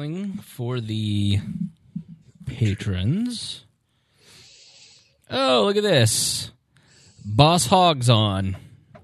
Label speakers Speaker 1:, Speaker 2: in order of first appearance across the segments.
Speaker 1: scheduling for the patrons. Oh, look at this. Boss Hogg's on.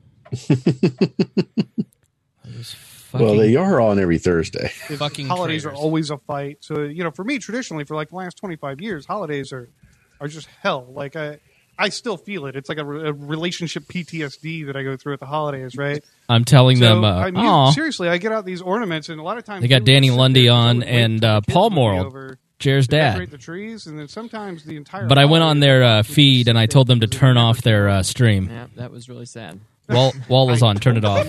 Speaker 2: Well, they are on every Thursday.
Speaker 1: Fucking
Speaker 3: holidays
Speaker 1: traitors.
Speaker 3: are always a fight. So, for me, traditionally, for like the last 25 years, holidays are just hell. Like, I still feel it. It's like a relationship PTSD that I go through at the holidays, right?
Speaker 1: I'm telling them, aw.
Speaker 3: Seriously, I get out these ornaments, and a lot of times
Speaker 1: They got
Speaker 3: people
Speaker 1: Danny
Speaker 3: sit there
Speaker 1: Lundy
Speaker 3: and
Speaker 1: on
Speaker 3: wait
Speaker 1: and
Speaker 3: till the kids
Speaker 1: Paul
Speaker 3: will be
Speaker 1: Morrill,
Speaker 3: over
Speaker 1: Jared's
Speaker 3: to
Speaker 1: dad.
Speaker 3: decorate the trees, and then sometimes the entire.
Speaker 1: But I went on their
Speaker 3: holiday,
Speaker 1: feed and I told them to turn off their stream.
Speaker 4: Yeah, that was really sad.
Speaker 1: Wall is on. Turn it off.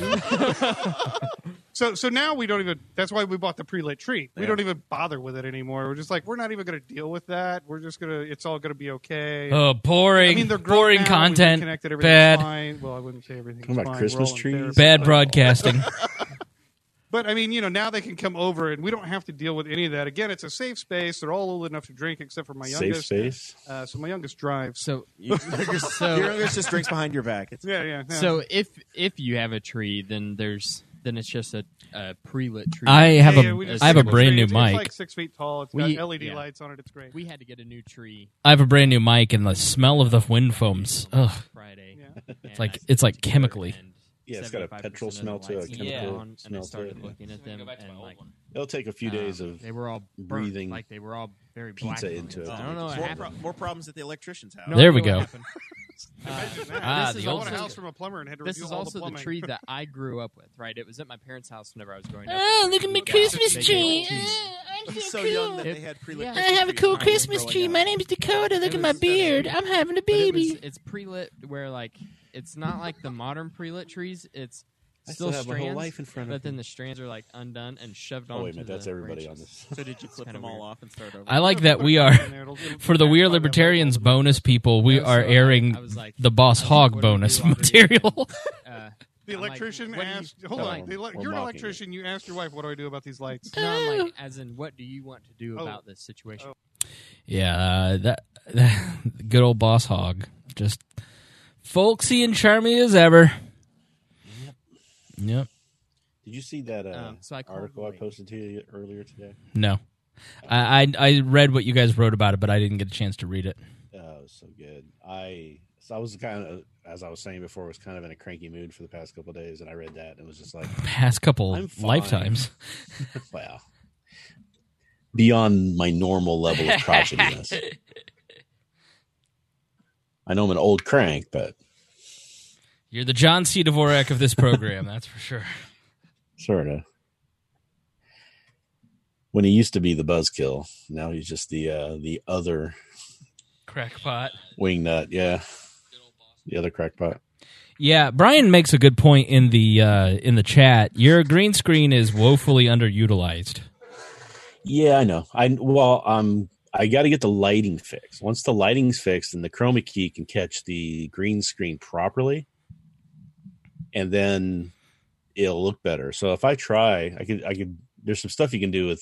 Speaker 3: So now we don't even. That's why we bought the pre-lit tree. We don't even bother with it anymore. We're just like, we're not even going to deal with that. We're just gonna. It's all going to be okay.
Speaker 1: Oh, boring.
Speaker 3: I mean, they're grown
Speaker 1: boring
Speaker 3: now,
Speaker 1: content.
Speaker 3: we've reconnected, everything's
Speaker 1: Bad.
Speaker 3: Fine. Well, I wouldn't say everything's
Speaker 2: What about
Speaker 3: fine.
Speaker 2: Christmas
Speaker 3: We're all in
Speaker 2: trees?
Speaker 3: therapy.
Speaker 1: Bad broadcasting.
Speaker 3: But I mean, now they can come over and we don't have to deal with any of that. Again, it's a safe space. They're all old enough to drink, except for my
Speaker 2: Safe
Speaker 3: youngest.
Speaker 2: space?
Speaker 3: So my youngest drives.
Speaker 4: So,
Speaker 5: Your youngest just drinks behind your back. It's
Speaker 3: Yeah.
Speaker 4: so if you have a tree, then it's just a pre-lit tree.
Speaker 1: I have
Speaker 3: we just
Speaker 1: I have a
Speaker 3: took
Speaker 1: brand
Speaker 3: tree.
Speaker 1: new
Speaker 3: It's
Speaker 1: mic.
Speaker 3: like 6 feet tall. It's
Speaker 4: We-
Speaker 3: got LED
Speaker 4: yeah.
Speaker 3: lights on it. It's great.
Speaker 4: We had to get a new tree
Speaker 1: I have a brand new mic, and the smell of the wind foams. Ugh,
Speaker 4: Friday.
Speaker 3: Yeah.
Speaker 1: it's like chemically.
Speaker 2: Yeah, it's got a
Speaker 4: 75%
Speaker 2: petrol
Speaker 4: of the
Speaker 2: smell to it, a
Speaker 4: lights
Speaker 2: chemical
Speaker 4: were on, and
Speaker 2: smell
Speaker 4: I
Speaker 2: to
Speaker 4: started
Speaker 2: it.
Speaker 4: looking at them, and like
Speaker 2: It'll take a few days of
Speaker 4: they were all burnt,
Speaker 2: breathing
Speaker 4: like they were all very
Speaker 2: pizza
Speaker 4: black
Speaker 2: into it.
Speaker 4: I don't know what happened.
Speaker 5: more problems that the electricians have.
Speaker 4: No
Speaker 1: There
Speaker 4: idea
Speaker 1: we
Speaker 4: what
Speaker 1: go.
Speaker 4: happened.
Speaker 1: Ah,
Speaker 4: this
Speaker 1: the
Speaker 4: is
Speaker 3: I
Speaker 1: old
Speaker 3: bought a
Speaker 4: also
Speaker 3: house from a plumber and had to
Speaker 4: this
Speaker 3: redo
Speaker 4: is
Speaker 3: all
Speaker 4: also
Speaker 3: the
Speaker 4: the
Speaker 3: plumbing.
Speaker 4: tree that I grew up with. Right, it was at my parents' house whenever I was growing up.
Speaker 6: Oh, look at my
Speaker 4: Yeah.
Speaker 6: Christmas
Speaker 4: They
Speaker 6: tree.
Speaker 4: gave it to me.
Speaker 6: I'm
Speaker 5: He's
Speaker 6: so
Speaker 5: so young
Speaker 6: cool.
Speaker 5: that they had pre-lit.
Speaker 4: Yeah.
Speaker 6: I
Speaker 5: Christmas
Speaker 6: have a
Speaker 5: trees
Speaker 6: cool
Speaker 5: when I was
Speaker 6: Christmas
Speaker 5: growing
Speaker 6: tree.
Speaker 5: up.
Speaker 6: My name's Dakota. Look at my beard. I'm having a
Speaker 4: But it
Speaker 6: baby.
Speaker 4: was, it's pre-lit where like it's not like the modern pre-lit trees. It's
Speaker 2: I
Speaker 4: still
Speaker 2: still have my whole
Speaker 4: strands,
Speaker 2: life in front of
Speaker 4: but then
Speaker 2: me.
Speaker 4: the strands are like undone and shoved
Speaker 2: Oh,
Speaker 4: onto
Speaker 2: wait a minute, that's
Speaker 4: the
Speaker 2: everybody
Speaker 4: branches.
Speaker 2: on this.
Speaker 5: So did you flip
Speaker 4: kinda
Speaker 5: them all
Speaker 4: weird.
Speaker 5: off and start over?
Speaker 1: I like that we are, for the Weird Libertarians bonus people, we
Speaker 4: No,
Speaker 1: are
Speaker 4: so
Speaker 1: airing
Speaker 4: I was like,
Speaker 1: the Boss Hog
Speaker 4: what do we do
Speaker 1: bonus
Speaker 4: while we're
Speaker 1: material.
Speaker 3: The
Speaker 4: I'm like,
Speaker 3: electrician
Speaker 4: what do you-
Speaker 3: asked. Hold
Speaker 4: I'm
Speaker 3: on.
Speaker 4: like,
Speaker 3: You're an
Speaker 2: mocking
Speaker 3: electrician. You asked your wife, "What do I do about these lights?"
Speaker 4: No, I'm like, as in, what do you want to do
Speaker 3: Oh.
Speaker 4: about this situation?
Speaker 1: Yeah, that good old Boss Hog, just folksy and charming as ever. Yep.
Speaker 2: Did you see that
Speaker 4: So I called
Speaker 2: article I
Speaker 4: Wade.
Speaker 2: posted to you earlier today?
Speaker 1: No, I read what you guys wrote about it, but I didn't get a chance to read it.
Speaker 2: Oh, it was so good. I was kind of, as I was saying before, was kind of in a cranky mood for the past couple of days, and I read that and it was just like,
Speaker 1: Past couple
Speaker 2: I'm fine.
Speaker 1: lifetimes.
Speaker 2: wow, beyond my normal level of crotchetiness. I know I'm an old crank, but
Speaker 1: You're the John C. Dvorak of this program, that's for sure.
Speaker 2: sort of. When he used to be the buzzkill, now he's just the other
Speaker 1: Crackpot.
Speaker 2: wingnut. Yeah, the other crackpot.
Speaker 1: Yeah, Brian makes a good point in the chat. Your green screen is woefully underutilized.
Speaker 2: Yeah, I know. I got to get the lighting fixed. Once the lighting's fixed, and the chroma key can catch the green screen properly, and then it'll look better. So if I try, I could. There's some stuff you can do with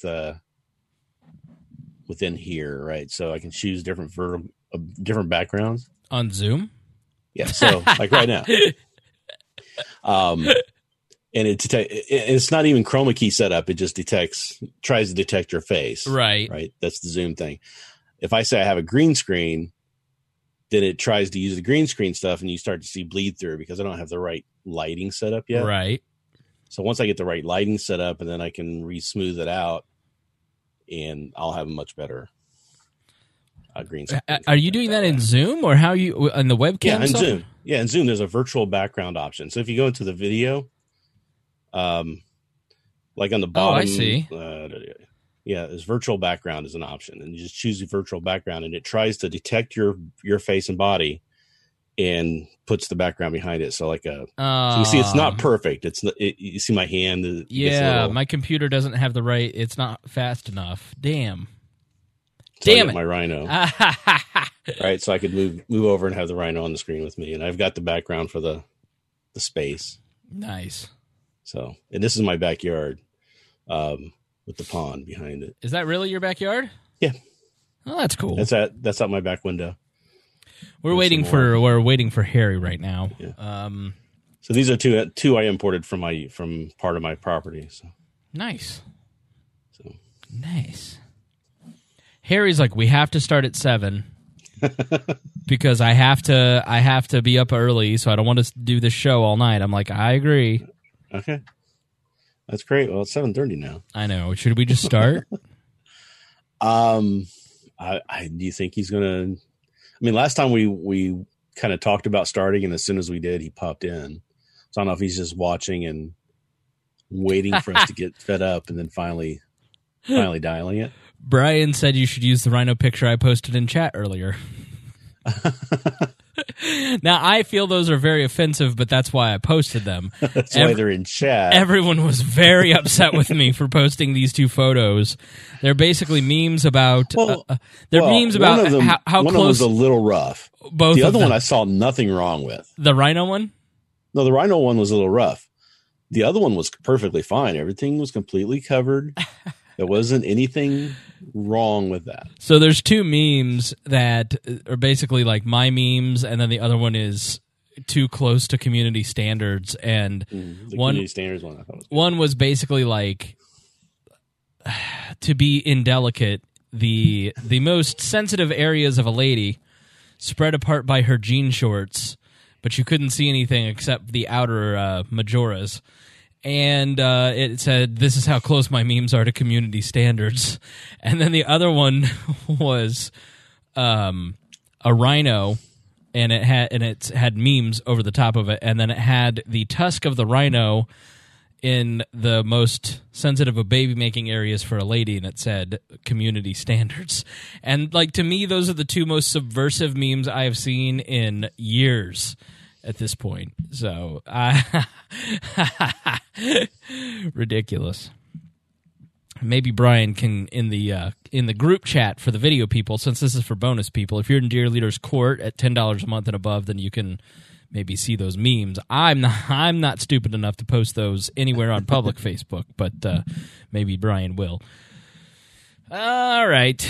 Speaker 2: within here, right? So I can choose different different backgrounds.
Speaker 1: On Zoom?
Speaker 2: Yeah. So like right now, and it's not even chroma key setup. It just tries to detect your face.
Speaker 1: Right.
Speaker 2: Right. That's the Zoom thing. If I say I have a green screen, then it tries to use the green screen stuff, and you start to see bleed through because I don't have the right lighting set up yet.
Speaker 1: Right.
Speaker 2: So once I get the right lighting set up, and then I can re-smooth it out, and I'll have a much better green screen.
Speaker 1: Are you doing that in Zoom or how you on the webcam?
Speaker 2: Yeah, in
Speaker 1: stuff?
Speaker 2: Zoom. Yeah, in Zoom, there's a virtual background option. So if you go into the video, like on the bottom,
Speaker 1: I see.
Speaker 2: Yeah, there's virtual background is an option, and you just choose the virtual background, and it tries to detect your face and body, and puts the background behind it. So like so you see, it's not perfect. You see my hand. It gets a
Speaker 1: Yeah,
Speaker 2: little-
Speaker 1: my computer doesn't have the right. It's not fast enough. Damn.
Speaker 2: so I
Speaker 1: Damn
Speaker 2: got
Speaker 1: it.
Speaker 2: my Rhino. Right, so I could move over and have the Rhino on the screen with me, and I've got the background for the space.
Speaker 1: Nice.
Speaker 2: So, and this is my backyard, with the pond behind it.
Speaker 1: Is that really your backyard?
Speaker 2: Yeah.
Speaker 1: Oh, that's cool.
Speaker 2: That's out my back window.
Speaker 1: We're waiting for Harry right now.
Speaker 2: Yeah. So these are two I imported from part of my property. So
Speaker 1: Nice.
Speaker 2: So
Speaker 1: Nice. Harry's like, we have to start at 7 because I have to be up early, so I don't want to do this show all night. I'm like, I agree.
Speaker 2: Okay. That's great. Well, it's 7:30 now.
Speaker 1: I know. Should we just start?
Speaker 2: Do you think he's gonna? I mean, last time we kind of talked about starting, and as soon as we did, he popped in. So I don't know if he's just watching and waiting for us to get fed up, and then finally dialing it.
Speaker 1: Brian said you should use the rhino picture I posted in chat earlier. Now, I feel those are very offensive, but that's why I posted them.
Speaker 2: That's why they're in chat.
Speaker 1: Everyone was very upset with me for posting these 2 photos. They're basically memes about. Memes about how
Speaker 2: one
Speaker 1: close.
Speaker 2: One was a little rough.
Speaker 1: Both.
Speaker 2: The other
Speaker 1: of them.
Speaker 2: one I saw nothing wrong with.
Speaker 1: The rhino one?
Speaker 2: No, the rhino one was a little rough. The other one was perfectly fine. Everything was completely covered. There wasn't anything wrong with that.
Speaker 1: So there's 2 memes that are basically like my memes, and then the other one is too close to community standards. And
Speaker 2: the community standards one I thought was good.
Speaker 1: One was basically like, to be indelicate, the most sensitive areas of a lady spread apart by her jean shorts, but you couldn't see anything except the outer majoras. And it said, "This is how close my memes are to community standards." And then the other one was a rhino, and it had memes over the top of it, and then it had the tusk of the rhino in the most sensitive of baby making areas for a lady, and it said community standards. And like, to me, those are the 2 most subversive memes I have seen in years at this point. So ridiculous. Maybe Brian can, in the group chat for the video people, since this is for bonus people, if you're in Dear Leaders Court at $10 a month and above, then you can maybe see those memes. I'm not stupid enough to post those anywhere on public Facebook, but maybe Brian will. All right.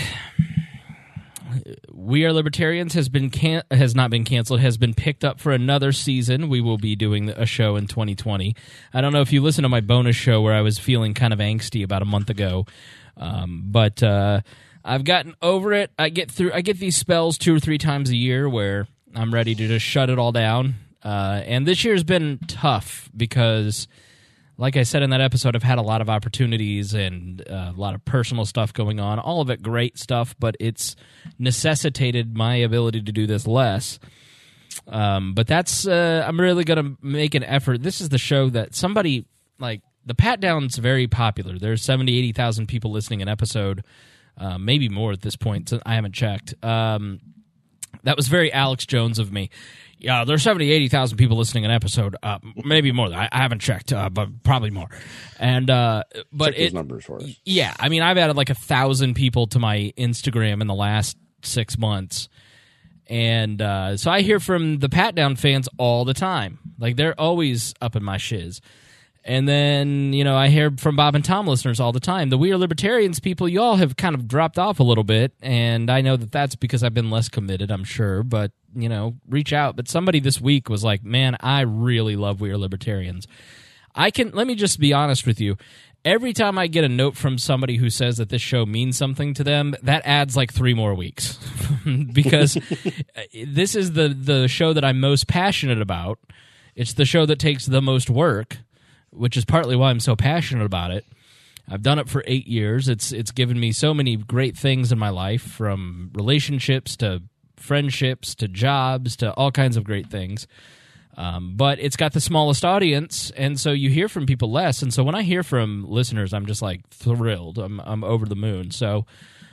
Speaker 1: We Are Libertarians has not been canceled, has been picked up for another season. We will be doing a show in 2020. I don't know if you listened to my bonus show where I was feeling kind of angsty about a month ago, but I've gotten over it. I get these spells 2 or 3 times a year where I'm ready to just shut it all down. And this year's been tough because, like I said in that episode, I've had a lot of opportunities and a lot of personal stuff going on. All of it great stuff, but it's necessitated my ability to do this less. But that's I'm really going to make an effort. This is the show that somebody, like, the Pat Down's very popular. There's 70,000, 80,000 people listening an episode, maybe more at this point. I haven't checked. That was very Alex Jones of me. Yeah, there's 70,000, 80,000 people listening an episode, maybe more. I haven't checked, but probably more. And but
Speaker 2: check those numbers for us.
Speaker 1: Yeah, I mean, I've added like 1,000 people to my Instagram in the last 6 months, and so I hear from the Pat Down fans all the time. Like, they're always up in my shiz. And then, I hear from Bob and Tom listeners all the time. The We Are Libertarians people, you all have kind of dropped off a little bit, and I know that that's because I've been less committed, I'm sure, but, reach out. But somebody this week was like, man, I really love We Are Libertarians. Let me just be honest with you. Every time I get a note from somebody who says that this show means something to them, that adds like 3 more weeks. Because this is the show that I'm most passionate about. It's the show that takes the most work, which is partly why I'm so passionate about it. I've done it for 8 years. It's given me so many great things in my life, from relationships to friendships to jobs to all kinds of great things. But it's got the smallest audience, and so you hear from people less. And so when I hear from listeners, I'm just like thrilled. I'm over the moon. So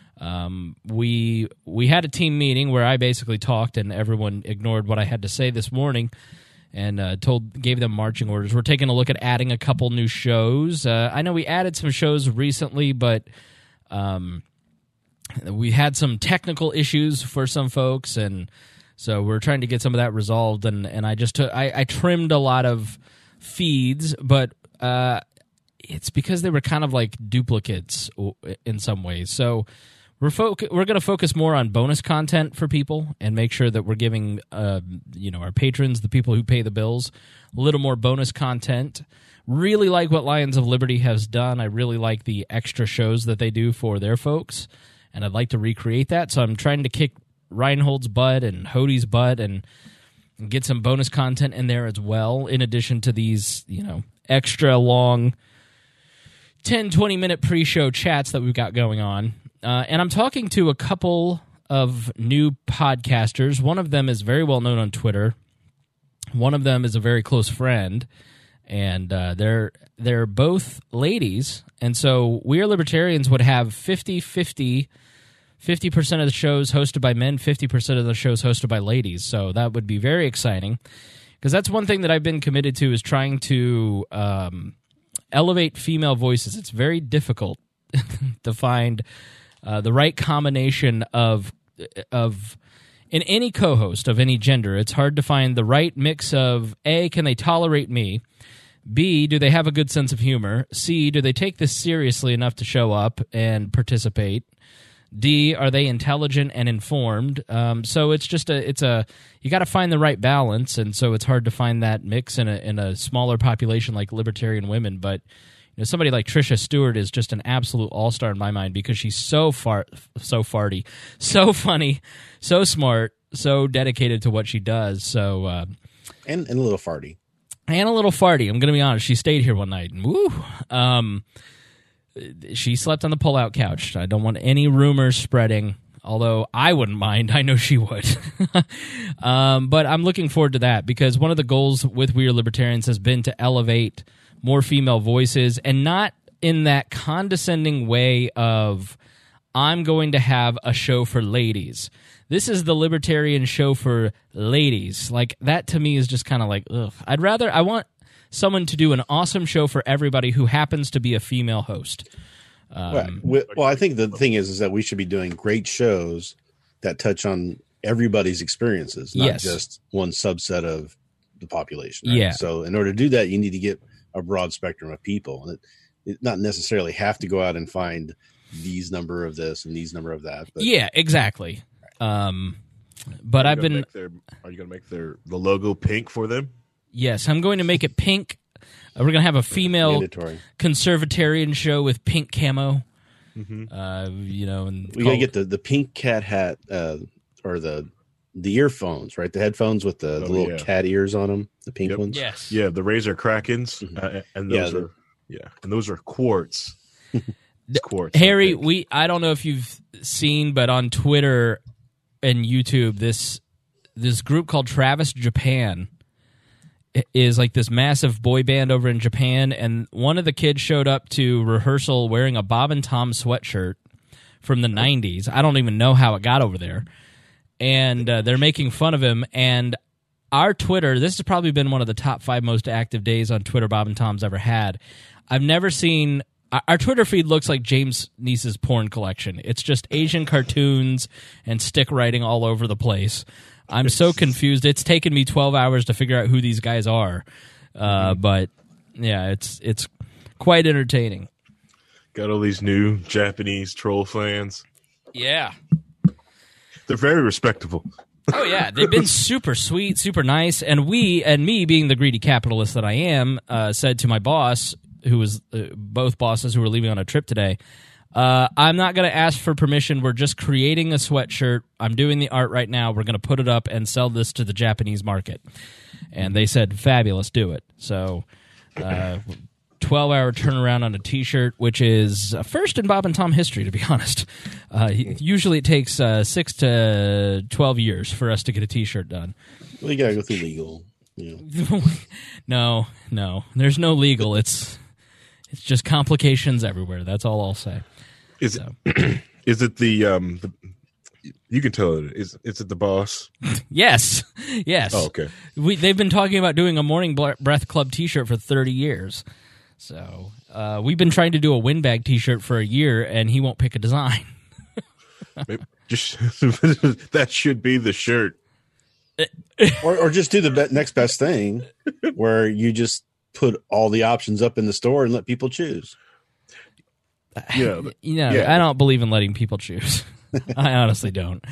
Speaker 1: we had a team meeting where I basically talked, and everyone ignored what I had to say this morning. And gave them marching orders. We're taking a look at adding a couple new shows. I know we added some shows recently, but we had some technical issues for some folks, and so we're trying to get some of that resolved. And I just I trimmed a lot of feeds, but it's because they were kind of like duplicates in some ways. So we're going to focus more on bonus content for people and make sure that we're giving our patrons, the people who pay the bills, a little more bonus content. Really like what Lions of Liberty has done. I really like the extra shows that they do for their folks. and I'd like to recreate that. So I'm trying to kick Reinhold's butt and Hodey's butt and get some bonus content in there as well, in addition to these, extra long 10, 20-minute pre-show chats that we've got going on. And I'm talking to a couple of new podcasters. One of them is very well known on Twitter. One of them is a very close friend, and they're both ladies. And so We Are Libertarians would have 50-50 of the shows hosted by men, 50% of the shows hosted by ladies. So that would be very exciting, because that's one thing that I've been committed to, is trying to elevate female voices. It's very difficult to find the right combination of in any co-host of any gender. It's hard to find the right mix of A, can they tolerate me? B, do they have a good sense of humor? C, do they take this seriously enough to show up and participate? D, are they intelligent and informed? So it's just you got to find the right balance, and so it's hard to find that mix in a smaller population like libertarian women. But somebody like Trisha Stewart is just an absolute all-star in my mind, because she's so farty, so funny, so smart, so dedicated to what she does. So
Speaker 2: and a little farty.
Speaker 1: And a little farty. I'm going to be honest. She stayed here one night, and woo. She slept on the pull-out couch. I don't want any rumors spreading, although I wouldn't mind. I know she would. But I'm looking forward to that, because one of the goals with We Are Libertarians has been to elevate more female voices, and not in that condescending way of, I'm going to have a show for ladies. This is the libertarian show for ladies. Like, that to me is just kind of like, ugh. I want someone to do an awesome show for everybody who happens to be a female host.
Speaker 2: Well, I think the thing is that we should be doing great shows that touch on everybody's experiences, not just one subset of the population. Right?
Speaker 1: Yeah.
Speaker 2: So in order to do that, you need to get a broad spectrum of people. It not necessarily have to go out and find these number of this and these number of that. But.
Speaker 1: Yeah, exactly. But I've been...
Speaker 7: Are you going to make the logo pink for them?
Speaker 1: Yes, I'm going to make it pink. We're going to have a female
Speaker 2: mandatory
Speaker 1: conservatarian show with pink camo.
Speaker 7: Mm-hmm.
Speaker 2: And we got to get the pink cat hat or the earphones, right? The headphones with the little cat ears on them, the pink ones.
Speaker 1: Yes.
Speaker 7: Yeah, the Razer Krakens, and those are quartz. Quartz.
Speaker 1: Harry, I don't know if you've seen, but on Twitter and YouTube, this group called Travis Japan is like this massive boy band over in Japan, and one of the kids showed up to rehearsal wearing a Bob and Tom sweatshirt from the 90s. I don't even know how it got over there. And they're making fun of him. And our Twitter, this has probably been one of the top 5 most active days on Twitter Bob and Tom's ever had. I've never seen... Our Twitter feed looks like James Neese's porn collection. It's just Asian cartoons and stick writing all over the place. I'm so confused. It's taken me 12 hours to figure out who these guys are. But, yeah, it's quite entertaining.
Speaker 7: Got all these new Japanese troll fans.
Speaker 1: Yeah.
Speaker 7: They're very respectable.
Speaker 1: Oh, yeah. They've been super sweet, super nice. And me being the greedy capitalist that I am, said to my boss, who was both bosses who were leaving on a trip today, I'm not going to ask for permission. We're just creating a sweatshirt. I'm doing the art right now. We're going to put it up and sell this to the Japanese market. And they said, fabulous, do it. So 12-hour turnaround on a T-shirt, which is first in Bob and Tom history, to be honest. Usually it takes 6 to 12 years for us to get a T-shirt done.
Speaker 2: Well, you got to go through legal. Yeah.
Speaker 1: No. There's no legal. It's just complications everywhere. That's all I'll say.
Speaker 7: Is it the you can tell it is it the boss?
Speaker 1: Yes.
Speaker 7: Oh, okay.
Speaker 1: They've been talking about doing a Morning Breath Club T-shirt for 30 years. So we've been trying to do a windbag T-shirt for a year, and he won't pick a design.
Speaker 7: That should be the shirt.
Speaker 2: or just do the next best thing, where you just put all the options up in the store and let people choose.
Speaker 7: Yeah,
Speaker 1: I don't believe in letting people choose. I honestly don't.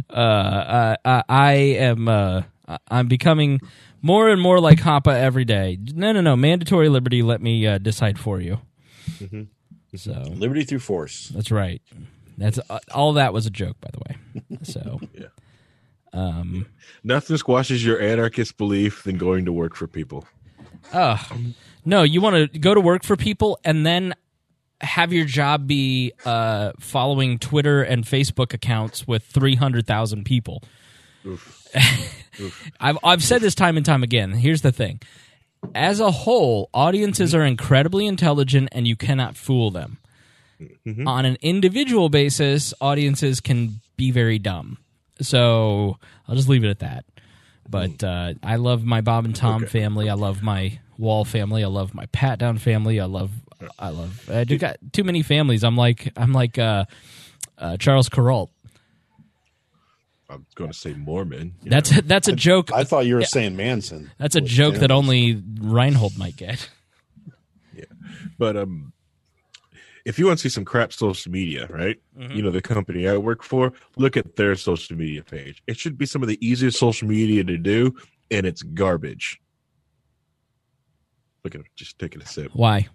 Speaker 1: I'm becoming more and more like Hoppe every day. No. Mandatory liberty. Let me decide for you.
Speaker 2: Mm-hmm. So liberty through force.
Speaker 1: That's right. That's all. That was a joke, by the way. So,
Speaker 7: yeah. Nothing squashes your anarchist belief than going to work for people.
Speaker 1: No, you want to go to work for people and then have your job be following Twitter and Facebook accounts with 300,000 people.
Speaker 7: Oof. Oof.
Speaker 1: I've said this time and time again. Here's the thing. As a whole, audiences are incredibly intelligent and you cannot fool them. Mm-hmm. On an individual basis, audiences can be very dumb. So I'll just leave it at that. But I love my Bob and Tom family. I love my Wall family. I love my Pat Down family. I just got too many families. I'm like Charles Kuralt.
Speaker 7: I'm going to say Mormon.
Speaker 1: That's a joke.
Speaker 2: I thought you were saying Manson.
Speaker 1: That's a joke that only Reinhold might get.
Speaker 7: Yeah, but if you want to see some crap social media, right? Mm-hmm. You know, the company I work for, look at their social media page. It should be some of the easiest social media to do, and it's garbage. Look at them, just taking a sip.
Speaker 1: Why?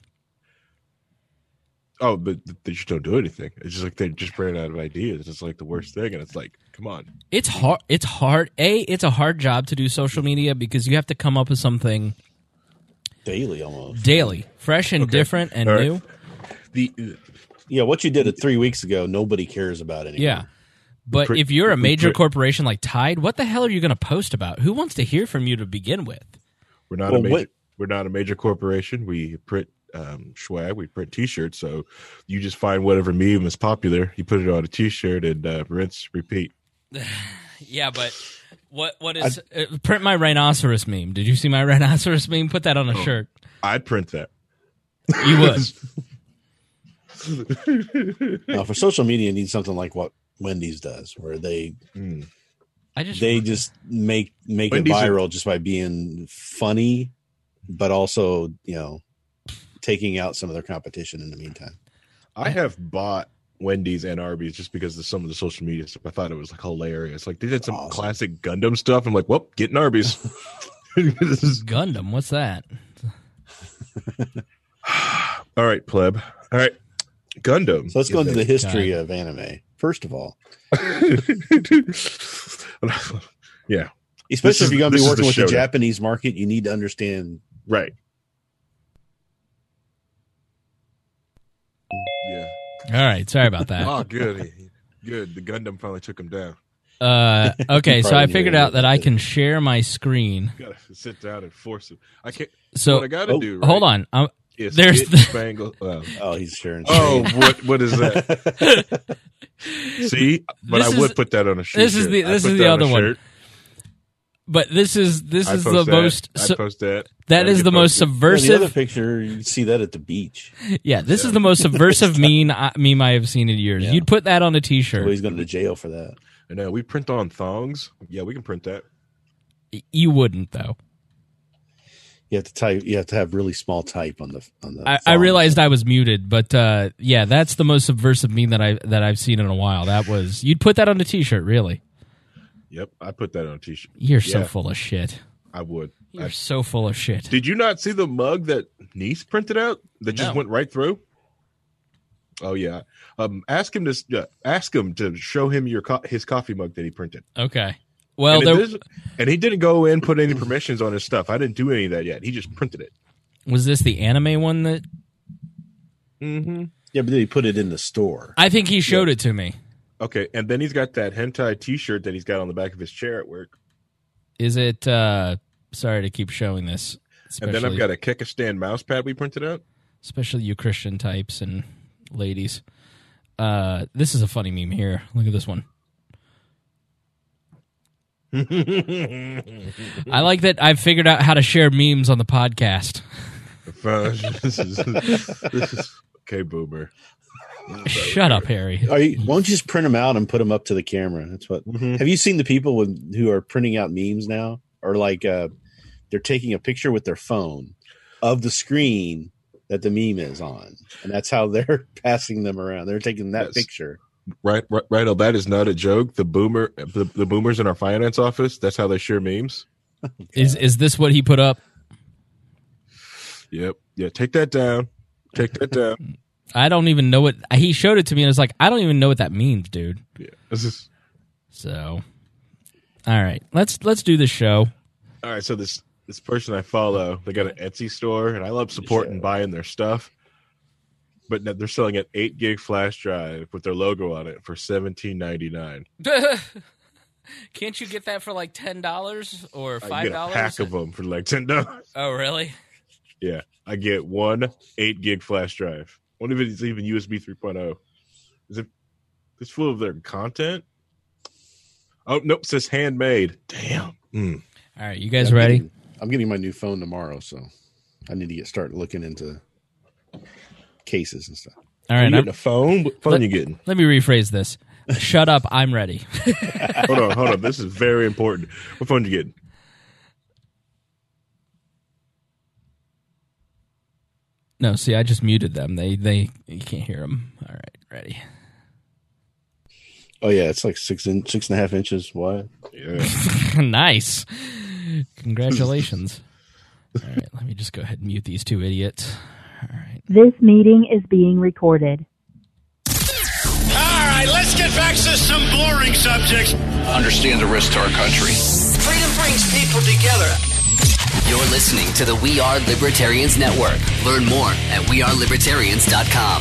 Speaker 7: Oh, but they just don't do anything. It's just like they just ran out of ideas. It's like the worst thing, and it's like, come on.
Speaker 1: It's hard. It's hard. It's a hard job to do social media because you have to come up with something
Speaker 2: daily, almost
Speaker 1: fresh and different and new.
Speaker 2: What you did 3 weeks ago, nobody cares about anymore.
Speaker 1: Yeah, but if you're a major corporation like Tide, what the hell are you going to post about? Who wants to hear from you to begin with?
Speaker 7: We're not a major corporation. We print swag. We print T-shirts. So you just find whatever meme is popular, you put it on a T-shirt, and rinse, repeat.
Speaker 1: Yeah, but what is print my rhinoceros meme? Did you see my rhinoceros meme? Put that on a shirt.
Speaker 7: I'd print that.
Speaker 1: You would.
Speaker 2: Now, for social media, you need something like what Wendy's does, where they just make it viral just by being funny, but also taking out some of their competition in the meantime.
Speaker 7: I have bought Wendy's and Arby's just because of some of the social media stuff. I thought it was like hilarious. Like they did some classic Gundam stuff. I'm like, well, getting Arby's.
Speaker 1: Gundam, what's that?
Speaker 7: All right, pleb. All right, Gundam.
Speaker 2: So let's go into the history of anime. First of all,
Speaker 7: yeah,
Speaker 2: especially if you're going to be working with the Japanese market, you need to understand.
Speaker 7: Right. Yeah.
Speaker 1: All right. Sorry about that.
Speaker 7: Oh, good. Good. The Gundam finally took him down.
Speaker 1: Okay, so I figured out that I can share my screen.
Speaker 7: You gotta sit down and force it. I can't.
Speaker 1: So
Speaker 7: what I gotta do. Right,
Speaker 1: hold on.
Speaker 7: There's Spangle.
Speaker 2: He's sharing.
Speaker 7: Oh, what is that? See, but I would put that on a shirt.
Speaker 1: This is the other one. But this is the most.
Speaker 7: I post that.
Speaker 1: That is the most subversive.
Speaker 2: The other picture, you see that at the beach.
Speaker 1: Yeah, this is the most subversive meme I have seen in years. Yeah. You'd put that on a T-shirt.
Speaker 2: Well, he's going to jail for that.
Speaker 7: I know. We print on thongs. Yeah, we can print that.
Speaker 1: You wouldn't though.
Speaker 2: You have to type. You have to have really small type on the.
Speaker 1: I realized I was muted, but yeah, that's the most subversive meme that I've seen in a while. That was you'd put that on a T-shirt, really.
Speaker 7: Yep, I put that on a T-shirt.
Speaker 1: You're so full of shit.
Speaker 7: I would.
Speaker 1: You're so full of shit.
Speaker 7: Did you not see the mug that Nice printed out that just went right through? Oh yeah. Ask him to show him his coffee mug that he printed.
Speaker 1: Okay. Well,
Speaker 7: and he didn't go in put any permissions on his stuff. I didn't do any of that yet. He just printed it.
Speaker 1: Was this the anime one that?
Speaker 7: Mm-hmm.
Speaker 2: Yeah, but did he put it in the store?
Speaker 1: I think he showed it to me.
Speaker 7: Okay, and then he's got that hentai T-shirt that he's got on the back of his chair at work.
Speaker 1: Is it? Sorry to keep showing this.
Speaker 7: And then I've got a Kekistan mouse pad we printed out.
Speaker 1: Especially you Christian types and ladies. This is a funny meme here. Look at this one. I like that I've figured out how to share memes on the podcast.
Speaker 7: This is okay, boomer.
Speaker 1: Shut up, Harry.
Speaker 2: Won't you just print them out and put them up to the camera? That's what. Mm-hmm. Have you seen the people who are printing out memes now? Or like they're taking a picture with their phone of the screen that the meme is on, and that's how they're passing them around. They're taking that picture.
Speaker 7: Right. Oh, that is not a joke. The boomers in our finance office. That's how they share memes.
Speaker 1: Is this what he put up?
Speaker 7: Yep. Yeah. Take that down.
Speaker 1: I don't even know what he showed it to me, and I was like, I don't even know what that means, dude.
Speaker 7: Yeah, this is
Speaker 1: So, all right, let's do the show.
Speaker 7: all right. So this person I follow, they got an Etsy store, and I love supporting buying their stuff. But they're selling an 8 gig flash drive with their logo on it for $17.99.
Speaker 1: Can't you get that for like $10 or $5?
Speaker 7: I get a pack of them for like $10.
Speaker 1: Oh, really?
Speaker 7: Yeah, I get one 8 gig flash drive. One of it is even USB 3.0. Is it? It's full of their content. Oh nope, it says handmade. Damn.
Speaker 1: All right, you guys ready?
Speaker 2: I'm getting my new phone tomorrow, so I need to start looking into cases and stuff.
Speaker 1: All
Speaker 7: Are
Speaker 1: right,
Speaker 7: you getting a phone? What phone you getting?
Speaker 1: let me rephrase this. Shut up, I'm ready.
Speaker 7: Hold on. This is very important. What phone you getting?
Speaker 1: No, see, I just muted them. They you can't hear them. All right, ready.
Speaker 2: Oh yeah, it's like 6.5 inches wide.
Speaker 7: Yeah.
Speaker 1: Nice. Congratulations. All right, let me just go ahead and mute these two idiots. All right.
Speaker 8: This meeting is being recorded.
Speaker 9: All right, let's get back to some boring subjects.
Speaker 10: Understand the risk to our country.
Speaker 9: Freedom brings people together.
Speaker 11: You're listening to the We Are Libertarians Network. Learn more at wearelibertarians.com.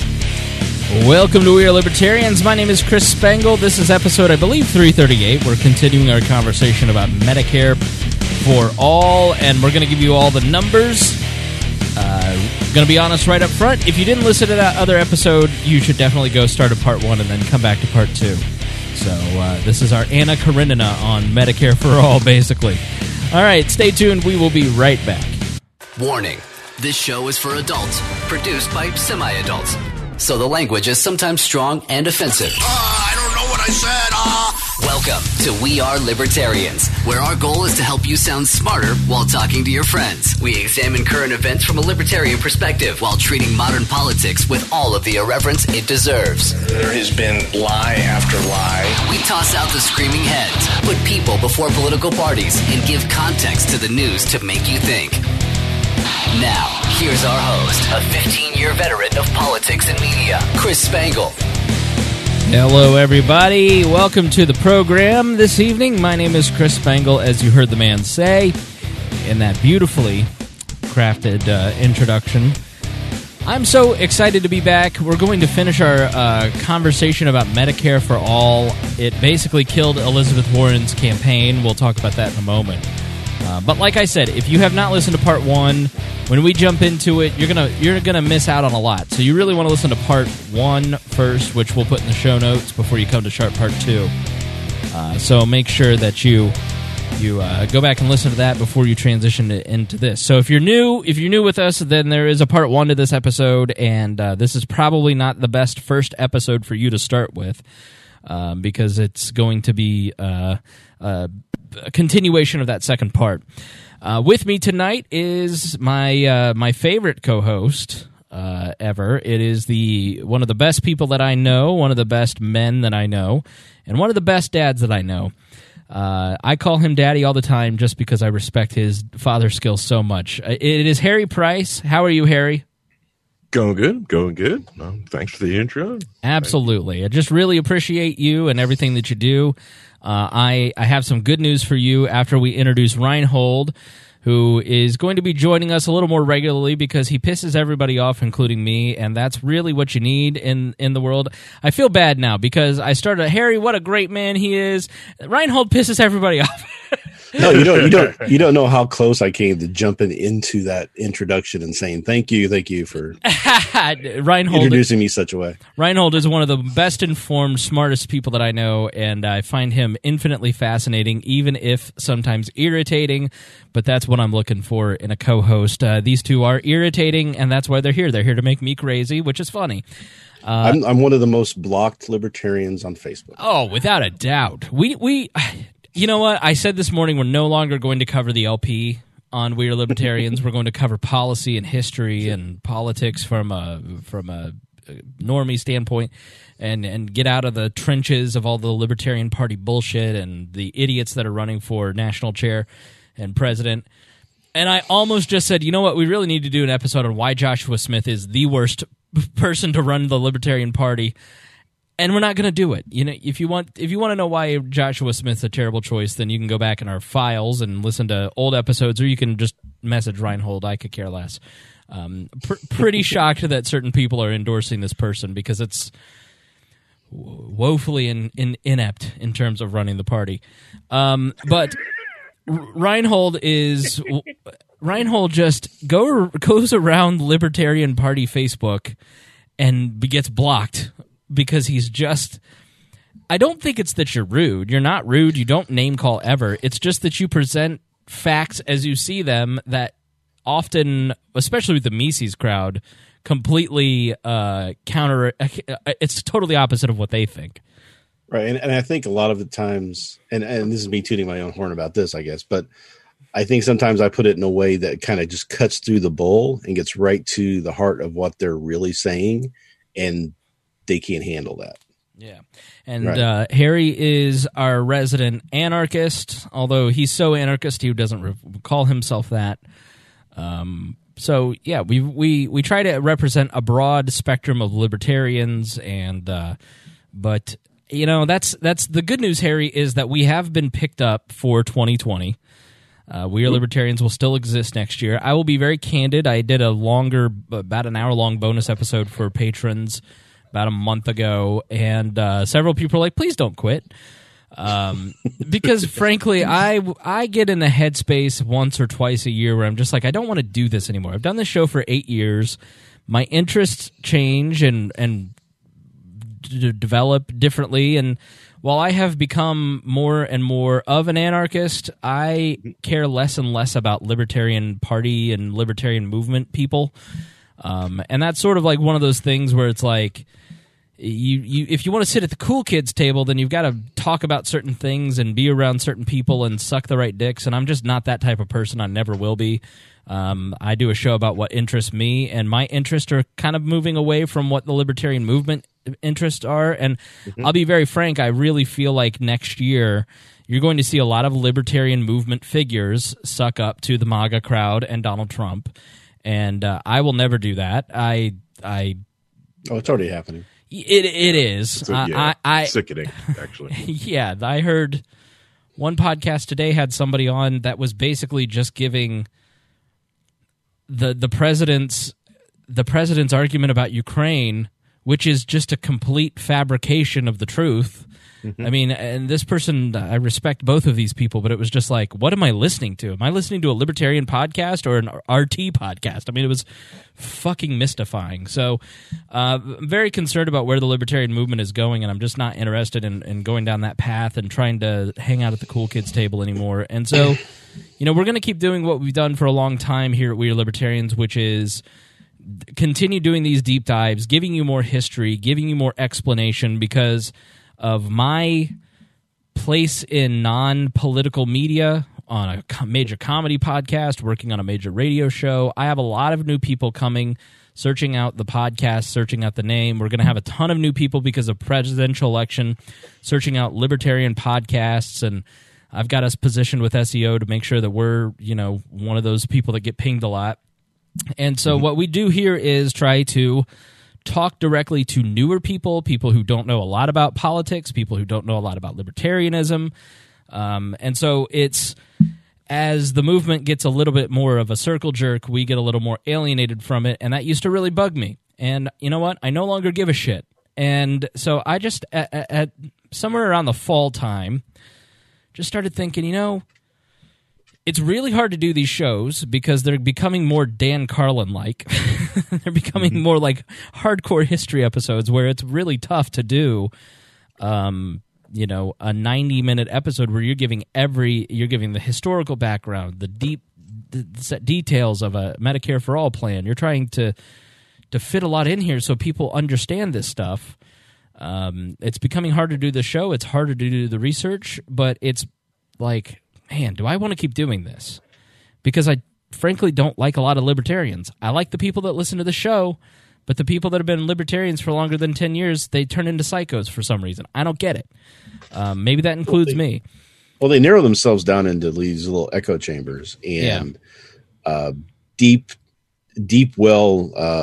Speaker 1: Welcome to We Are Libertarians. My name is Chris Spangle. This is episode, I believe, 338. We're continuing our conversation about Medicare for all, and we're going to give you all the numbers. Going to be honest right up front. If you didn't listen to that other episode, you should definitely go start at part 1 and then come back to part 2. So this is our Anna Karenina on Medicare for all, basically. All right, stay tuned. We will be right back.
Speaker 11: Warning. This show is for adults, produced by semi-adults. So the language is sometimes strong and offensive.
Speaker 9: I don't know what I said.
Speaker 11: Welcome to We Are Libertarians, where our goal is to help you sound smarter while talking to your friends. We examine current events from a libertarian perspective while treating modern politics with all of the irreverence it deserves.
Speaker 10: There has been lie after lie.
Speaker 11: We toss out the screaming heads, put people before political parties, and give context to the news to make you think. Now, here's our host, a 15-year veteran of politics and media, Chris Spangle.
Speaker 1: Hello, everybody. Welcome to the program this evening. My name is Chris Spangle, as you heard the man say in that beautifully crafted introduction. I'm so excited to be back. We're going to finish our conversation about Medicare for all. It basically killed Elizabeth Warren's campaign. We'll talk about that in a moment. But like I said, if you have not listened to part 1, when we jump into it, you're gonna miss out on a lot. So you really want to listen to part 1 first, which we'll put in the show notes before you come to part 2. So make sure that you go back and listen to that before you transition into this. So if you're new with us, then there is a part 1 to this episode, and this is probably not the best first episode for you to start with, because it's going to be a continuation of that second part. With me tonight is my favorite co-host ever. It is one of the best people that I know, one of the best men that I know, and one of the best dads that I know. I call him Daddy all the time just because I respect his father skills so much. It is Harry Price. How are you, Harry?
Speaker 7: Going good. Thanks for the intro.
Speaker 1: Absolutely. I just really appreciate you and everything that you do. I have some good news for you after we introduce Reinhold, who is going to be joining us a little more regularly because he pisses everybody off, including me, and that's really what you need in the world. I feel bad now because I started, Harry, what a great man he is. Reinhold pisses everybody off.
Speaker 2: No, you don't know how close I came to jumping into that introduction and saying thank you for
Speaker 1: Reinhold
Speaker 2: introducing me such a way.
Speaker 1: Reinhold is one of the best informed, smartest people that I know, and I find him infinitely fascinating, even if sometimes irritating. But that's what I'm looking for in a co-host. These two are irritating, and that's why they're here. They're here to make me crazy, which is funny.
Speaker 2: I'm one of the most blocked libertarians on Facebook.
Speaker 1: Oh, without a doubt. We you know what? I said this morning we're no longer going to cover the LP on We Are Libertarians. We're going to cover policy and history and politics from a normie standpoint and get out of the trenches of all the Libertarian Party bullshit and the idiots that are running for national chair and president. And I almost just said, you know what? We really need to do an episode on why Joshua Smith is the worst person to run the Libertarian Party, and we're not going to do it. You know, if you want to know why Joshua Smith's a terrible choice, then you can go back in our files and listen to old episodes, or you can just message Reinhold. I could care less. Pretty shocked that certain people are endorsing this person because it's woefully inept in terms of running the party. But Reinhold just goes around Libertarian Party Facebook and gets blocked because he's just... I don't think it's that you're rude. You're not rude. You don't name call ever. It's just that you present facts as you see them that often, especially with the Mises crowd, completely counter. It's totally opposite of what they think.
Speaker 2: Right, and I think a lot of the times, and this is me tooting my own horn about this, I guess, but I think sometimes I put it in a way that kind of just cuts through the bull and gets right to the heart of what they're really saying, and they can't handle that.
Speaker 1: Yeah, and right. Harry is our resident anarchist, although he's so anarchist he doesn't call himself that. So yeah, we try to represent a broad spectrum of libertarians, and but you know that's the good news, Harry, is that we have been picked up for 2020. We Are Libertarians will still exist next year. I will be very candid. I did about an hour-long bonus episode for patrons about a month ago, and several people are like, please don't quit. Because frankly, I get in a headspace once or twice a year where I'm just like, I don't want to do this anymore. I've done this show for 8 years. My interests change and develop differently, and while I have become more and more of an anarchist, I care less and less about Libertarian Party and Libertarian movement people. And that's sort of like one of those things where it's like, you if you want to sit at the cool kids table, then you've got to talk about certain things and be around certain people and suck the right dicks, and I'm just not that type of person. I never will be. I do a show about what interests me, and my interests are kind of moving away from what the libertarian movement interests are, and I'll be very frank, I really feel like next year you're going to see a lot of libertarian movement figures suck up to the MAGA crowd and Donald Trump, and I will never do that. Oh,
Speaker 2: it's already happening.
Speaker 1: It is.
Speaker 7: Sickening, actually.
Speaker 1: Yeah, I heard one podcast today had somebody on that was basically just giving the president's argument about Ukraine, which is just a complete fabrication of the truth. I mean, and this person, I respect both of these people, but it was just like, what am I listening to? Am I listening to a libertarian podcast or an RT podcast? I mean, it was fucking mystifying. So I'm very concerned about where the libertarian movement is going, and I'm just not interested in going down that path and trying to hang out at the cool kids table anymore. And so, you know, we're going to keep doing what we've done for a long time here at We Are Libertarians, which is continue doing these deep dives, giving you more history, giving you more explanation, because of my place in non-political media on a major comedy podcast, working on a major radio show. I have a lot of new people coming, searching out the podcast, searching out the name. We're going to have a ton of new people because of presidential election, searching out libertarian podcasts, and I've got us positioned with SEO to make sure that we're, you know, one of those people that get pinged a lot. And so what we do here is try to talk directly to newer people who don't know a lot about politics, people who don't know a lot about libertarianism. And so it's, as the movement gets a little bit more of a circle jerk, we get a little more alienated from it, and that used to really bug me. And you know what? I no longer give a shit. And so I just, at somewhere around the fall time, just started thinking, you know, it's really hard to do these shows because they're becoming more Dan Carlin-like. They're becoming more like hardcore history episodes where it's really tough to do, you know, a 90-minute episode where you're giving the historical background, the deep details of a Medicare for All plan. You're trying to fit a lot in here so people understand this stuff. It's becoming harder to do the show. It's harder to do the research, but it's like, man, do I want to keep doing this? Because I frankly don't like a lot of libertarians. I like the people that listen to the show, but the people that have been libertarians for longer than 10 years, they turn into psychos for some reason. I don't get it. Maybe that includes me.
Speaker 2: Well, they narrow themselves down into these little echo chambers and deep well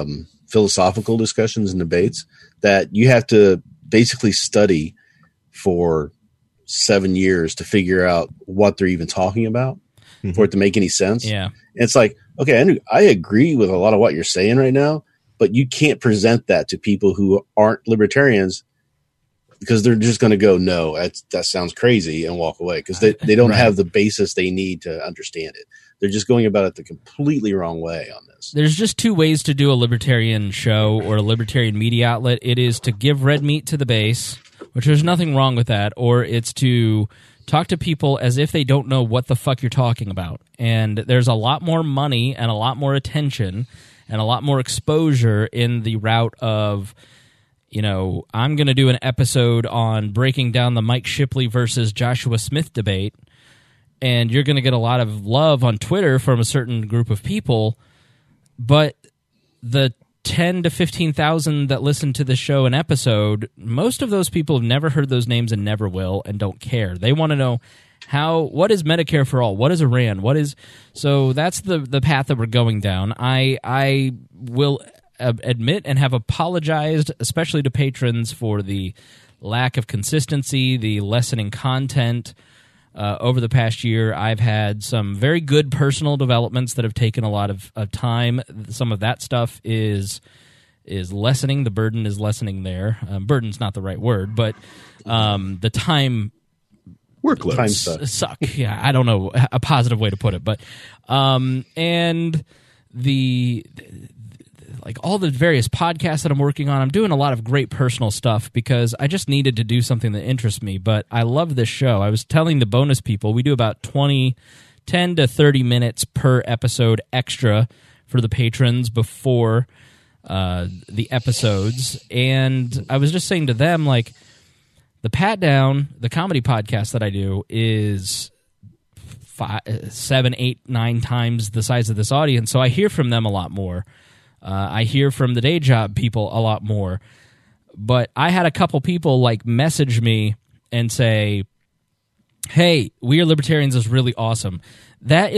Speaker 2: philosophical discussions and debates that you have to basically study for 7 years to figure out what they're even talking about for it to make any sense.
Speaker 1: Yeah.
Speaker 2: And it's like, okay, I agree with a lot of what you're saying right now, but you can't present that to people who aren't libertarians because they're just going to go, no, that sounds crazy, and walk away because they don't have the basis they need to understand it. They're just going about it the completely wrong way on this.
Speaker 1: There's just two ways to do a libertarian show or a libertarian media outlet. It is to give red meat to the base, which there's nothing wrong with that, or it's to talk to people as if they don't know what the fuck you're talking about. And there's a lot more money and a lot more attention and a lot more exposure in the route of, you know, I'm going to do an episode on breaking down the Mike Shipley versus Joshua Smith debate, and you're going to get a lot of love on Twitter from a certain group of people, but the 10 to 15,000 that listen to the show an episode, most of those people have never heard those names and never will and don't care. They want to know what is Medicare for All? What is Iran? So that's the path that we're going down. I will admit and have apologized, especially to patrons, for the lack of consistency, the lessening content. Over the past year, I've had some very good personal developments that have taken a lot of time. Some of that stuff is lessening. The burden is lessening there. Burden's not the right word, but the time
Speaker 7: workload
Speaker 1: suck. Yeah, I don't know a positive way to put it, but and the like all the various podcasts that I'm working on, I'm doing a lot of great personal stuff because I just needed to do something that interests me. But I love this show. I was telling the bonus people, we do about 10 to 30 minutes per episode extra for the patrons before the episodes. And I was just saying to them, like, the Pat Down, the comedy podcast that I do, is 5, 7, 8, 9 times the size of this audience. So I hear from them a lot more. I hear from the day job people a lot more. But I had a couple people like message me and say, hey, We Are Libertarians is really awesome. That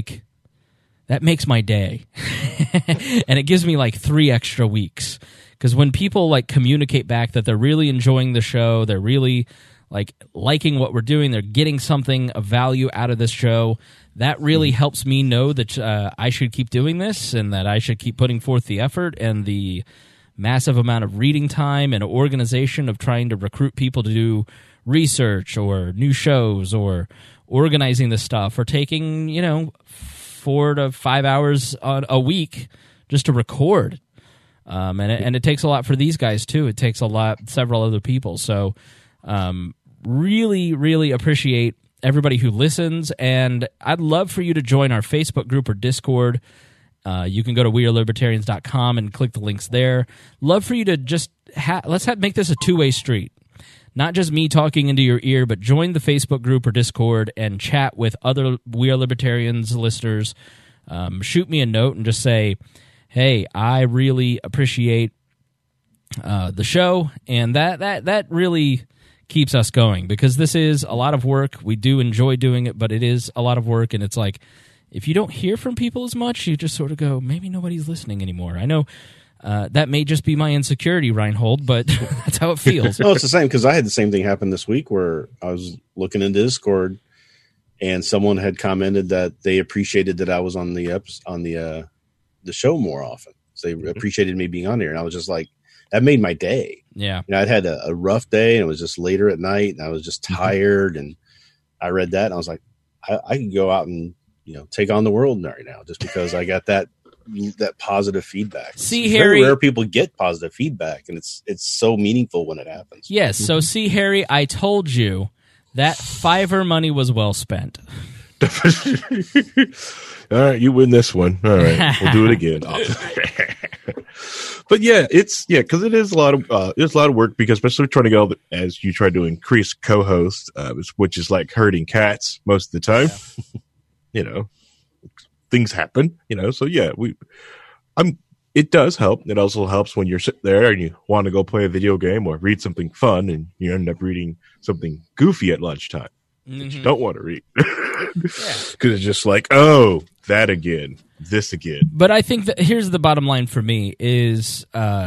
Speaker 1: makes my day. And it gives me like 3 extra weeks. Because when people like communicate back that they're really enjoying the show, they're really like liking what we're doing, they're getting something of value out of this show, that really helps me know that I should keep doing this and that I should keep putting forth the effort and the massive amount of reading time and organization of trying to recruit people to do research or new shows or organizing this stuff or taking, 4 to 5 hours a week just to record. And it takes a lot for these guys, too. It takes several other people. So really, really appreciate everybody who listens, and I'd love for you to join our Facebook group or Discord. You can go to wearelibertarians.com and click the links there. Love for you to just make this a two-way street. Not just me talking into your ear, but join the Facebook group or Discord and chat with other We Are Libertarians listeners. Shoot me a note and just say, hey, I really appreciate the show, and that really keeps us going, because this is a lot of work. We do enjoy doing it, but it is a lot of work, and it's like, if you don't hear from people as much, you just sort of go, maybe nobody's listening anymore. I know that may just be my insecurity, Reinhold, but that's how it feels.
Speaker 2: No, it's the same, because I had the same thing happen this week where I was looking into Discord, and someone had commented that they appreciated that I was on the show more often. So they appreciated me being on there, and I was just like, that made my day.
Speaker 1: Yeah.
Speaker 2: I'd had a rough day, and it was just later at night, and I was just tired, and I read that, and I was like, I could go out and take on the world right now just because I got that positive feedback.
Speaker 1: See,
Speaker 2: it's
Speaker 1: Harry,
Speaker 2: very rare people get positive feedback, and it's so meaningful when it happens.
Speaker 1: Yes. So see, Harry, I told you that Fiverr money was well spent.
Speaker 7: All right, you win this one. All right, we'll do it again. But yeah, because it is a lot of work, because especially trying to get as you try to increase co-host, which is like herding cats most of the time. Yeah. Things happen. So yeah, it does help. It also helps when you're sitting there and you want to go play a video game or read something fun, and you end up reading something goofy at lunchtime that you don't want to read. Because it's just like, oh, that again, this again.
Speaker 1: But I think that here's the bottom line for me is,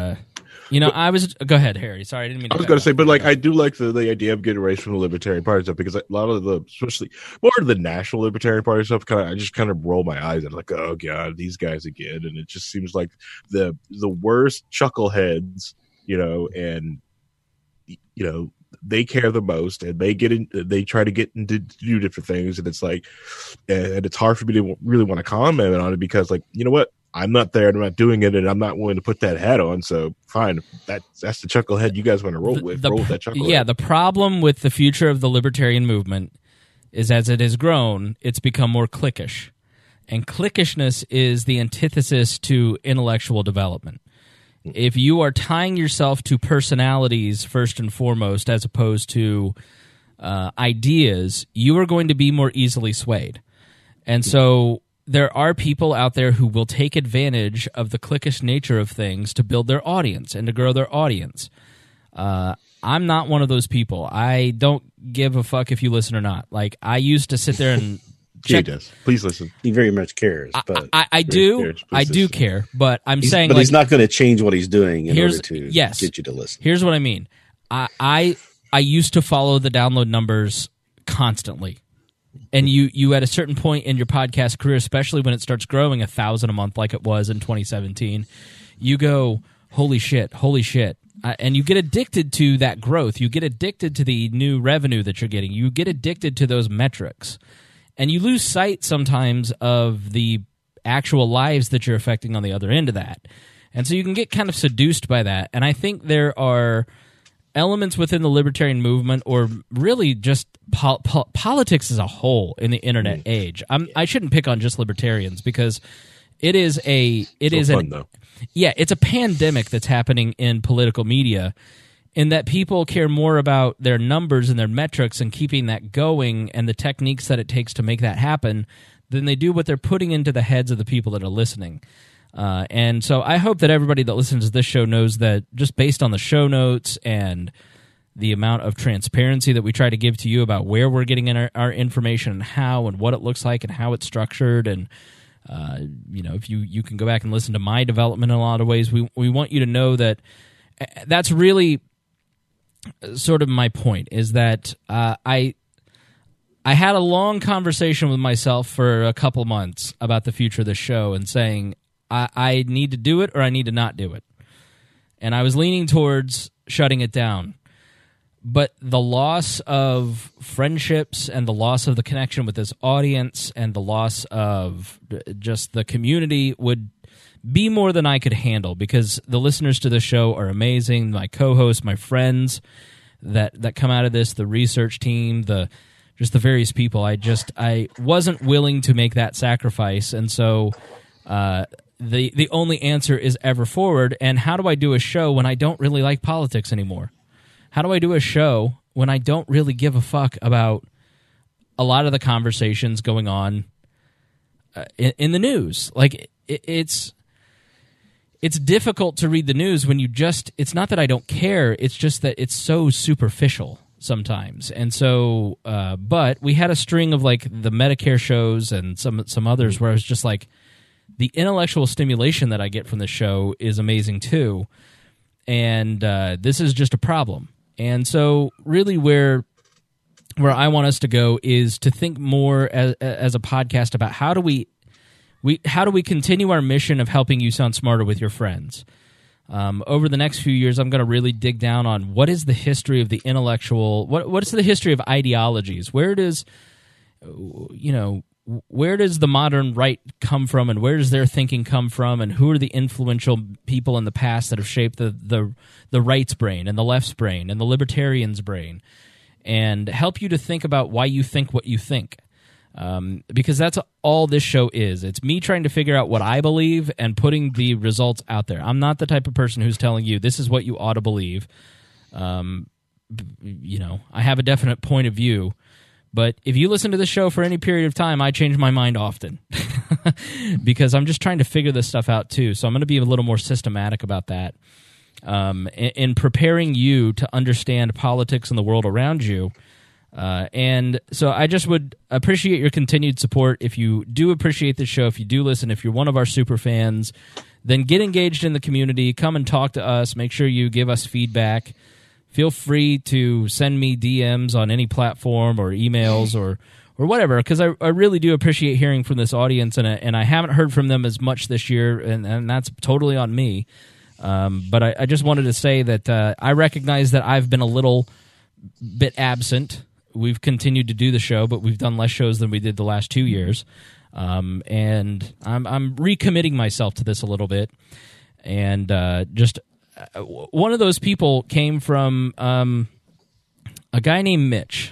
Speaker 1: go ahead, Harry. Sorry, I didn't mean to.
Speaker 7: I was going to say, but like, I do like the idea of getting away from the Libertarian Party stuff, because a lot of the, especially more of the National Libertarian Party stuff, I just kind of roll my eyes at, like, oh god, these guys again, and it just seems like the worst chuckleheads, and they care the most, and they try to get into do different things, and it's like, and it's hard for me to really want to comment on it, because, like, you know what? I'm not there, and I'm not doing it, and I'm not willing to put that hat on. So fine, that's the chucklehead you guys want to roll with. Roll with that chucklehead.
Speaker 1: Yeah, the problem with the future of the libertarian movement is, as it has grown, it's become more cliquish, and cliquishness is the antithesis to intellectual development. If you are tying yourself to personalities first and foremost, as opposed to ideas, you are going to be more easily swayed, and so there are people out there who will take advantage of the cliquish nature of things to build their audience and to grow their audience. I'm not one of those people. I don't give a fuck if you listen or not. Like, I used to sit there and check.
Speaker 7: He does. Please listen.
Speaker 2: He very much cares. But
Speaker 1: I do. I do care. But he's
Speaker 2: not going to change what he's doing in order to get you to listen.
Speaker 1: Here's what I mean. I used to follow the download numbers constantly. And you at a certain point in your podcast career, especially when it starts growing 1,000 a month like it was in 2017, you go, holy shit. And you get addicted to that growth. You get addicted to the new revenue that you're getting. You get addicted to those metrics. And you lose sight sometimes of the actual lives that you're affecting on the other end of that. And so you can get kind of seduced by that. And I think there are elements within the libertarian movement, or really just politics as a whole in the internet age. I shouldn't pick on just libertarians, because it's a pandemic that's happening in political media, in that people care more about their numbers and their metrics and keeping that going and the techniques that it takes to make that happen than they do what they're putting into the heads of the people that are listening. And so I hope that everybody that listens to this show knows that, just based on the show notes and the amount of transparency that we try to give to you about where we're getting in our information and how and what it looks like and how it's structured, and if you can go back and listen to my development in a lot of ways, we want you to know that that's really sort of my point, is that I had a long conversation with myself for a couple months about the future of the show, and saying, I need to do it or I need to not do it. And I was leaning towards shutting it down. But the loss of friendships and the loss of the connection with this audience and the loss of just the community would be more than I could handle, because the listeners to the show are amazing. My co-hosts, my friends that come out of this, the research team, the various people. I wasn't willing to make that sacrifice. And so the only answer is ever forward. And how do I do a show when I don't really like politics anymore? How do I do a show when I don't really give a fuck about a lot of the conversations going on in the news? Like, it's difficult to read the news when it's not that I don't care, it's just that it's so superficial sometimes. And so, but we had a string of, like, the Medicare shows and some others where I was just like, the intellectual stimulation that I get from the show is amazing too, and this is just a problem. And so really where I want us to go is to think more as a podcast about how do we continue our mission of helping you sound smarter with your friends. Over the next few years, I'm going to really dig down on what is the history of the intellectual, what is the history of ideologies? Where does the modern right come from, and where does their thinking come from, and who are the influential people in the past that have shaped the right's brain and the left's brain and the libertarian's brain, and help you to think about why you think what you think. Because that's all this show is. It's me trying to figure out what I believe and putting the results out there. I'm not the type of person who's telling you this is what you ought to believe. I have a definite point of view. But if you listen to this show for any period of time, I change my mind often because I'm just trying to figure this stuff out too. So I'm going to be a little more systematic about that. In preparing you to understand politics in the world around you, And so I just would appreciate your continued support. If you do appreciate the show, if you do listen, if you're one of our super fans, then get engaged in the community. Come and talk to us. Make sure you give us feedback. Feel free to send me DMs on any platform or emails or whatever, because I really do appreciate hearing from this audience, and I haven't heard from them as much this year, and that's totally on me. But I just wanted to say that I recognize that I've been a little bit absent. We've continued to do the show, but we've done less shows than we did the last 2 years. And I'm recommitting myself to this a little bit. And just one of those people came from a guy named Mitch.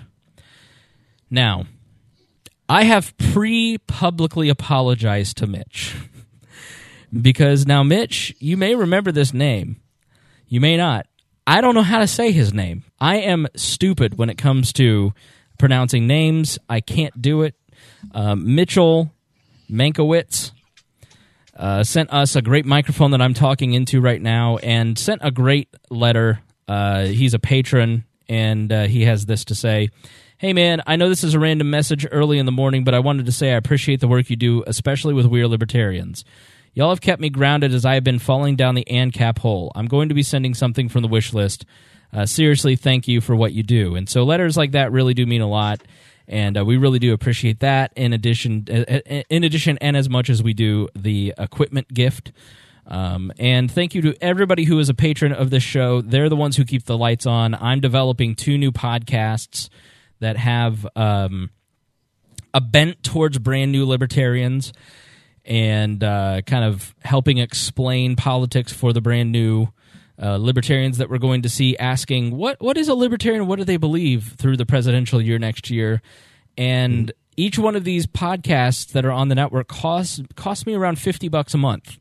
Speaker 1: Now, I have pre-publicly apologized to Mitch. Because now, Mitch, you may remember this name. You may not. I don't know how to say his name. I am stupid when it comes to pronouncing names. I can't do it. Mitchell Mankiewicz sent us a great microphone that I'm talking into right now and sent a great letter. He's a patron, and he has this to say. Hey, man, I know this is a random message early in the morning, but I wanted to say I appreciate the work you do, especially with We Are Libertarians. Y'all have kept me grounded as I have been falling down the ANCAP hole. I'm going to be sending something from the wish list. Seriously, thank you for what you do. And so letters like that really do mean a lot, and we really do appreciate that. In addition, and as much as we do the equipment gift. And thank you to everybody who is a patron of this show. They're the ones who keep the lights on. I'm developing 2 new podcasts that have a bent towards brand new libertarians, and kind of helping explain politics for the brand new libertarians that we're going to see, asking what is a libertarian, what do they believe through the presidential year next year. And each one of these podcasts that are on the network cost me around $50 a month.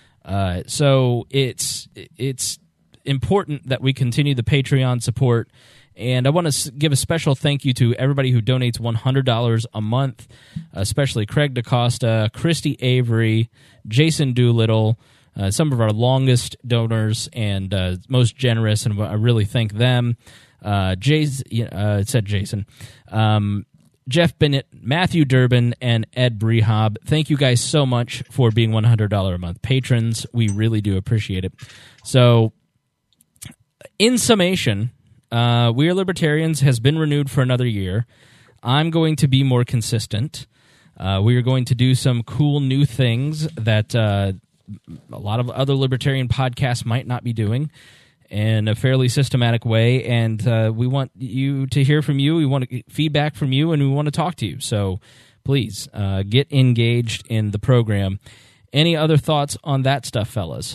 Speaker 1: So it's important that we continue the Patreon support. And I want to give a special thank you to everybody who donates $100 a month, especially Craig DaCosta, Christy Avery, Jason Doolittle, some of our longest donors and most generous, and I really thank them. It said Jason. Jeff Bennett, Matthew Durbin, and Ed Brehab. Thank you guys so much for being $100 a month patrons. We really do appreciate it. So, in summation, We Are Libertarians has been renewed for another year. I'm going to be more consistent. We are going to do some cool new things that a lot of other libertarian podcasts might not be doing in a fairly systematic way, and we want you to hear from you. We want to get feedback from you, and we want to talk to you. So please get engaged in the program. Any other thoughts on that stuff, fellas?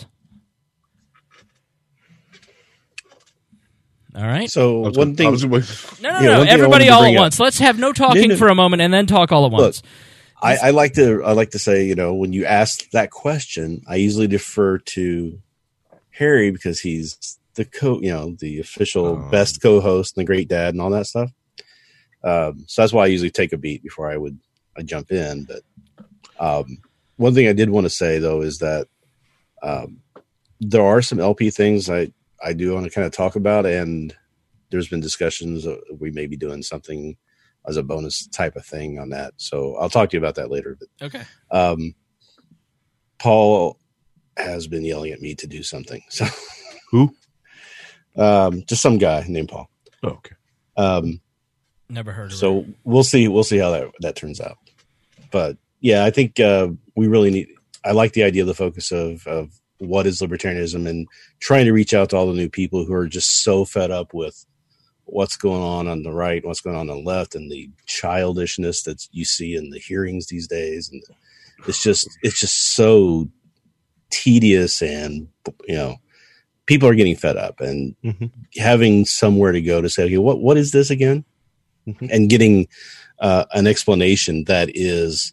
Speaker 1: All right.
Speaker 2: So one thing.
Speaker 1: No. Everybody all at once. Let's have no talking for a moment and then talk all at once.
Speaker 2: Look, I like to say, when you ask that question, I usually defer to Harry because he's the official best co-host and the great dad and all that stuff. So that's why I usually take a beat before I jump in. But one thing I did want to say though is that there are some LP things I do want to kind of talk about, and there's been discussions we may be doing something as a bonus type of thing on that. So I'll talk to you about that later. But,
Speaker 1: okay.
Speaker 2: Paul has been yelling at me to do something. So
Speaker 7: who?
Speaker 2: Just some guy named Paul.
Speaker 7: Oh, okay.
Speaker 1: Never heard of it.
Speaker 2: So we'll see how that turns out. But yeah, I think we really I like the idea of the focus of what is libertarianism and trying to reach out to all the new people who are just so fed up with what's going on the right, what's going on the left, and the childishness that you see in the hearings these days. And it's just so tedious, and people are getting fed up, and having somewhere to go to say, okay, what is this again? And getting an explanation that is,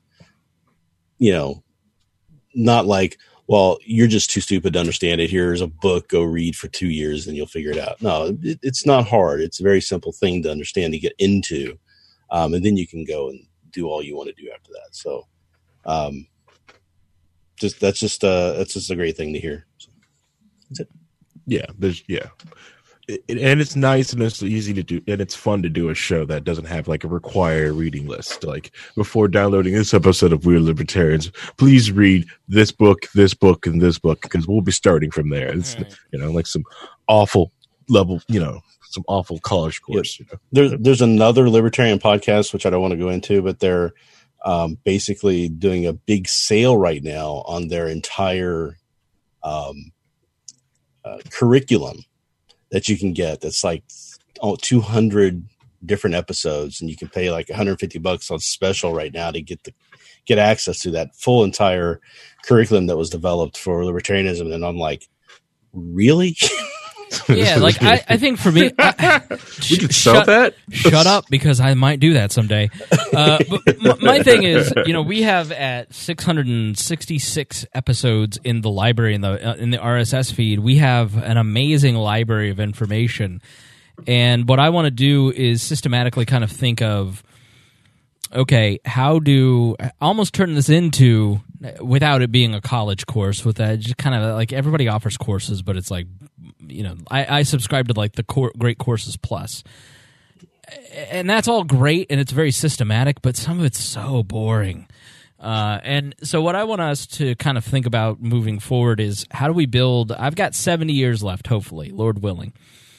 Speaker 2: not like, well, you're just too stupid to understand it. Here's a book, go read for 2 years and you'll figure it out. No, it's not hard. It's a very simple thing to understand, to get into. And then you can go and do all you want to do after that. So that's just a great thing to hear. So, that's it.
Speaker 7: Yeah. and it's nice and it's easy to do, and it's fun to do a show that doesn't have like a required reading list. Like before downloading this episode of We're Libertarians, please read this book, and this book, because we'll be starting from there. It's like some awful level, some awful college course.
Speaker 2: There's another libertarian podcast which I don't want to go into, but they're basically doing a big sale right now on their entire curriculum that you can get. That's like 200 different episodes, and you can pay like $150 on special right now to get access to that full entire curriculum that was developed for libertarianism. And I'm like, really?
Speaker 1: Yeah, like I think for me,
Speaker 7: we could sell that.
Speaker 1: Shut up, because I might do that someday. But my thing is, we have at 666 episodes in the library in the RSS feed. We have an amazing library of information, and what I want to do is systematically kind of think of, okay, how do I almost turn this into, without it being a college course, with that just kind of like everybody offers courses, but it's like, I subscribe to like the Great Courses Plus, and that's all great and it's very systematic, but some of it's so boring. And so what I want us to kind of think about moving forward is, how do we build? I've got 70 years left, hopefully, Lord willing.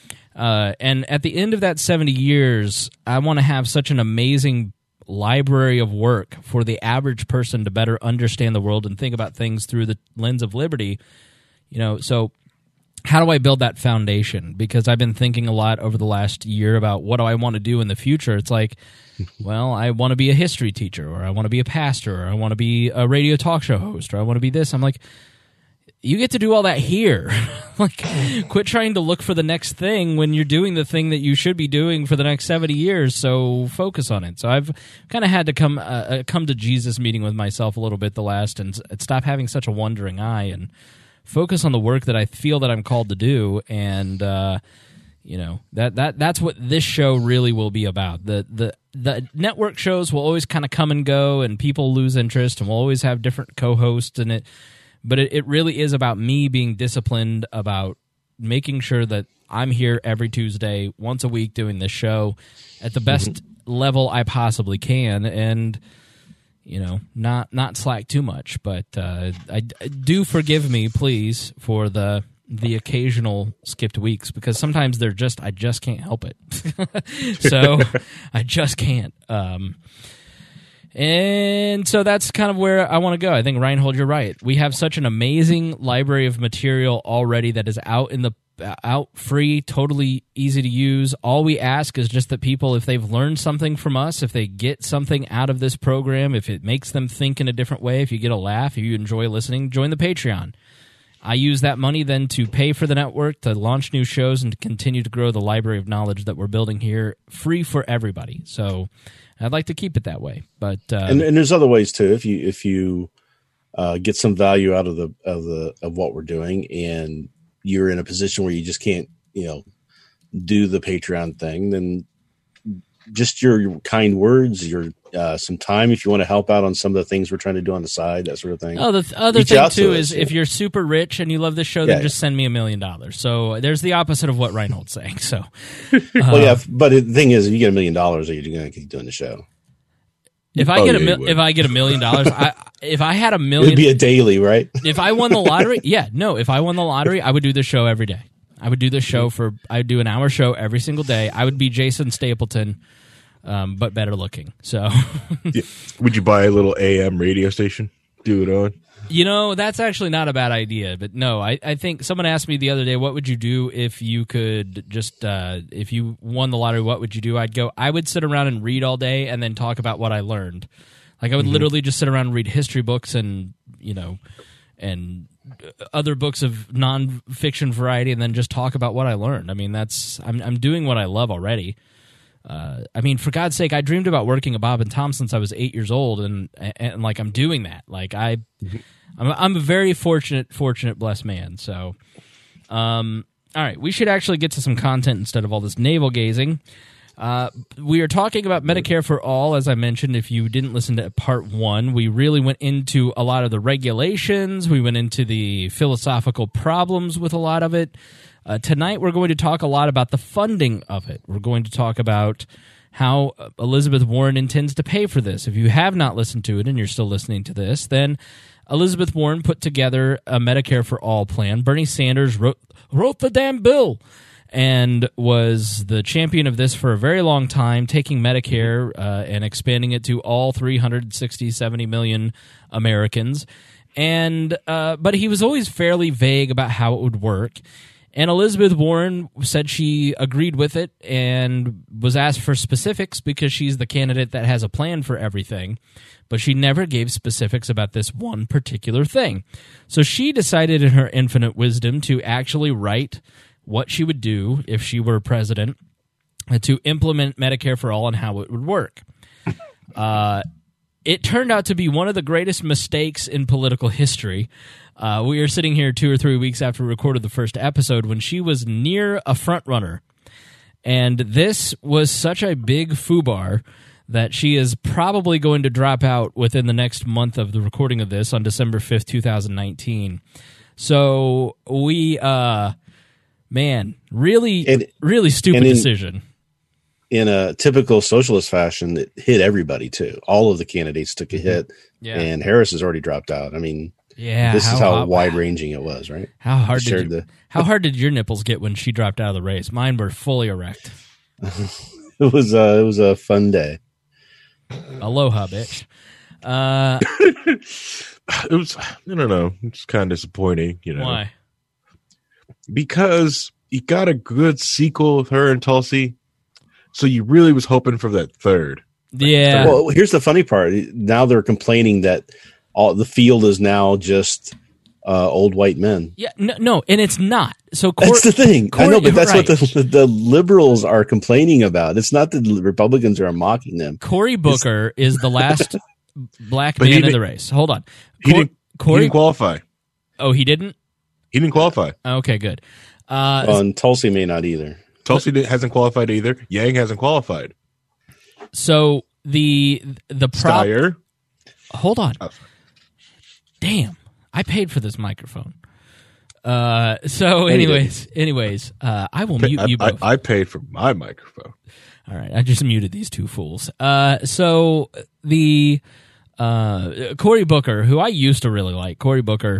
Speaker 1: And at the end of that 70 years, I want to have such an amazing library of work for the average person to better understand the world and think about things through the lens of liberty. So how do I build that foundation? Because I've been thinking a lot over the last year about what do I want to do in the future. It's like, well, I want to be a history teacher, or I want to be a pastor, or I want to be a radio talk show host, or I want to be this. I'm like, you get to do all that here. Like, quit trying to look for the next thing when you're doing the thing that you should be doing for the next 70 years. So focus on it. So I've kind of had to come to Jesus meeting with myself a little bit and stop having such a wandering eye and focus on the work that I feel that I'm called to do. And, that's what this show really will be about. The network shows will always kind of come and go, and people lose interest, and we'll always have different co-hosts in it. But it really is about me being disciplined about making sure that I'm here every Tuesday, once a week, doing this show at the best level I possibly can, and not slack too much. But I do forgive me, please, for the occasional skipped weeks, because sometimes I just can't help it. So I just can't. And so that's kind of where I want to go. I think, Reinhold, you're right. We have such an amazing library of material already that is out free, totally easy to use. All we ask is just that people, if they've learned something from us, if they get something out of this program, if it makes them think in a different way, if you get a laugh, if you enjoy listening, join the Patreon. I use that money then to pay for the network, to launch new shows, and to continue to grow the library of knowledge that we're building here, free for everybody. So I'd like to keep it that way, but
Speaker 2: and there's other ways too. If you get some value out of what we're doing, and you're in a position where you just can't do the Patreon thing, then just your kind words, your some time, if you want to help out on some of the things we're trying to do on the side, that sort of thing.
Speaker 1: Oh, the other thing too is, if you're super rich and you love this show, then just send me $1 million. So there's the opposite of what Reinhold's saying. So,
Speaker 2: but the thing is, if you get $1 million, are you going to keep doing the show?
Speaker 1: If I get $1 million, if I had $1 million,
Speaker 2: it'd be a daily, right?
Speaker 1: If I won the lottery, if I won the lottery, I would do this show every day. I would do this show I'd do an hour show every single day. I would be Jason Stapleton, but better looking. So,
Speaker 7: would you buy a little AM radio station? Do it on?
Speaker 1: That's actually not a bad idea. But no, I think someone asked me the other day, what would you do if you could just, if you won the lottery, what would you do? I would sit around and read all day and then talk about what I learned. Like, I would literally just sit around and read history books and, and other books of nonfiction variety, and then just talk about what I learned. I mean, I'm doing what I love already. For God's sake, I dreamed about working at Bob and Tom since I was 8 years old, and like, I'm doing that. Like, I'm a very fortunate, blessed man. So, all right, we should actually get to some content instead of all this navel gazing. We are talking about Medicare for All, as I mentioned. If you didn't listen to part 1, we really went into a lot of the regulations. We went into the philosophical problems with a lot of it. Tonight, we're going to talk a lot about the funding of it. We're going to talk about how Elizabeth Warren intends to pay for this. If you have not listened to it and you're still listening to this, then Elizabeth Warren put together a Medicare for All plan. Bernie Sanders wrote the damn bill and was the champion of this for a very long time, taking Medicare and expanding it to all 70 million Americans. And but he was always fairly vague about how it would work. And Elizabeth Warren said she agreed with it and was asked for specifics because she's the candidate that has a plan for everything, but she never gave specifics about this one particular thing. So she decided in her infinite wisdom to actually write what she would do if she were president to implement Medicare for All and how it would work. It turned out to be one of the greatest mistakes in political history. We are sitting here 2 or 3 weeks after we recorded the first episode when she was near a front runner. And this was such a big foobar that she is probably going to drop out within the next month of the recording of this on December 5th, 2019. So we, really stupid decision.
Speaker 2: In a typical socialist fashion, it hit everybody too. All of the candidates took a hit, and Harris has already dropped out. I mean, this is how wide-ranging it was, right?
Speaker 1: How hard did your nipples get when she dropped out of the race? Mine were fully erect.
Speaker 2: It was a fun day.
Speaker 1: Aloha, bitch.
Speaker 7: It was, I don't know, it's kind of disappointing, you know.
Speaker 1: Why?
Speaker 7: Because you got a good sequel with her and Tulsi, so you really was hoping for that third.
Speaker 1: Yeah.
Speaker 2: Well, here's the funny part. Now they're complaining that all the field is now just old white men.
Speaker 1: Yeah, no, and it's not. So
Speaker 2: that's the thing. I know, but that's what the liberals are complaining about. It's not the Republicans who are mocking them.
Speaker 1: Cory Booker is the last black man in the race. Hold on.
Speaker 7: He didn't qualify.
Speaker 1: Oh, he didn't?
Speaker 7: He didn't qualify.
Speaker 1: Okay, good.
Speaker 2: And Tulsi may not either.
Speaker 7: Tulsi hasn't qualified either. Yang hasn't qualified.
Speaker 1: So the
Speaker 7: Steyer.
Speaker 1: Hold on. Damn, I paid for this microphone. Anyways, I will mute you both.
Speaker 7: I paid for my microphone.
Speaker 1: All right, I just muted these two fools. So the Cory Booker, who I used to really like, Cory Booker,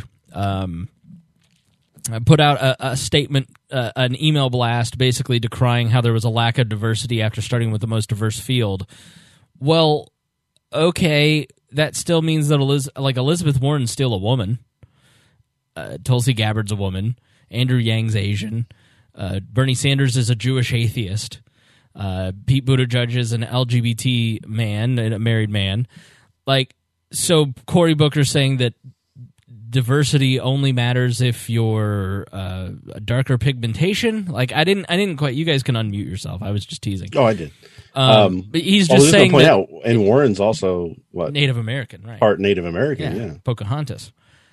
Speaker 1: put out a statement, an email blast, basically decrying how there was a lack of diversity after starting with the most diverse field. Well, okay, that still means that Elizabeth Warren's still a woman. Tulsi Gabbard's a woman. Andrew Yang's Asian. Bernie Sanders is a Jewish atheist. Pete Buttigieg is an LGBT man, a married man. So Cory Booker's saying that diversity only matters if you're a darker pigmentation. I didn't quite. You guys can unmute yourself. I was just teasing.
Speaker 2: Oh, I did.
Speaker 1: But he's just saying
Speaker 2: point out, and Warren's also
Speaker 1: Native American, right?
Speaker 2: Part Native American, yeah.
Speaker 1: Pocahontas.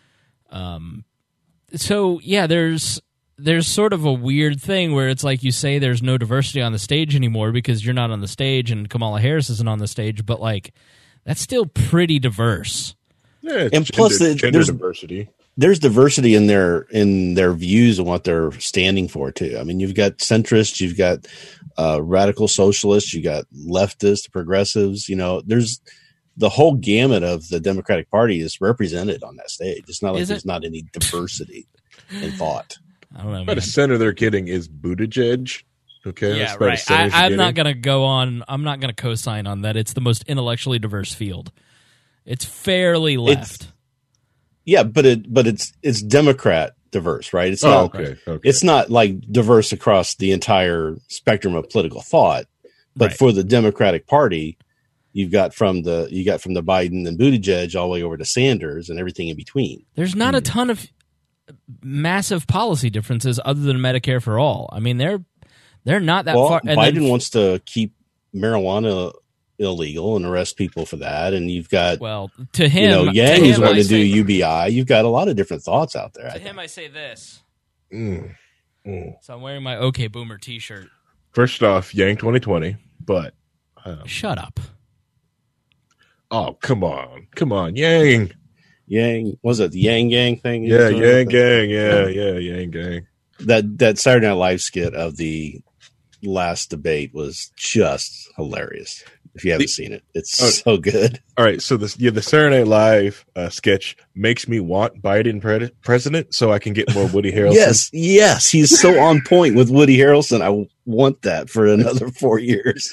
Speaker 1: So yeah, there's sort of a weird thing where it's like you say there's no diversity on the stage anymore because you're not on the stage and Kamala Harris isn't on the stage, but that's still pretty diverse.
Speaker 7: Yeah,
Speaker 2: and plus
Speaker 7: there's diversity.
Speaker 2: There's diversity in their views and what they're standing for too. I mean, you've got centrists, you've got radical socialists, you got leftists, progressives. You know, there's the whole gamut of the Democratic Party is represented on that stage. It's not like there's not any diversity in thought.
Speaker 1: I don't know.
Speaker 7: But the center they're getting is Buttigieg. Okay,
Speaker 1: yeah, right. I'm not going to go on. I'm not going to co-sign on that. It's the most intellectually diverse field. It's fairly left.
Speaker 2: But it's Democrat diverse, right? It's not.
Speaker 7: Okay.
Speaker 2: It's not diverse across the entire spectrum of political thought. But for the Democratic Party, you got from the Biden and Buttigieg all the way over to Sanders and everything in between.
Speaker 1: There's not a ton of massive policy differences other than Medicare for all. I mean, they're not that far. And
Speaker 2: Biden wants to keep marijuana illegal and arrest people for that, and you've got
Speaker 1: to him,
Speaker 2: Yang is wanting to do UBI. You've got a lot of different thoughts out there.
Speaker 1: To him, I say this. So I'm wearing my OK Boomer T-shirt.
Speaker 7: First off, Yang 2020, but
Speaker 1: shut up.
Speaker 7: Oh, come on, Yang.
Speaker 2: Was it the Yang Gang thing?
Speaker 7: Yeah, Yang Gang. Yeah, Yang Gang.
Speaker 2: that Saturday Night Live skit of the last debate was just hilarious. If you haven't seen it, it's so good.
Speaker 7: All right, so the Saturday Night Live sketch makes me want Biden president, so I can get more Woody Harrelson.
Speaker 2: Yes, he's so on point with Woody Harrelson. I want that for another 4 years.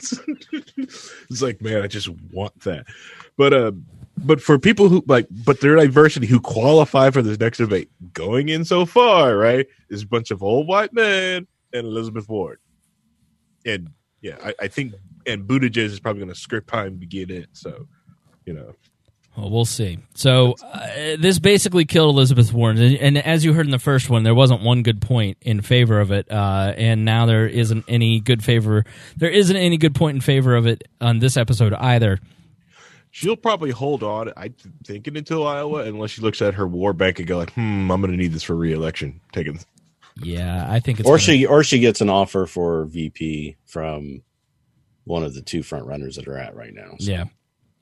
Speaker 7: It's like, man, I just want that. But for people who but their diversity who qualify for this next debate, going in so far, right, is a bunch of old white men and Elizabeth Warren, and I think. And Buttigieg is probably going to script time to get in, so
Speaker 1: Well, we'll see. So this basically killed Elizabeth Warren, and as you heard in the first one, there wasn't one good point in favor of it, and now there isn't any good point in favor of it on this episode either.
Speaker 7: She'll probably hold on, I'm thinking, until Iowa, unless she looks at her war bank and go like, I'm going to need this for re-election.
Speaker 1: Yeah, I think it's
Speaker 2: or she gets an offer for VP from one of the two front runners that are at right now. So.
Speaker 1: Yeah.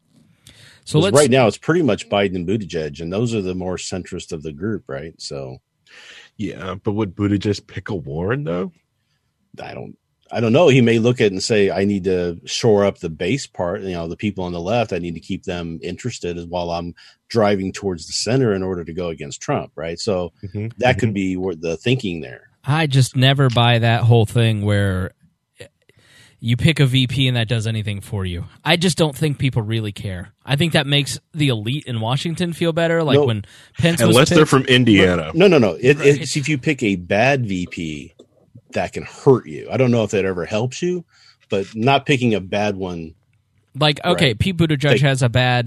Speaker 1: So
Speaker 2: right now it's pretty much Biden and Buttigieg, and those are the more centrist of the group, right? So,
Speaker 7: yeah, but would Buttigieg pick a Warren though?
Speaker 2: I don't know. He may look at it and say, I need to shore up the base part. The people on the left, I need to keep them interested while I'm driving towards the center in order to go against Trump, right? So that could be the thinking there.
Speaker 1: I just never buy that whole thing where you pick a VP and that does anything for you. I just don't think people really care. I think that makes the elite in Washington feel better. Like when Pence was
Speaker 7: unless they're from Indiana.
Speaker 2: No. It's if you pick a bad VP, that can hurt you. I don't know if that ever helps you, but not picking a bad one.
Speaker 1: Like, okay, right. Pete Buttigieg has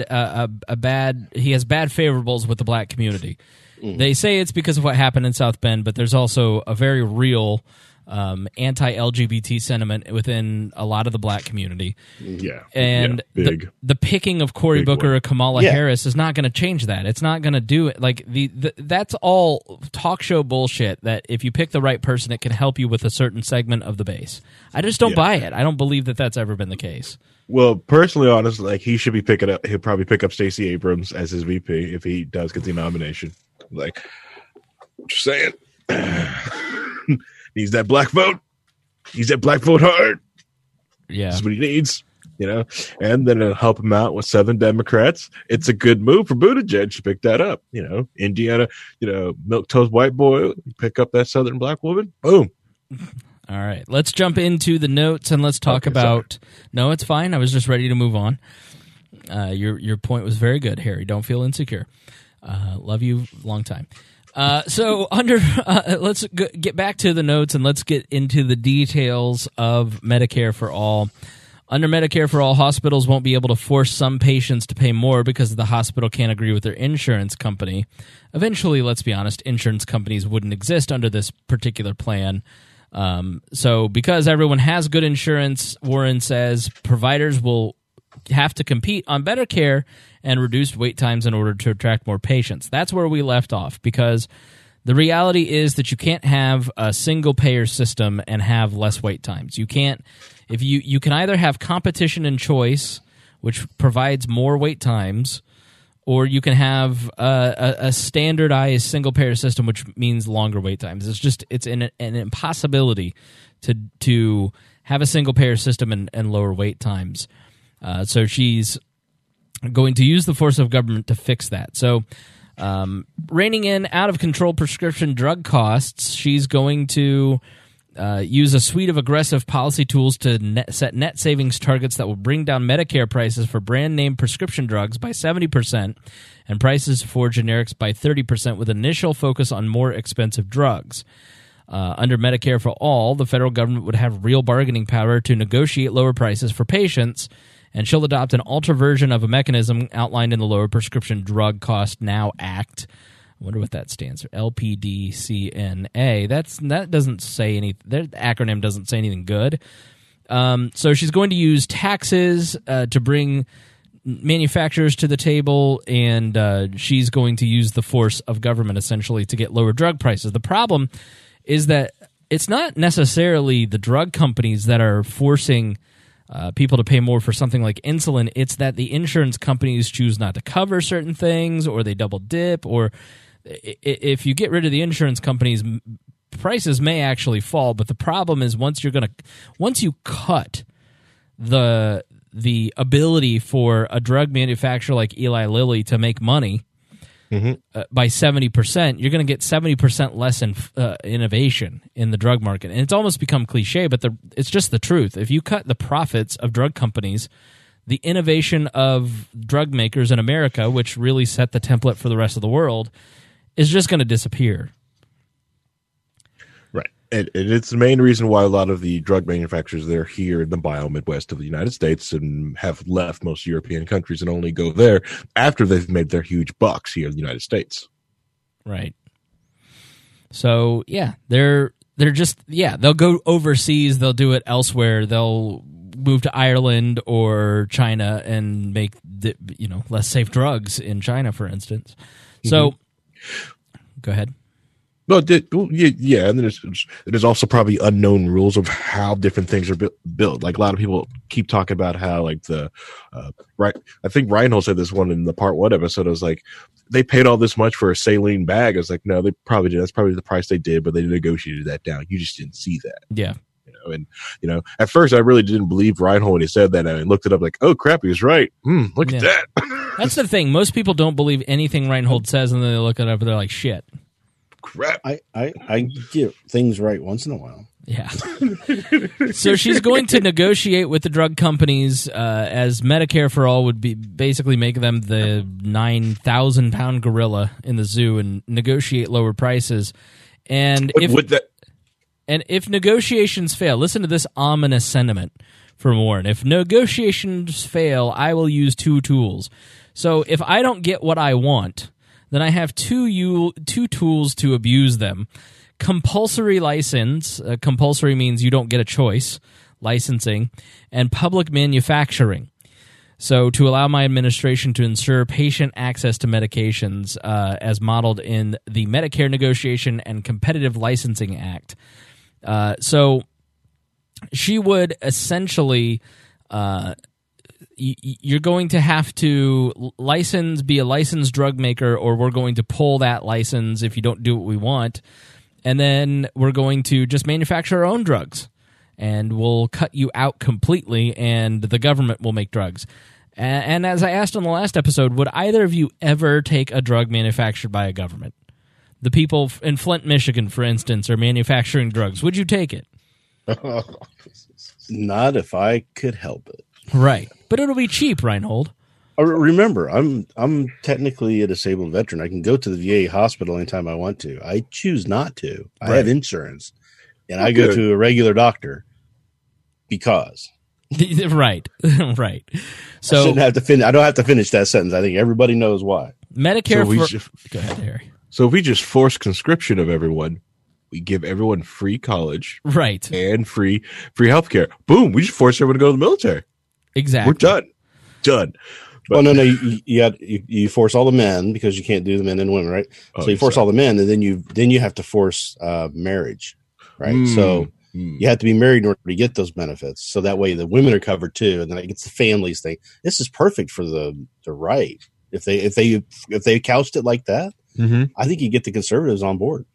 Speaker 1: he has bad favorables with the black community. They say it's because of what happened in South Bend, but there's also a very real anti-LGBT sentiment within a lot of the black community.
Speaker 7: Yeah.
Speaker 1: And the picking of Cory Booker or Kamala Harris is not going to change that. It's not going to do it. Like that's all talk show bullshit that if you pick the right person, it can help you with a certain segment of the base. I just don't buy it. I don't believe that that's ever been the case.
Speaker 7: Well, personally, honestly, like he should be picking up. He'll probably pick up Stacey Abrams as his VP if he does get the nomination. Like, just saying. Needs that black vote. Needs that black vote hard.
Speaker 1: Yeah.
Speaker 7: That's what he needs, and then it'll help him out with 7 Democrats. It's a good move for Buttigieg to pick that up. Indiana, milquetoast white boy, pick up that Southern black woman. Boom.
Speaker 1: All right. Let's jump into the notes and let's talk about. Sorry. No, it's fine. I was just ready to move on. Your point was very good, Harry. Don't feel insecure. Love you, long time. So let's get back to the notes and let's get into the details of Medicare for All. Under Medicare for All, hospitals won't be able to force some patients to pay more because the hospital can't agree with their insurance company. Eventually, let's be honest, insurance companies wouldn't exist under this particular plan. So because everyone has good insurance, Warren says providers will have to compete on better care and reduced wait times in order to attract more patients. That's where we left off, because the reality is that you can't have a single payer system and have less wait times. You can't. If you can either have competition and choice, which provides more wait times, or you can have a standardized single payer system, which means longer wait times. It's an impossibility to have a single payer system and lower wait times. So she's going to use the force of government to fix that. So reining in out-of-control prescription drug costs, she's going to use a suite of aggressive policy tools to set net savings targets that will bring down Medicare prices for brand-name prescription drugs by 70% and prices for generics by 30%, with initial focus on more expensive drugs. Under Medicare for All, the federal government would have real bargaining power to negotiate lower prices for patients, and she'll adopt an alter version of a mechanism outlined in the Lower Prescription Drug Cost Now Act. I wonder what that stands for. LPDCNA. That doesn't say any. The acronym doesn't say anything good. So she's going to use taxes to bring manufacturers to the table, and she's going to use the force of government essentially to get lower drug prices. The problem is that it's not necessarily the drug companies that are forcing people to pay more for something like insulin. It's that the insurance companies choose not to cover certain things, or they double dip, or if you get rid of the insurance companies, prices may actually fall, but the problem is once you cut the ability for a drug manufacturer like Eli Lilly to make money by 70%, you're going to get 70% less innovation in the drug market. And it's almost become cliche, but it's just the truth. If you cut the profits of drug companies, the innovation of drug makers in America, which really set the template for the rest of the world, is just going to disappear.
Speaker 7: Right. And it's the main reason why a lot of the drug manufacturers that are here in the bio-Midwest of the United States and have left most European countries and only go there after they've made their huge bucks here in the United States.
Speaker 1: Right. So, yeah, they'll go overseas. They'll do it elsewhere. They'll move to Ireland or China and make less safe drugs in China, for instance. So, go ahead.
Speaker 7: Well, yeah, and then there's also probably unknown rules of how different things are built. Like a lot of people keep talking about how like right. I think Reinhold said this one in the part 1 episode. It was like they paid all this much for a saline bag. I was like, no, they probably did. That's probably the price they did, but they negotiated that down. You just didn't see that.
Speaker 1: Yeah.
Speaker 7: And at first I really didn't believe Reinhold when he said that. I looked it up like, oh crap, he was right. Look at that.
Speaker 1: That's the thing. Most people don't believe anything Reinhold says, and then they look it up and they're like, shit.
Speaker 7: Crap.
Speaker 2: I get things right once in a while.
Speaker 1: Yeah. So she's going to negotiate with the drug companies as Medicare for All would be basically make them the 9,000-pound gorilla in the zoo and negotiate lower prices. And if negotiations fail, listen to this ominous sentiment from Warren. If negotiations fail, I will use 2 tools. So if I don't get what I want, then I have two tools to abuse them. Compulsory license. Compulsory means you don't get a choice. Licensing. And public manufacturing. So to allow my administration to ensure patient access to medications as modeled in the Medicare Negotiation and Competitive Licensing Act. So she would essentially... you're going to have to be a licensed drug maker, or we're going to pull that license if you don't do what we want. And then we're going to just manufacture our own drugs. And we'll cut you out completely, and the government will make drugs. And as I asked on the last episode, would either of you ever take a drug manufactured by a government? The people in Flint, Michigan, for instance, are manufacturing drugs. Would you take it?
Speaker 2: Not if I could help it.
Speaker 1: Right. But it'll be cheap, Reinhold.
Speaker 2: Remember, I'm technically a disabled veteran. I can go to the VA hospital anytime I want to. I choose not to. I have insurance, and I go to a regular doctor because.
Speaker 1: Right. Right. So
Speaker 2: I don't have to finish that sentence. I think everybody knows why.
Speaker 1: Medicare. Go ahead, Harry.
Speaker 7: So if we just force conscription of everyone, we give everyone free college,
Speaker 1: right,
Speaker 7: and free healthcare. Boom! We just force everyone to go to the military.
Speaker 1: Exactly.
Speaker 7: We're done.
Speaker 2: But, well, no, you force all the men because you can't do the men and women, right? So you force all the men, and then you have to force marriage, right? So you have to be married in order to get those benefits. So that way the women are covered too, and then it gets the families thing. This is perfect for the right. If they couched it like that, I think you get the conservatives on board.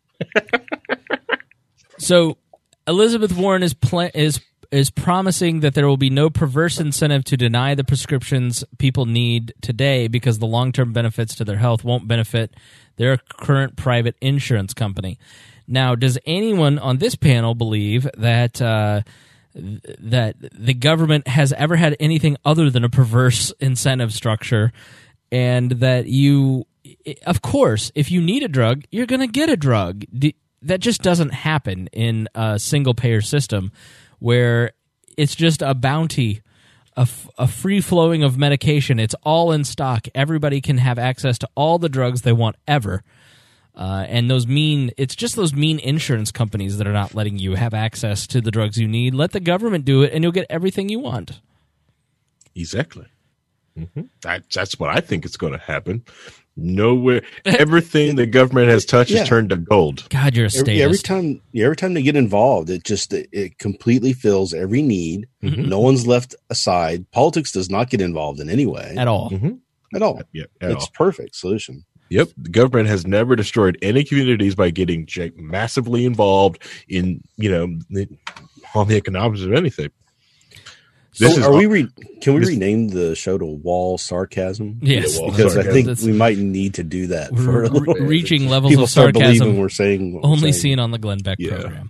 Speaker 1: So Elizabeth Warren is promising that there will be no perverse incentive to deny the prescriptions people need today because the long-term benefits to their health won't benefit their current private insurance company. Now, does anyone on this panel believe that that the government has ever had anything other than a perverse incentive structure, and that of course, if you need a drug, you're going to get a drug? That just doesn't happen in a single-payer system where it's just a bounty, a free flowing of medication. It's all in stock. Everybody can have access to all the drugs they want ever. And it's just those mean insurance companies that are not letting you have access to the drugs you need. Let the government do it, and you'll get everything you want.
Speaker 7: Exactly. That's what I think is going to happen. Nowhere, everything the government has touched is turned to gold.
Speaker 1: God, you're a statist.
Speaker 2: Every time they get involved, it completely fills every need. No one's left aside. Politics does not get involved in any way
Speaker 1: at all.
Speaker 2: At all.
Speaker 7: Yeah,
Speaker 2: it's a perfect solution.
Speaker 7: Yep, the government has never destroyed any communities by getting massively involved in, on the economics of anything.
Speaker 2: So can we rename the show to Wall Sarcasm?
Speaker 1: Yes.
Speaker 2: Because I think we might need to do that. For a little bit.
Speaker 1: Reaching levels
Speaker 2: People
Speaker 1: of
Speaker 2: start
Speaker 1: sarcasm
Speaker 2: believing we're saying what we're
Speaker 1: only
Speaker 2: saying.
Speaker 1: seen on the Glenn Beck program.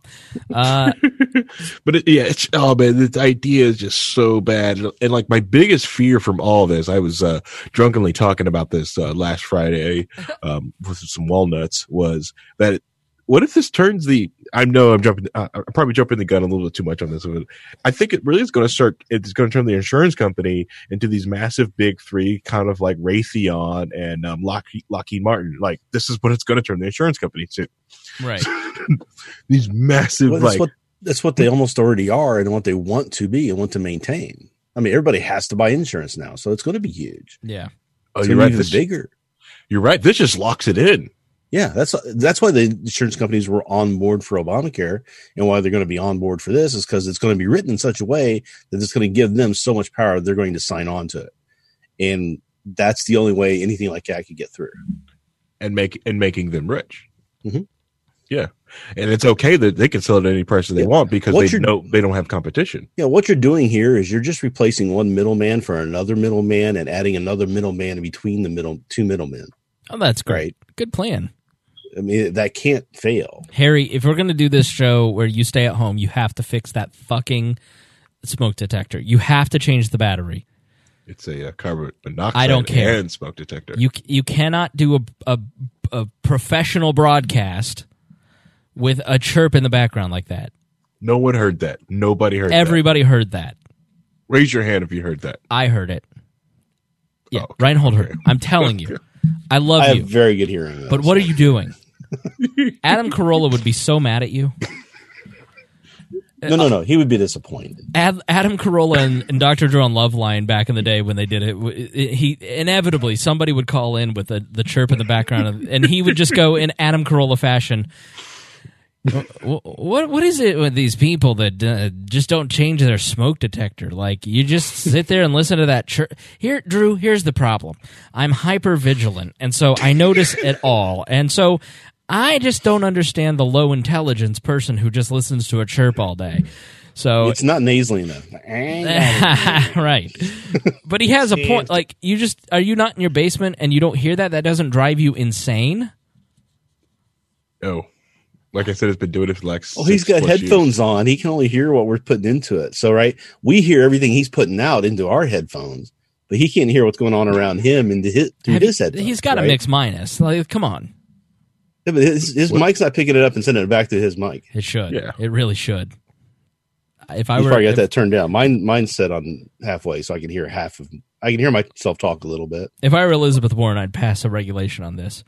Speaker 7: But the idea is just so bad. And like my biggest fear from all this, I was drunkenly talking about this last Friday with some walnuts, was that what if this turns I'm probably jumping the gun a little bit too much on this. But I think it really is going to it's going to turn the insurance company into these massive big three, kind of like Raytheon and Lockheed Martin. Like, this is what it's going to turn the insurance company to.
Speaker 1: Right.
Speaker 7: These massive,
Speaker 2: that's what they almost already are and what they want to be and want to maintain. I mean, everybody has to buy insurance now, so it's going to be huge.
Speaker 1: Yeah.
Speaker 7: Oh, you're right.
Speaker 2: Even bigger.
Speaker 7: You're right. This just locks it in.
Speaker 2: Yeah, that's why the insurance companies were on board for Obamacare, and why they're going to be on board for this is because it's going to be written in such a way that it's going to give them so much power they're going to sign on to it, and that's the only way anything like that could get through,
Speaker 7: and making them rich.
Speaker 2: Mm-hmm.
Speaker 7: Yeah, and it's okay that they can sell it at any price that they want because they know they don't have competition.
Speaker 2: Yeah, what you're doing here is you're just replacing one middleman for another middleman and adding another middleman in between the two middlemen.
Speaker 1: Oh, that's great.
Speaker 2: Right.
Speaker 1: Good plan.
Speaker 2: I mean, that can't fail.
Speaker 1: Harry, if we're going to do this show where you stay at home, you have to fix that fucking smoke detector. You have to change the battery.
Speaker 7: It's a carbon monoxide
Speaker 1: I don't care.
Speaker 7: and smoke detector.
Speaker 1: You cannot do a professional broadcast with a chirp in the background like that.
Speaker 7: No one heard that. Nobody heard
Speaker 1: Everybody heard that.
Speaker 7: Raise your hand if you heard that.
Speaker 1: I heard it. Yeah,
Speaker 7: okay.
Speaker 1: Reinhold heard it. I'm telling you. I love you.
Speaker 2: I have very good hearing.
Speaker 1: But what are you doing? Adam Carolla would be so mad at you.
Speaker 2: No. He would be disappointed.
Speaker 1: Adam Carolla and Dr. Drew on Loveline back in the day when they did it, he inevitably somebody would call in with the chirp in the background, and he would just go in Adam Carolla fashion. What is it with these people that just don't change their smoke detector? Like, you just sit there and listen to that chirp. Here, Drew, here's the problem. I'm hyper vigilant, and so I notice it all, and so I just don't understand the low intelligence person who just listens to a chirp all day. So
Speaker 2: it's not nasally enough.
Speaker 1: Right. But he has a point. Like, are you not in your basement and you don't hear that? That doesn't drive you insane?
Speaker 7: No. Like I said, it's been doing it for like 6
Speaker 2: he's got headphones
Speaker 7: years.
Speaker 2: on. He can only hear what we're putting into it. So, right, we hear everything he's putting out into our headphones, but he can't hear what's going on around him through his headphones.
Speaker 1: He's got a mix minus. Like, come on.
Speaker 2: Yeah, but his mic's not picking it up and sending it back to his mic.
Speaker 1: It should.
Speaker 7: Yeah.
Speaker 1: It really should. If I
Speaker 2: He's
Speaker 1: were,
Speaker 2: probably got that turned down. Mine's set on halfway, so I can hear I can hear myself talk a little bit.
Speaker 1: If I were Elizabeth Warren, I'd pass a regulation on this.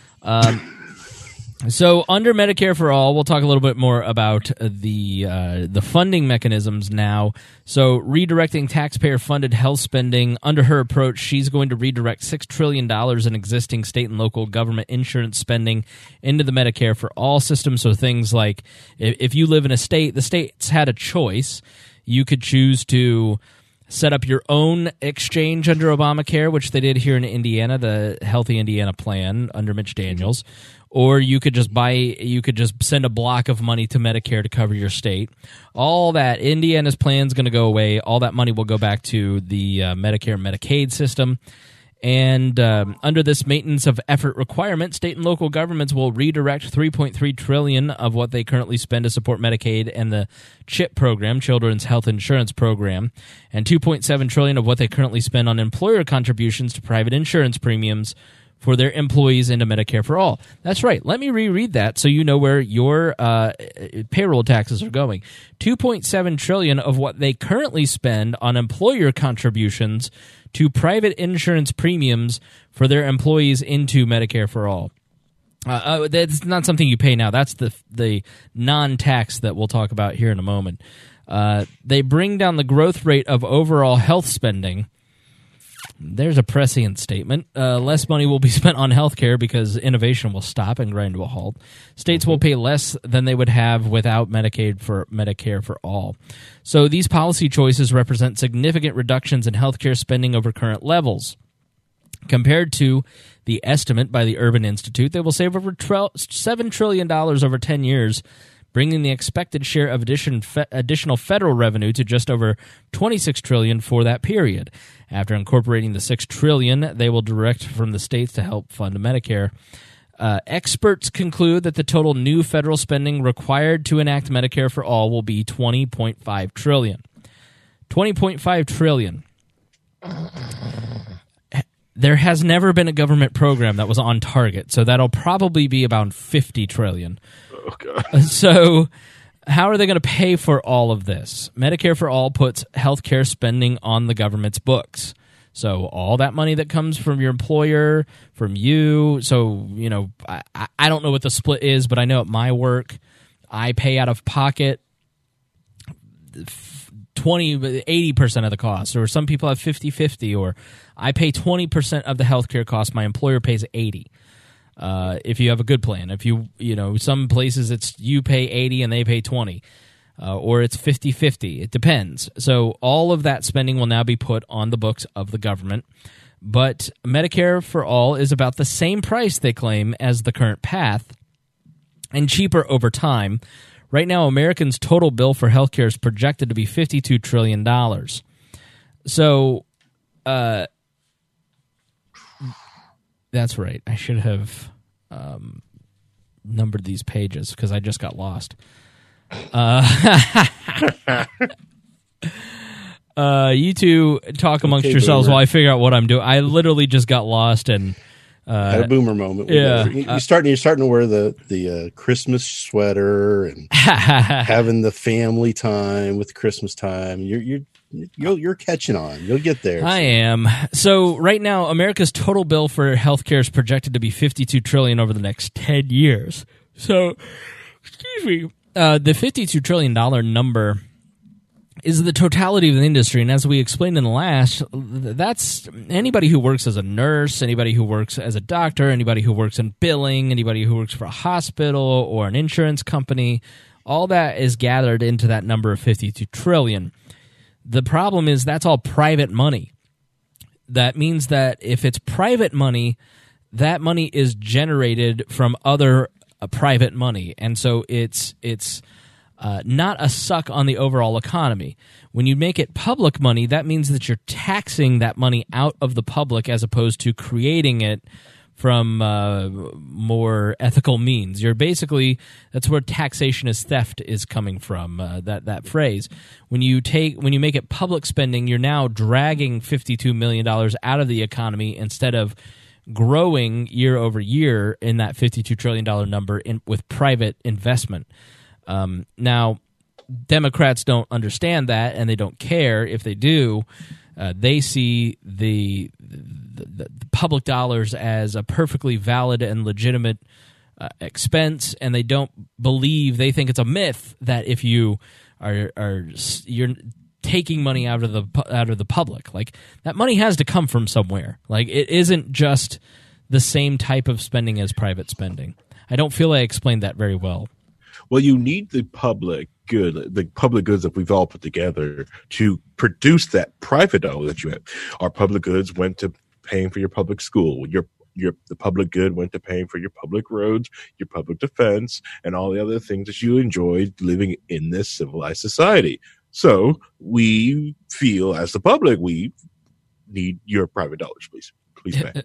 Speaker 1: So under Medicare for All, we'll talk a little bit more about the funding mechanisms now. So redirecting taxpayer-funded health spending. Under her approach, she's going to redirect $6 trillion in existing state and local government insurance spending into the Medicare for All system. So things like if you live in a state, the state's had a choice. You could choose to set up your own exchange under Obamacare, which they did here in Indiana, the Healthy Indiana Plan under Mitch Daniels. Or you could just send a block of money to Medicare to cover your state. All that, Indiana's plan is going to go away. All that money will go back to the Medicare and Medicaid system. And under this maintenance of effort requirement, state and local governments will redirect $3.3 trillion of what they currently spend to support Medicaid and the CHIP program, Children's Health Insurance Program, and $2.7 trillion of what they currently spend on employer contributions to private insurance premiums for their employees into Medicare for All. That's right. Let me reread that so you know where your payroll taxes are going. $2.7 trillion of what they currently spend on employer contributions to private insurance premiums for their employees into Medicare for All. That's not something you pay now. That's the non-tax that we'll talk about here in a moment. They bring down the growth rate of overall health spending. There's a prescient statement. Less money will be spent on healthcare because innovation will stop and grind to a halt. States will pay less than they would have without Medicare for All. So these policy choices represent significant reductions in healthcare spending over current levels. Compared to the estimate by the Urban Institute, they will save over $7 trillion over 10 years, bringing the expected share of additional federal revenue to just over $26 trillion for that period. After incorporating the $6 trillion they will direct from the states to help fund Medicare. Experts conclude that the total new federal spending required to enact Medicare for all will be $20.5 trillion. $20.5 trillion. There has never been a government program that was on target, so that'll probably be about $50 trillion.
Speaker 7: Oh, God.
Speaker 1: So how are they going to pay for all of this? Medicare for All puts healthcare spending on the government's books. So all that money that comes from your employer, from you, so, you know, I don't know what the split is, but I know at my work, I pay out of pocket 80% of the cost, or some people have 50-50, or I pay 20% of the healthcare cost, my employer pays 80%. If you have a good plan. If you know, some places it's you pay 80 and they pay 20. Or it's 50-50. It depends. So all of that spending will now be put on the books of the government. But Medicare for All is about the same price, they claim, as the current path, and cheaper over time. Right now, Americans' total bill for healthcare is projected to be $52 trillion. So, that's right. I should have numbered these pages because I just got lost. You two talk amongst yourselves while I figure out what I'm doing. I literally just got lost and
Speaker 2: had a boomer moment.
Speaker 1: Yeah,
Speaker 2: you're starting to wear the Christmas sweater and having the family time with Christmas time. You're catching on. You'll get there.
Speaker 1: I am. So right now, America's total bill for healthcare is projected to be $52 trillion over the next 10 years. So, excuse me. The $52 trillion number is the totality of the industry, and as we explained in the last, that's anybody who works as a nurse, anybody who works as a doctor, anybody who works in billing, anybody who works for a hospital or an insurance company. All that is gathered into that number of $52 trillion. The problem is that's all private money. That means that if it's private money, that money is generated from other private money, and so it's not a suck on the overall economy. When you make it public money, that means that you're taxing that money out of the public as opposed to creating it from more ethical means. You're basically, that's where taxation is theft is coming from, that phrase. When you make it public spending, you're now dragging $52 million out of the economy instead of growing year over year in that $52 trillion number with private investment. Now, Democrats don't understand that, and they don't care if they do. They see the public dollars as a perfectly valid and legitimate expense, and they don't believe. They think it's a myth that if you you're taking money out of the public, like that money has to come from somewhere. Like it isn't just the same type of spending as private spending. I don't feel I explained that very well.
Speaker 7: Well, you need the public goods that we've all put together to produce that private dollar that you have. Our public goods went to paying for your public school. The public good went to paying for your public roads, your public defense, and all the other things that you enjoyed living in this civilized society. So we feel, as the public, we need your private dollars, please pay.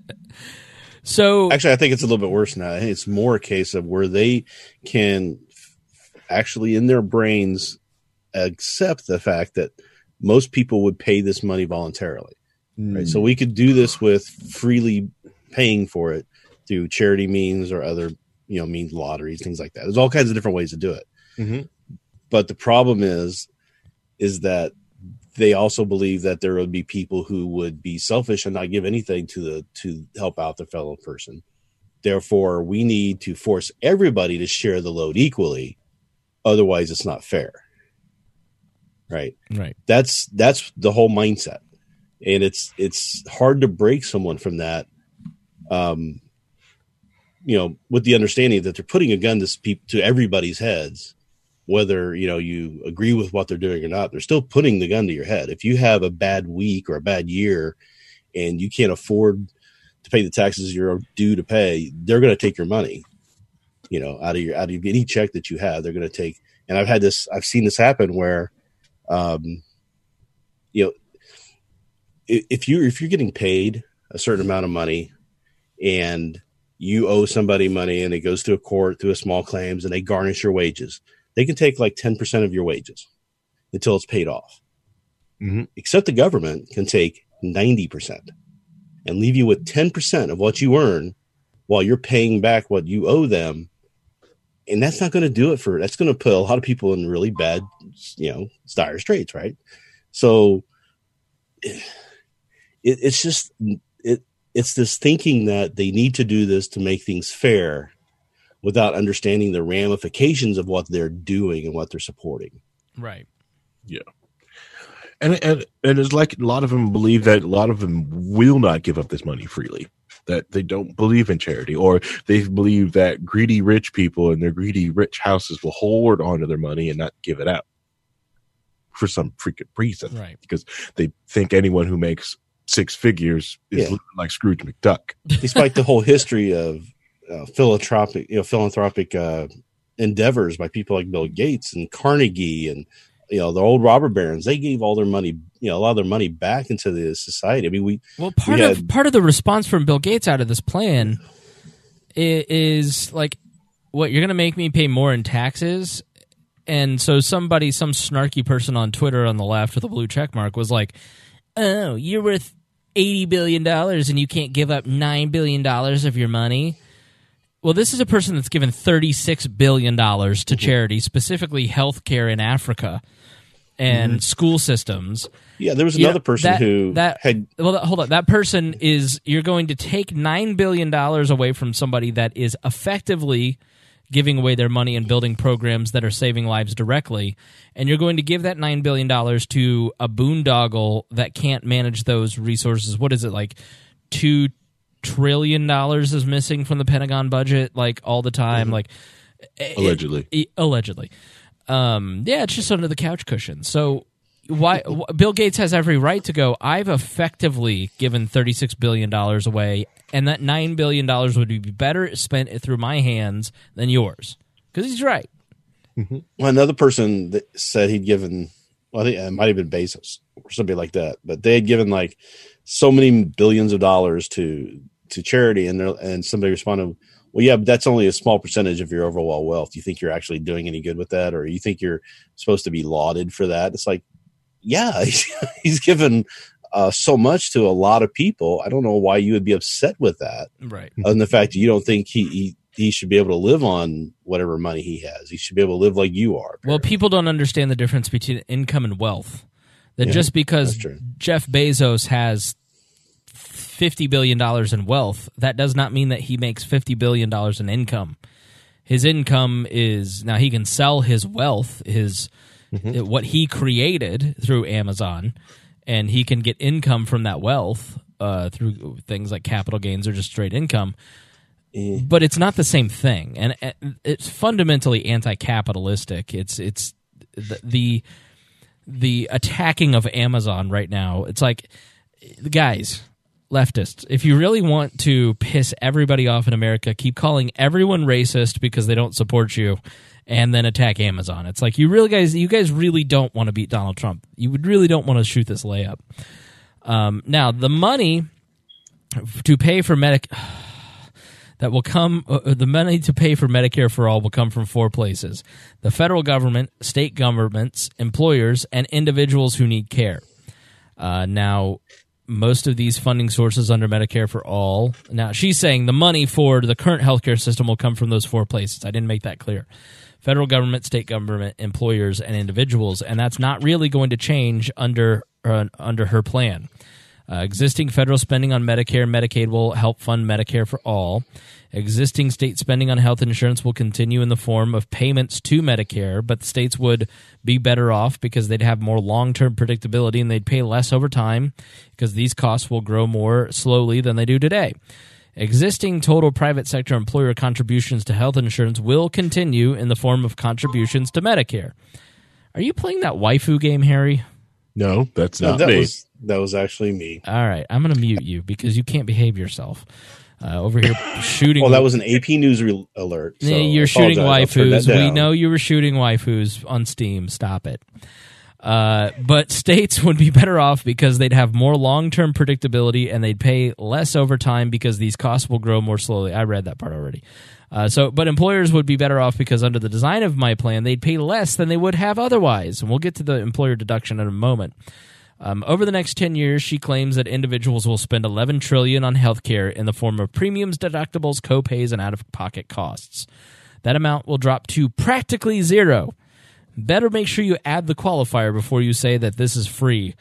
Speaker 1: So
Speaker 2: actually, I think it's a little bit worse now. I think it's more a case of where they can actually, in their brains, accept the fact that most people would pay this money voluntarily. Right? So we could do this with freely paying for it through charity means or other, means, lotteries, things like that. There's all kinds of different ways to do it.
Speaker 7: Mm-hmm.
Speaker 2: But the problem is that they also believe that there would be people who would be selfish and not give anything to help out their fellow person. Therefore, we need to force everybody to share the load equally. Otherwise, it's not fair. Right. That's the whole mindset. And it's hard to break someone from that, with the understanding that they're putting a gun to everybody's heads, whether, you agree with what they're doing or not. They're still putting the gun to your head. If you have a bad week or a bad year and you can't afford to pay the taxes you're due to pay, they're going to take your money, out of any check that you have. They're going to take. And I've seen this happen where, if you're getting paid a certain amount of money and you owe somebody money and it goes to a court through a small claims and they garnish your wages, they can take like 10% of your wages until it's paid off.
Speaker 7: Mm-hmm.
Speaker 2: Except the government can take 90% and leave you with 10% of what you earn while you're paying back what you owe them. And that's not going to do it that's going to put a lot of people in really bad, dire straits. Right. So it's just, it's this thinking that they need to do this to make things fair without understanding the ramifications of what they're doing and what they're supporting.
Speaker 1: Right.
Speaker 7: Yeah. And it's like a lot of them believe that a lot of them will not give up this money freely, that they don't believe in charity, or they believe that greedy rich people in their greedy rich houses will hold on to their money and not give it out for some freaking reason.
Speaker 1: Right.
Speaker 7: Because they think anyone who makes six figures is living like Scrooge McDuck.
Speaker 2: Despite the whole history of philanthropic endeavors by people like Bill Gates and Carnegie and the old robber barons, they gave all their money, a lot of their money back into the society. I mean,
Speaker 1: part of the response from Bill Gates out of this plan is like, what, you're going to make me pay more in taxes? And so some snarky person on Twitter on the left with a blue check mark was like, oh, you're worth $80 billion and you can't give up $9 billion of your money? Well, this is a person that's given $36 billion to charity, specifically healthcare in Africa and school systems.
Speaker 2: Yeah, there was another person who had...
Speaker 1: Well, hold on. That person is... You're going to take $9 billion away from somebody that is effectively giving away their money and building programs that are saving lives directly, and you're going to give that $9 billion to a boondoggle that can't manage those resources. What is it, like $2 trillion is missing from the Pentagon budget, like, all the time?
Speaker 2: Mm-hmm.
Speaker 1: Like,
Speaker 7: Allegedly.
Speaker 1: Yeah, it's just under the couch cushion. So why Bill Gates has every right to go, I've effectively given $36 billion away, and that $9 billion would be better spent through my hands than yours. Because he's right.
Speaker 2: Mm-hmm. Well, another person that said he'd given, I think it might have been Bezos or somebody like that, but they had given like so many billions of dollars to charity, and somebody responded, well, yeah, but that's only a small percentage of your overall wealth. Do you think you're actually doing any good with that? Or you think you're supposed to be lauded for that? It's like, yeah, he's given so much to a lot of people. I don't know why you would be upset with that.
Speaker 1: Right.
Speaker 2: And the fact that you don't think he should be able to live on whatever money he has. He should be able to live like you are. Apparently.
Speaker 1: Well, people don't understand the difference between income and wealth. That just because Jeff Bezos has $50 billion in wealth, that does not mean that he makes $50 billion in income. His income is, now he can sell his wealth, what he created through Amazon, and he can get income from that wealth through things like capital gains or just straight income. But it's not the same thing, and it's fundamentally anti-capitalistic. It's the attacking of Amazon right now. It's like, guys, leftists, if you really want to piss everybody off in America, keep calling everyone racist because they don't support you, and then attack Amazon. It's like, you guys really don't want to beat Donald Trump. You really don't want to shoot this layup. Now, the money to pay for that will come. The money to pay for Medicare for all will come from four places: the federal government, state governments, employers, and individuals who need care. Now, most of these funding sources under Medicare for all. Now, she's saying the money for the current healthcare system will come from those four places. I didn't make that clear. Federal government, state government, employers, and individuals, and that's not really going to change under her plan. Existing federal spending on Medicare and Medicaid will help fund Medicare for all. Existing state spending on health insurance will continue in the form of payments to Medicare, but the states would be better off because they'd have more long-term predictability and they'd pay less over time because these costs will grow more slowly than they do today. Existing total private sector employer contributions to health insurance will continue in the form of contributions to Medicare. Are you playing that waifu game, Harry?
Speaker 7: No, that's
Speaker 2: No,
Speaker 7: not me.
Speaker 2: that was actually me.
Speaker 1: All right, I'm going to mute you because you can't behave yourself. Over here shooting.
Speaker 2: Well, that was an AP News alert. So
Speaker 1: you're
Speaker 2: I
Speaker 1: shooting
Speaker 2: apologize. I'll turn
Speaker 1: waifus.
Speaker 2: that
Speaker 1: We
Speaker 2: down.
Speaker 1: know you were shooting waifus on Steam. Stop it. But states would be better off because they'd have more long-term predictability and they'd pay less overtime because these costs will grow more slowly. I read that part already. But employers would be better off because under the design of my plan, they'd pay less than they would have otherwise. And we'll get to the employer deduction in a moment. Over the next 10 years, she claims that individuals will spend $11 trillion on healthcare in the form of premiums, deductibles, co-pays, and out-of-pocket costs. That amount will drop to practically zero. Better make sure you add the qualifier before you say that this is free.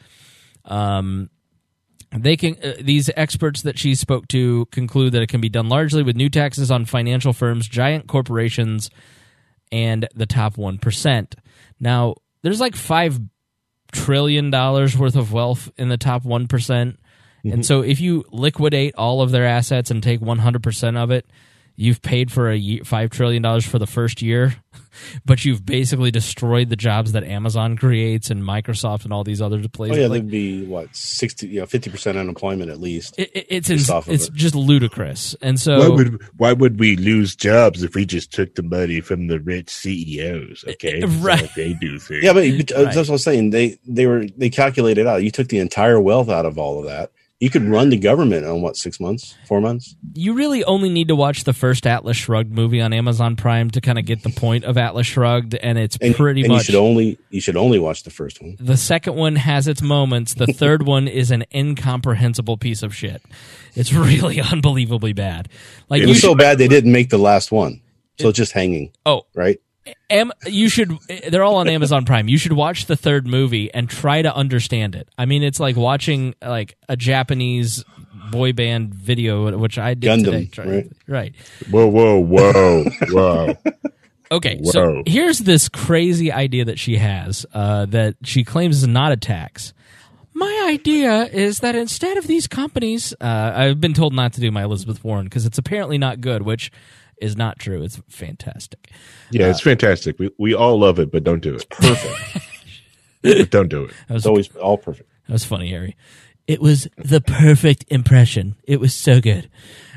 Speaker 1: These experts that she spoke to conclude that it can be done largely with new taxes on financial firms, giant corporations, and the top 1%. Now, there's like $5 trillion worth of wealth in the top 1%. And so if you liquidate all of their assets and take 100% of it, you've paid for $5 trillion for the first year, but you've basically destroyed the jobs that Amazon creates and Microsoft and all these other places.
Speaker 2: Oh yeah, there'd be 50% unemployment at least.
Speaker 1: It's just ludicrous. And so
Speaker 7: why would we lose jobs if we just took the money from the rich CEOs? Okay,
Speaker 1: right?
Speaker 7: That's what they do things.
Speaker 2: Yeah, but that's what I was saying. They calculated out. You took the entire wealth out of all of that. You could run the government on 6 months, 4 months.
Speaker 1: You really only need to watch the first Atlas Shrugged movie on Amazon Prime to kind of get the point of Atlas Shrugged, and it's pretty much.
Speaker 2: You should only watch the first one.
Speaker 1: The second one has its moments. The third one is an incomprehensible piece of shit. It's really unbelievably bad. Like
Speaker 2: it was so bad they didn't make the last one, so it's just hanging.
Speaker 1: Oh,
Speaker 2: right.
Speaker 1: You should. They're all on Amazon Prime. You should watch the third movie and try to understand it. I mean, it's like watching like a Japanese boy band video, which I did
Speaker 2: Gundam,
Speaker 1: today. Right.
Speaker 7: Whoa.
Speaker 1: Okay, so here's this crazy idea that she has that she claims is not a tax. My idea is that instead of these companies, I've been told not to do my Elizabeth Warren because it's apparently not good, which is not true. It's fantastic.
Speaker 7: Yeah, it's fantastic. We all love it, but don't do it.
Speaker 2: It's perfect.
Speaker 7: But don't do it.
Speaker 2: It's always all perfect.
Speaker 1: That was funny, Harry. It was the perfect impression. It was so good.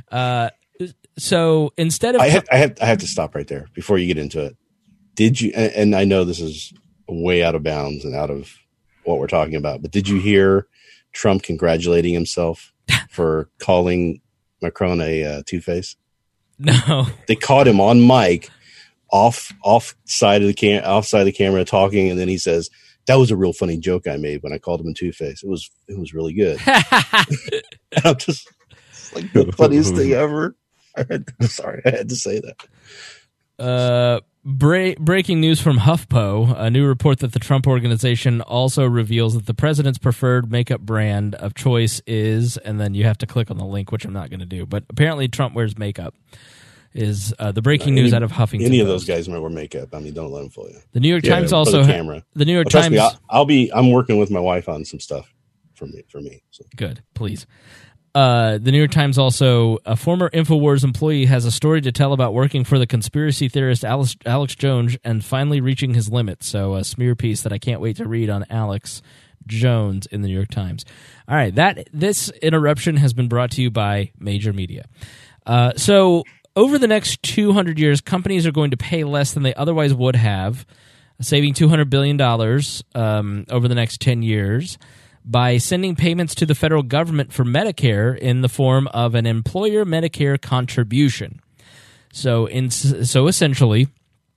Speaker 1: So instead of
Speaker 2: I have to stop right there before you get into it. Did you? And I know this is way out of bounds and out of what we're talking about, but did you hear Trump congratulating himself for calling Macron a two-face?
Speaker 1: No,
Speaker 2: they caught him on mic, off side of the camera talking, and then he says, "That was a real funny joke I made when I called him a two-face. It was really good." And I'm just like the funniest thing ever. I had to say that.
Speaker 1: Breaking news from HuffPo, a new report that the Trump Organization also reveals that the president's preferred makeup brand of choice is, and then you have to click on the link, which I'm not going to do, but apparently Trump wears makeup, is the breaking news out of Huffington
Speaker 2: Any of
Speaker 1: Post.
Speaker 2: those guys wear makeup. I mean, don't let them fool you.
Speaker 1: The New York Times also... The New York Times...
Speaker 2: Trust me, I'm working with my wife on some stuff for me. So.
Speaker 1: Good, please. The New York Times also, a former InfoWars employee has a story to tell about working for the conspiracy theorist Alex Jones and finally reaching his limits. So a smear piece that I can't wait to read on Alex Jones in the New York Times. All right, this interruption has been brought to you by Major Media. So over the next 200 years, companies are going to pay less than they otherwise would have, saving $200 billion over the next 10 years. By sending payments to the federal government for Medicare in the form of an employer Medicare contribution. So essentially,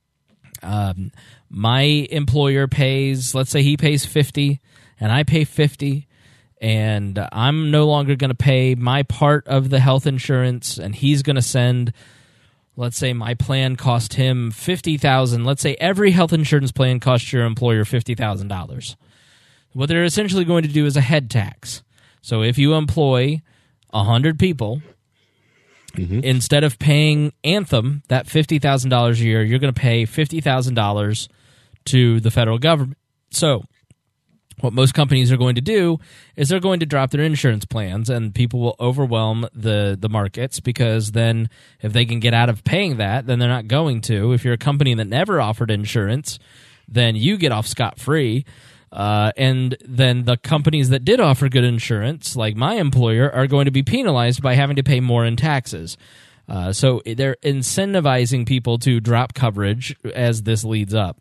Speaker 1: my employer pays, let's say he pays $50 and I pay $50, and I'm no longer going to pay my part of the health insurance, and he's going to send, let's say my plan cost him $50,000. Let's say every health insurance plan costs your employer $50,000. What they're essentially going to do is a head tax. So if you employ 100 people, instead of paying Anthem that $50,000 a year, you're going to pay $50,000 to the federal government. So what most companies are going to do is they're going to drop their insurance plans, and people will overwhelm the markets, because then if they can get out of paying that, then they're not going to. If you're a company that never offered insurance, then you get off scot-free. And then the companies that did offer good insurance, like my employer, are going to be penalized by having to pay more in taxes. So they're incentivizing people to drop coverage as this leads up.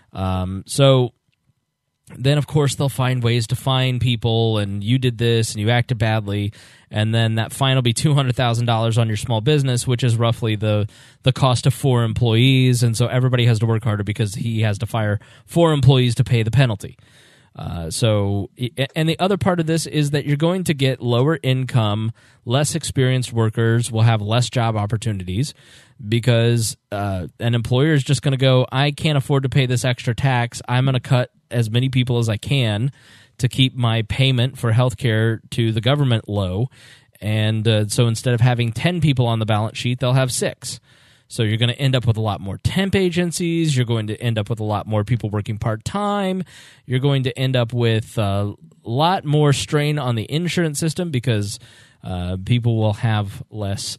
Speaker 1: So then, of course, they'll find ways to fine people, and you did this, and you acted badly, and then that fine will be $200,000 on your small business, which is roughly the cost of 4 employees, and so everybody has to work harder because he has to fire 4 employees to pay the penalty. And the other part of this is that you're going to get lower income, less experienced workers will have less job opportunities because an employer is just going to go, I can't afford to pay this extra tax. I'm going to cut as many people as I can to keep my payment for healthcare to the government low. And so instead of having 10 people on the balance sheet, they'll have 6. So you're going to end up with a lot more temp agencies. You're going to end up with a lot more people working part-time. You're going to end up with a lot more strain on the insurance system because people will have less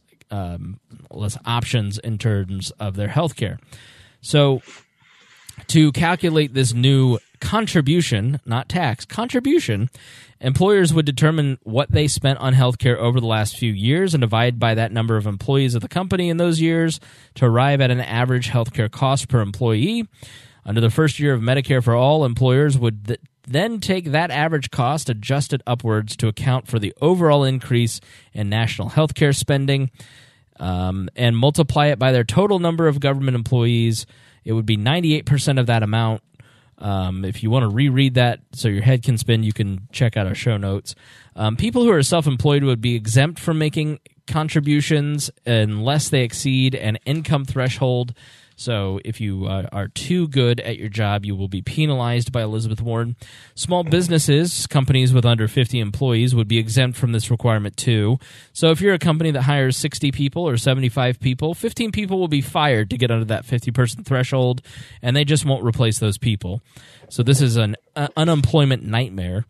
Speaker 1: options in terms of their health care. So to calculate this new contribution, not tax, contribution, employers would determine what they spent on healthcare over the last few years and divide by that number of employees of the company in those years to arrive at an average healthcare cost per employee. Under the first year of Medicare for All, employers would then take that average cost, adjust it upwards to account for the overall increase in national healthcare spending, and multiply it by their total number of government employees. It would be 98% of that amount. If you want to reread that so your head can spin, you can check out our show notes. People who are self-employed would be exempt from making contributions unless they exceed an income threshold. So if you are too good at your job, you will be penalized by Elizabeth Warren. Small businesses, companies with under 50 employees, would be exempt from this requirement too. So if you're a company that hires 60 people or 75 people, 15 people will be fired to get under that 50-person threshold, and they just won't replace those people. So this is an unemployment nightmare.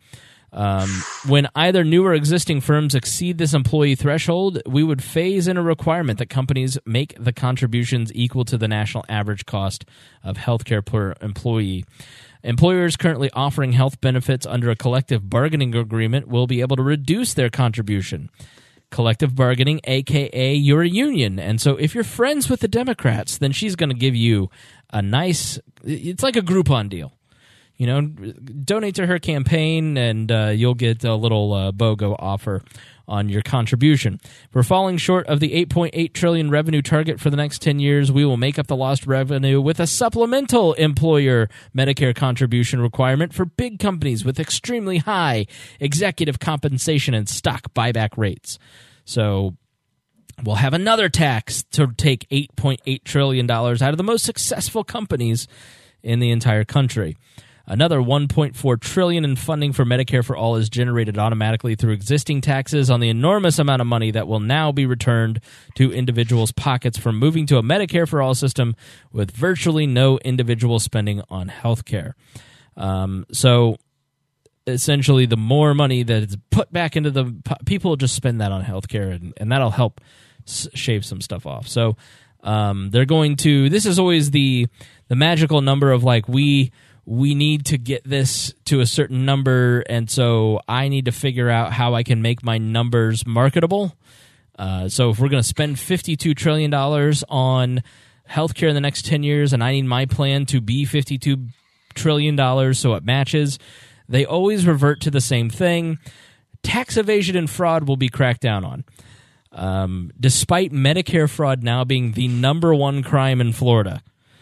Speaker 1: When either new or existing firms exceed this employee threshold, we would phase in a requirement that companies make the contributions equal to the national average cost of healthcare per employee. Employers currently offering health benefits under a collective bargaining agreement will be able to reduce their contribution. Collective bargaining, a.k.a. you're a union. And so if you're friends with the Democrats, then she's going to give you a nice – it's like a Groupon deal. You know, donate to her campaign, and you'll get a little BOGO offer on your contribution. If we're falling short of the $8.8 trillion revenue target for the next 10 years, we will make up the lost revenue with a supplemental employer Medicare contribution requirement for big companies with extremely high executive compensation and stock buyback rates. So we'll have another tax to take $8.8 trillion out of the most successful companies in the entire country. Another $1.4 trillion in funding for Medicare for All is generated automatically through existing taxes on the enormous amount of money that will now be returned to individuals' pockets from moving to a Medicare for All system with virtually no individual spending on health care. So essentially, the more money that is put back into the people will just spend that on health care, and that'll help shave some stuff off. So they're going to – this is always the magical number of like we need to get this to a certain number, and so I need to figure out how I can make my numbers marketable. So if we're going to spend $52 trillion on healthcare in the next 10 years, and I need my plan to be $52 trillion so it matches, they always revert to the same thing. Tax evasion and fraud will be cracked down on. Despite Medicare fraud now being the number one crime in Florida.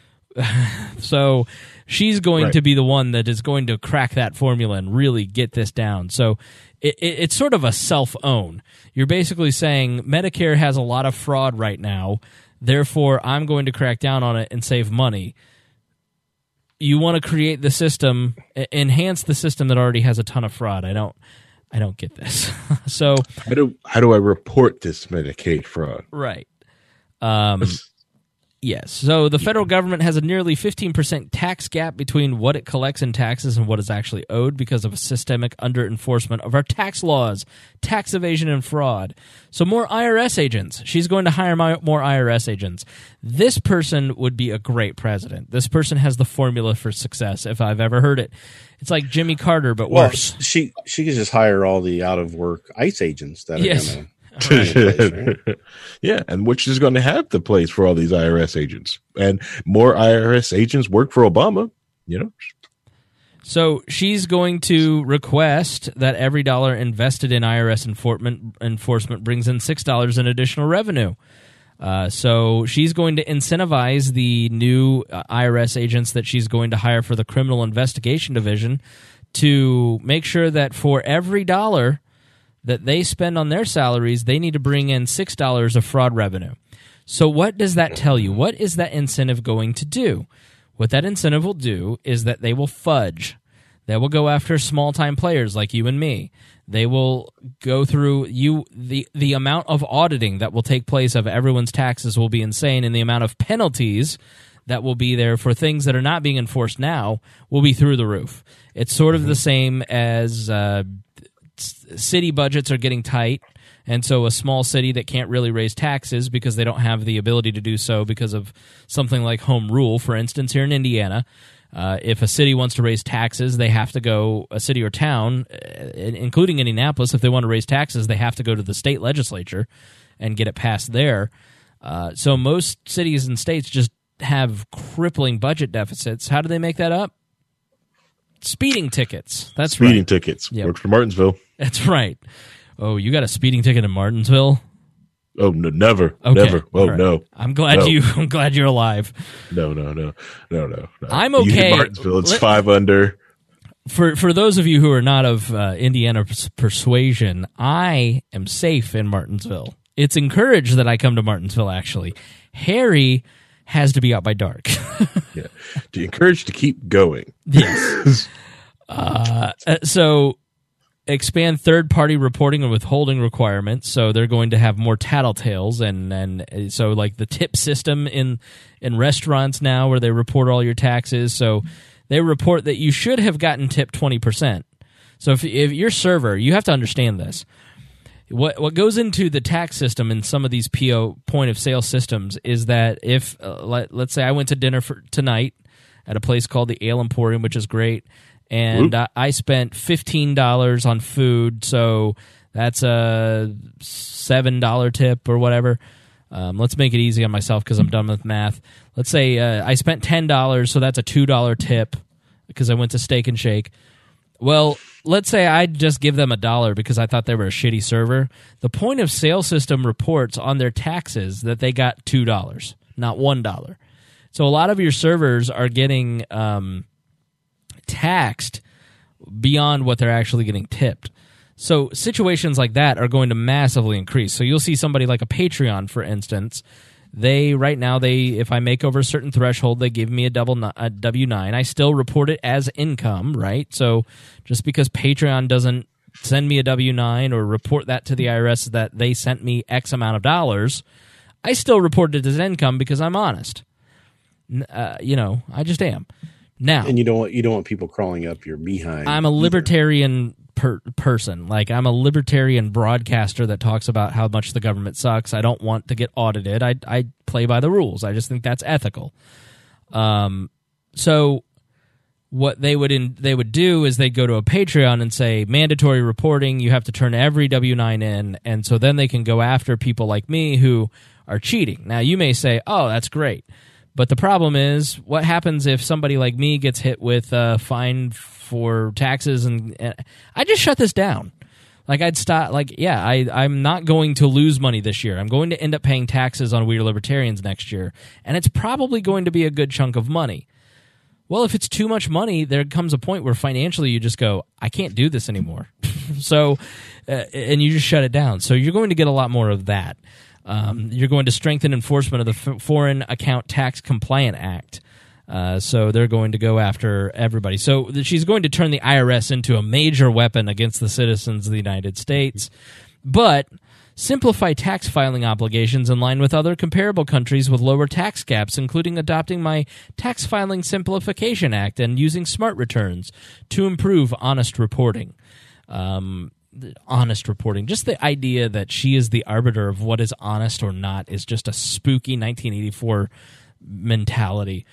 Speaker 1: So she's going to be the one that is going to crack that formula and really get this down. So it's sort of a self-own. You're basically saying Medicare has a lot of fraud right now, therefore I'm going to crack down on it and save money. You want to create the system, enhance the system that already has a ton of fraud. I don't get this. So
Speaker 7: how do I report this Medicaid fraud?
Speaker 1: Right. Yes. So the federal government has a nearly 15% tax gap between what it collects in taxes and what is actually owed because of a systemic under-enforcement of our tax laws, tax evasion, and fraud. So more IRS agents. She's going to hire more IRS agents. This person would be a great president. This person has the formula for success, if I've ever heard it. It's like Jimmy Carter, but worse.
Speaker 2: She could just hire all the out-of-work ICE agents that are
Speaker 1: Yes.
Speaker 2: going to...
Speaker 7: Yeah, and which is going to have the place for all these IRS agents, and more IRS agents work for Obama.
Speaker 1: So she's going to request that every dollar invested in IRS enforcement brings in $6 in additional revenue. So she's going to incentivize the new IRS agents that she's going to hire for the Criminal Investigation Division to make sure that for every dollar that they spend on their salaries, they need to bring in $6 of fraud revenue. So what does that tell you? What is that incentive going to do? What that incentive will do is that they will fudge. They will go after small-time players like you and me. They will go through the amount of auditing that will take place of everyone's taxes will be insane, and the amount of penalties that will be there for things that are not being enforced now will be through the roof. It's sort of the same as city budgets are getting tight, and so a small city that can't really raise taxes because they don't have the ability to do so because of something like home rule. For instance, here in Indiana, if a city wants to raise taxes, they have to go, a city or town, including Indianapolis, if they want to raise taxes, they have to go to the state legislature and get it passed there. So most cities and states just have crippling budget deficits. How do they make that up? Speeding tickets. That's right.
Speaker 7: Speeding tickets.
Speaker 1: Yep.
Speaker 7: Works for Martinsville.
Speaker 1: That's right. Oh, you got a speeding ticket in Martinsville?
Speaker 7: Oh, no, never.
Speaker 1: Okay.
Speaker 7: Never. Oh,
Speaker 1: right.
Speaker 7: no.
Speaker 1: I'm glad I'm glad you're alive.
Speaker 7: No.
Speaker 1: I'm
Speaker 7: You hit
Speaker 1: okay.
Speaker 7: Martinsville, it's 5 under.
Speaker 1: For those of you who are not of Indiana persuasion, I am safe in Martinsville. It's encouraged that I come to Martinsville, actually. Harry has to be out by dark.
Speaker 7: Yeah. To encourage to keep going.
Speaker 1: Yes. So expand third-party reporting and withholding requirements. So they're going to have more tattletales, and so like the tip system in restaurants now, where they report all your taxes. So they report that you should have gotten tipped 20%. So if you're a server, you have to understand this. What goes into the tax system in some of these PO point of sale systems is that if let's say I went to dinner for tonight at a place called the Ale Emporium, which is great, and I spent $15 on food, so that's a $7 tip or whatever. Let's make it easy on myself because I'm done with math. Let's say I spent $10, so that's a $2 tip because I went to Steak and Shake. Well, let's say I just give them $1 because I thought they were a shitty server. The point of sale system reports on their taxes that they got $2, not $1. So a lot of your servers are getting taxed beyond what they're actually getting tipped. So situations like that are going to massively increase. So you'll see somebody like a Patreon, for instance. Right now, if I make over a certain threshold, they give me a W-9. I still report it as income, right? So just because Patreon doesn't send me a W-9 or report that to the IRS that they sent me X amount of dollars, I still report it as income because I'm honest. I just am. Now,
Speaker 2: and you don't want people crawling up your behind.
Speaker 1: I'm a libertarian person. Like, I'm a libertarian broadcaster that talks about how much the government sucks. I don't want to get audited. I play by the rules. I just think that's ethical. So what they would do is they'd go to a Patreon and say, mandatory reporting, you have to turn every W-9 in, and so then they can go after people like me who are cheating. Now, you may say, oh, that's great. But the problem is, what happens if somebody like me gets hit with a fine for taxes? And I just shut this down. Like, I'd stop. Like, yeah, I'm not going to lose money this year. I'm going to end up paying taxes on We Are Libertarians next year, and it's probably going to be a good chunk of money. Well, if it's too much money, there comes a point where financially you just go, I can't do this anymore. So, and you just shut it down. So you're going to get a lot more of that. You're going to strengthen enforcement of the Foreign Account Tax Compliant Act. So they're going to go after everybody. So she's going to turn the IRS into a major weapon against the citizens of the United States. But simplify tax filing obligations in line with other comparable countries with lower tax gaps, including adopting my Tax Filing Simplification Act and using smart returns to improve honest reporting. Honest reporting. Just the idea that she is the arbiter of what is honest or not is just a spooky 1984 mentality.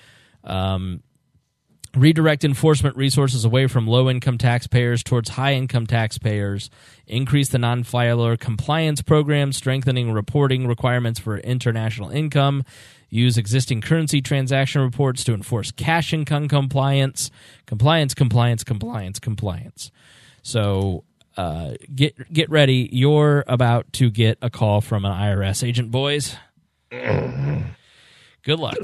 Speaker 1: Redirect enforcement resources away from low-income taxpayers towards high-income taxpayers. Increase the non-filer compliance program, strengthening reporting requirements for international income. Use existing currency transaction reports to enforce cash income compliance. Compliance. So get ready. You're about to get a call from an IRS agent, boys. Good luck.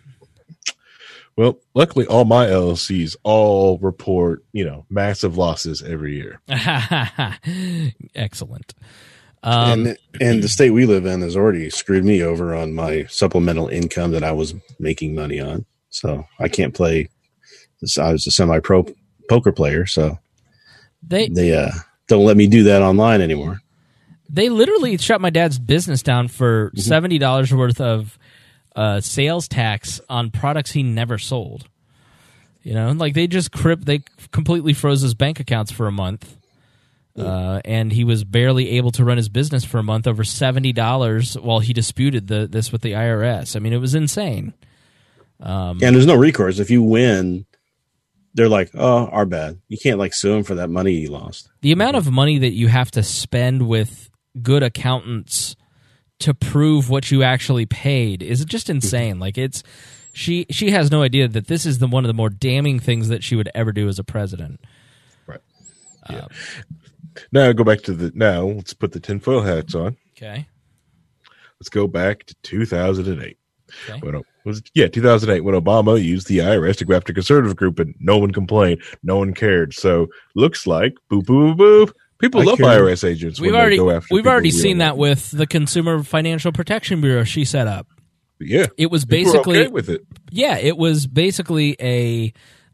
Speaker 7: Well, luckily, all my LLCs all report, massive losses every year.
Speaker 1: Excellent.
Speaker 2: And the state we live in has already screwed me over on my supplemental income that I was making money on. So I can't play. I was a semi-pro poker player, so they don't let me do that online anymore.
Speaker 1: They literally shut my dad's business down for $70 worth of sales tax on products he never sold. They just they completely froze his bank accounts for a month. And he was barely able to run his business for a month over $70 while he disputed this with the IRS. I mean, it was insane.
Speaker 2: And there's no recourse. If you win, they're like, oh, our bad. You can't sue him for that money you lost.
Speaker 1: The amount of money that you have to spend with good accountants to prove what you actually paid is just insane. She has no idea that this is one of the more damning things that she would ever do as a president.
Speaker 7: Right. Yeah. Now go back to let's put the tinfoil hats on.
Speaker 1: Okay.
Speaker 7: Let's go back to 2008.
Speaker 1: Okay.
Speaker 7: 2008 when Obama used the IRS to go after a conservative group and no one complained, no one cared. So looks like boop boop boop. People love IRS agents.
Speaker 1: We've already seen that with the Consumer Financial Protection Bureau she set up.
Speaker 7: Yeah,
Speaker 1: it was basically
Speaker 7: okay with it.
Speaker 1: Yeah, it was basically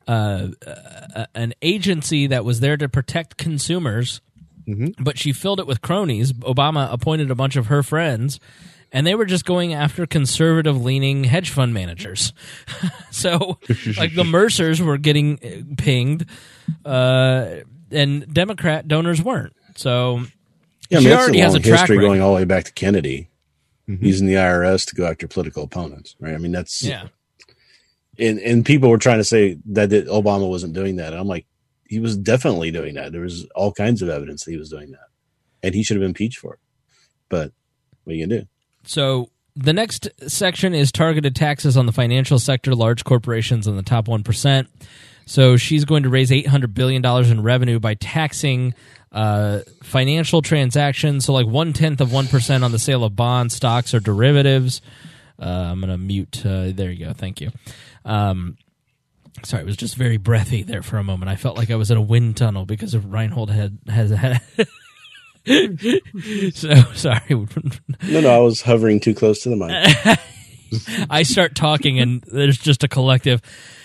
Speaker 1: an agency that was there to protect consumers, but she filled it with cronies. Obama appointed a bunch of her friends, and they were just going after conservative-leaning hedge fund managers. So, the Mercers were getting pinged, and Democrat donors weren't. So,
Speaker 2: she already has a track history going all the way back to Kennedy, using the IRS to go after political opponents. Right? I mean, that's And people were trying to say that Obama wasn't doing that. And I'm like, he was definitely doing that. There was all kinds of evidence that he was doing that, and he should have been impeached for it. But what are you gonna do?
Speaker 1: So the next section is targeted taxes on the financial sector, large corporations, and the top 1%. So she's going to raise $800 billion in revenue by taxing financial transactions, so 1/10 of 1% on the sale of bonds, stocks, or derivatives. I'm going to mute. There you go. Thank you. Sorry, it was just very breathy there for a moment. I felt like I was in a wind tunnel because of Reinhold has had. So sorry.
Speaker 2: No, I was hovering too close to the mic.
Speaker 1: I start talking, and there's just a collective.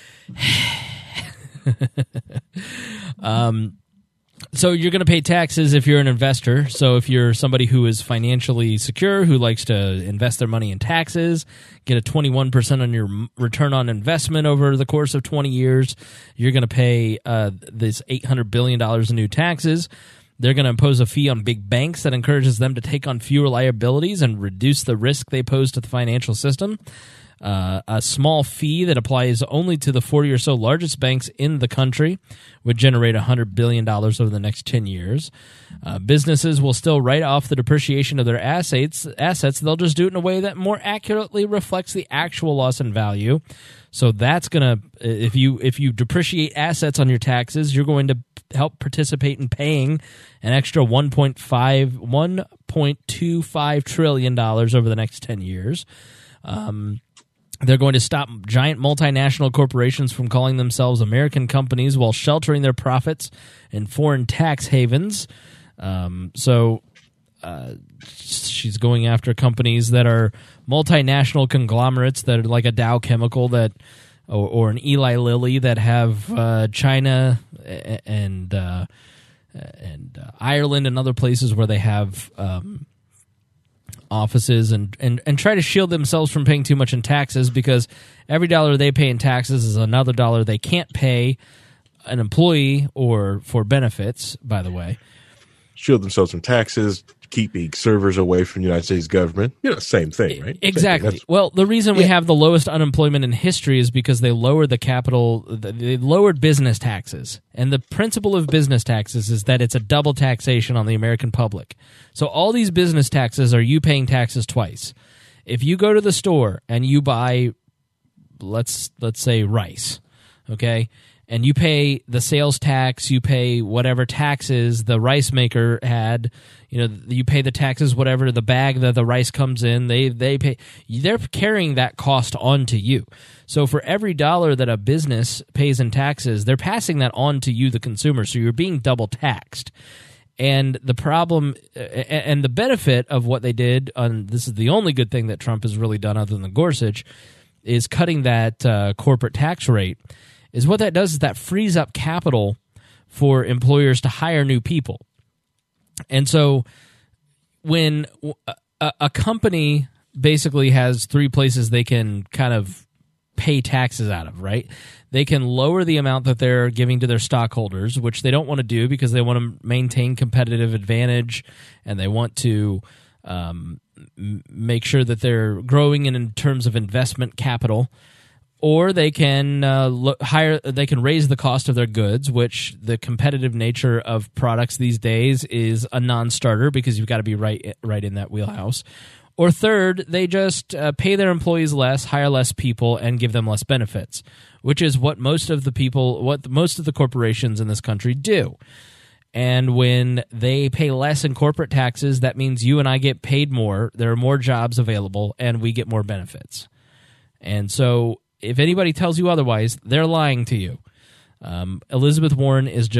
Speaker 1: So you're going to pay taxes if you're an investor. So if you're somebody who is financially secure, who likes to invest their money in taxes, get a 21% on your return on investment over the course of 20 years, you're going to pay this $800 billion in new taxes. They're going to impose a fee on big banks that encourages them to take on fewer liabilities and reduce the risk they pose to the financial system. A small fee that applies only to the 40 or so largest banks in the country would generate $100 billion over the next 10 years. Businesses will still write off the depreciation of their assets. They'll just do it in a way that more accurately reflects the actual loss in value. So that's going to, if you depreciate assets on your taxes, you're going to help participate in paying an extra $1.25 trillion over the next 10 years. They're going to stop giant multinational corporations from calling themselves American companies while sheltering their profits in foreign tax havens. She's going after companies that are multinational conglomerates that are like a Dow Chemical or an Eli Lilly that have China and Ireland and other places where they have offices and try to shield themselves from paying too much in taxes, because every dollar they pay in taxes is another dollar they can't pay an employee or for benefits, by the way.
Speaker 7: Shield themselves from taxes, keeping servers away from the United States government. Same thing, right?
Speaker 1: Exactly. Well, the reason we have the lowest unemployment in history is because they lowered they lowered business taxes. And the principle of business taxes is that it's a double taxation on the American public. So all these business taxes are you paying taxes twice. If you go to the store and you buy, let's say rice, okay? And you pay the sales tax, you pay whatever taxes the rice maker had, you pay the taxes, whatever the bag that the rice comes in, they pay. They're carrying that cost on to you. So for every dollar that a business pays in taxes, they're passing that on to you, the consumer. So you're being double taxed. And the problem and the benefit of what they did, this is the only good thing that Trump has really done other than Gorsuch, is cutting that corporate tax rate. Is what that does is that frees up capital for employers to hire new people. And so when a company basically has three places they can kind of pay taxes out of, right? They can lower the amount that they're giving to their stockholders, which they don't want to do because they want to maintain competitive advantage and they want to make sure that they're growing in terms of investment capital. Or they can They can raise the cost of their goods, which the competitive nature of products these days is a non-starter because you've got to be right in that wheelhouse. Or third, they just pay their employees less, hire less people, and give them less benefits, which is what most of the corporations in this country do. And when they pay less in corporate taxes, that means you and I get paid more. There are more jobs available, and we get more benefits. And so, if anybody tells you otherwise, they're lying to you. Elizabeth Warren is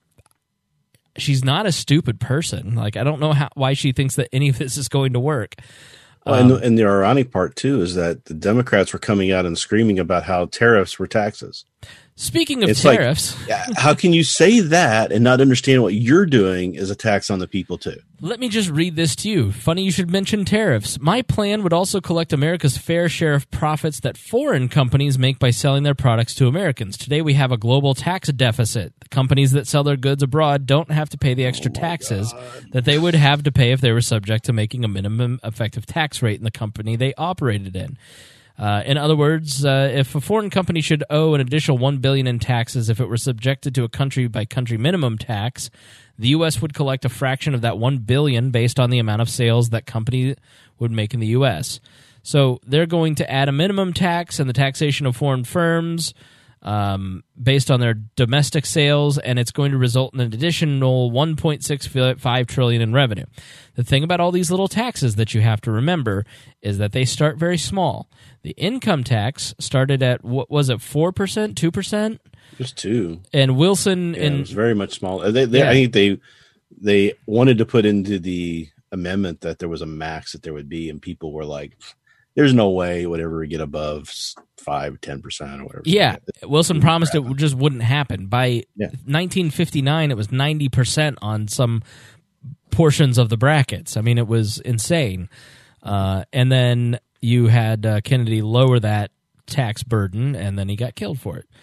Speaker 1: she's not a stupid person. Like, I don't know why she thinks that any of this is going to work.
Speaker 2: Well, and the ironic part, too, is that the Democrats were coming out and screaming about how tariffs were taxes.
Speaker 1: Speaking of tariffs.
Speaker 2: How can you say that and not understand what you're doing is a tax on the people, too?
Speaker 1: Let me just read this to you. Funny you should mention tariffs. My plan would also collect America's fair share of profits that foreign companies make by selling their products to Americans. Today we have a global tax deficit. The companies that sell their goods abroad don't have to pay the extra taxes that they would have to pay if they were subject to making a minimum effective tax rate in the company they operated in. In other words, if a foreign company should owe an additional $1 billion in taxes if it were subjected to a country-by-country minimum tax, the U.S. would collect a fraction of that $1 billion based on the amount of sales that company would make in the U.S. So they're going to add a minimum tax and the taxation of foreign firms based on their domestic sales, and it's going to result in an additional $1.65 trillion in revenue. The thing about all these little taxes that you have to remember is that they start very small. The income tax started at, what was it, 4%, 2%?
Speaker 2: Just 2.
Speaker 1: And Wilson...
Speaker 2: it was very much smaller. I think they wanted to put into the amendment that there was a max that there would be, and people were like, there's no way it would ever get above 5-10% or whatever.
Speaker 1: Yeah, Wilson promised it just wouldn't happen. By 1959, it was 90% on some portions of the brackets. I mean, it was insane. And then you had Kennedy lower that tax burden, and then he got killed for it.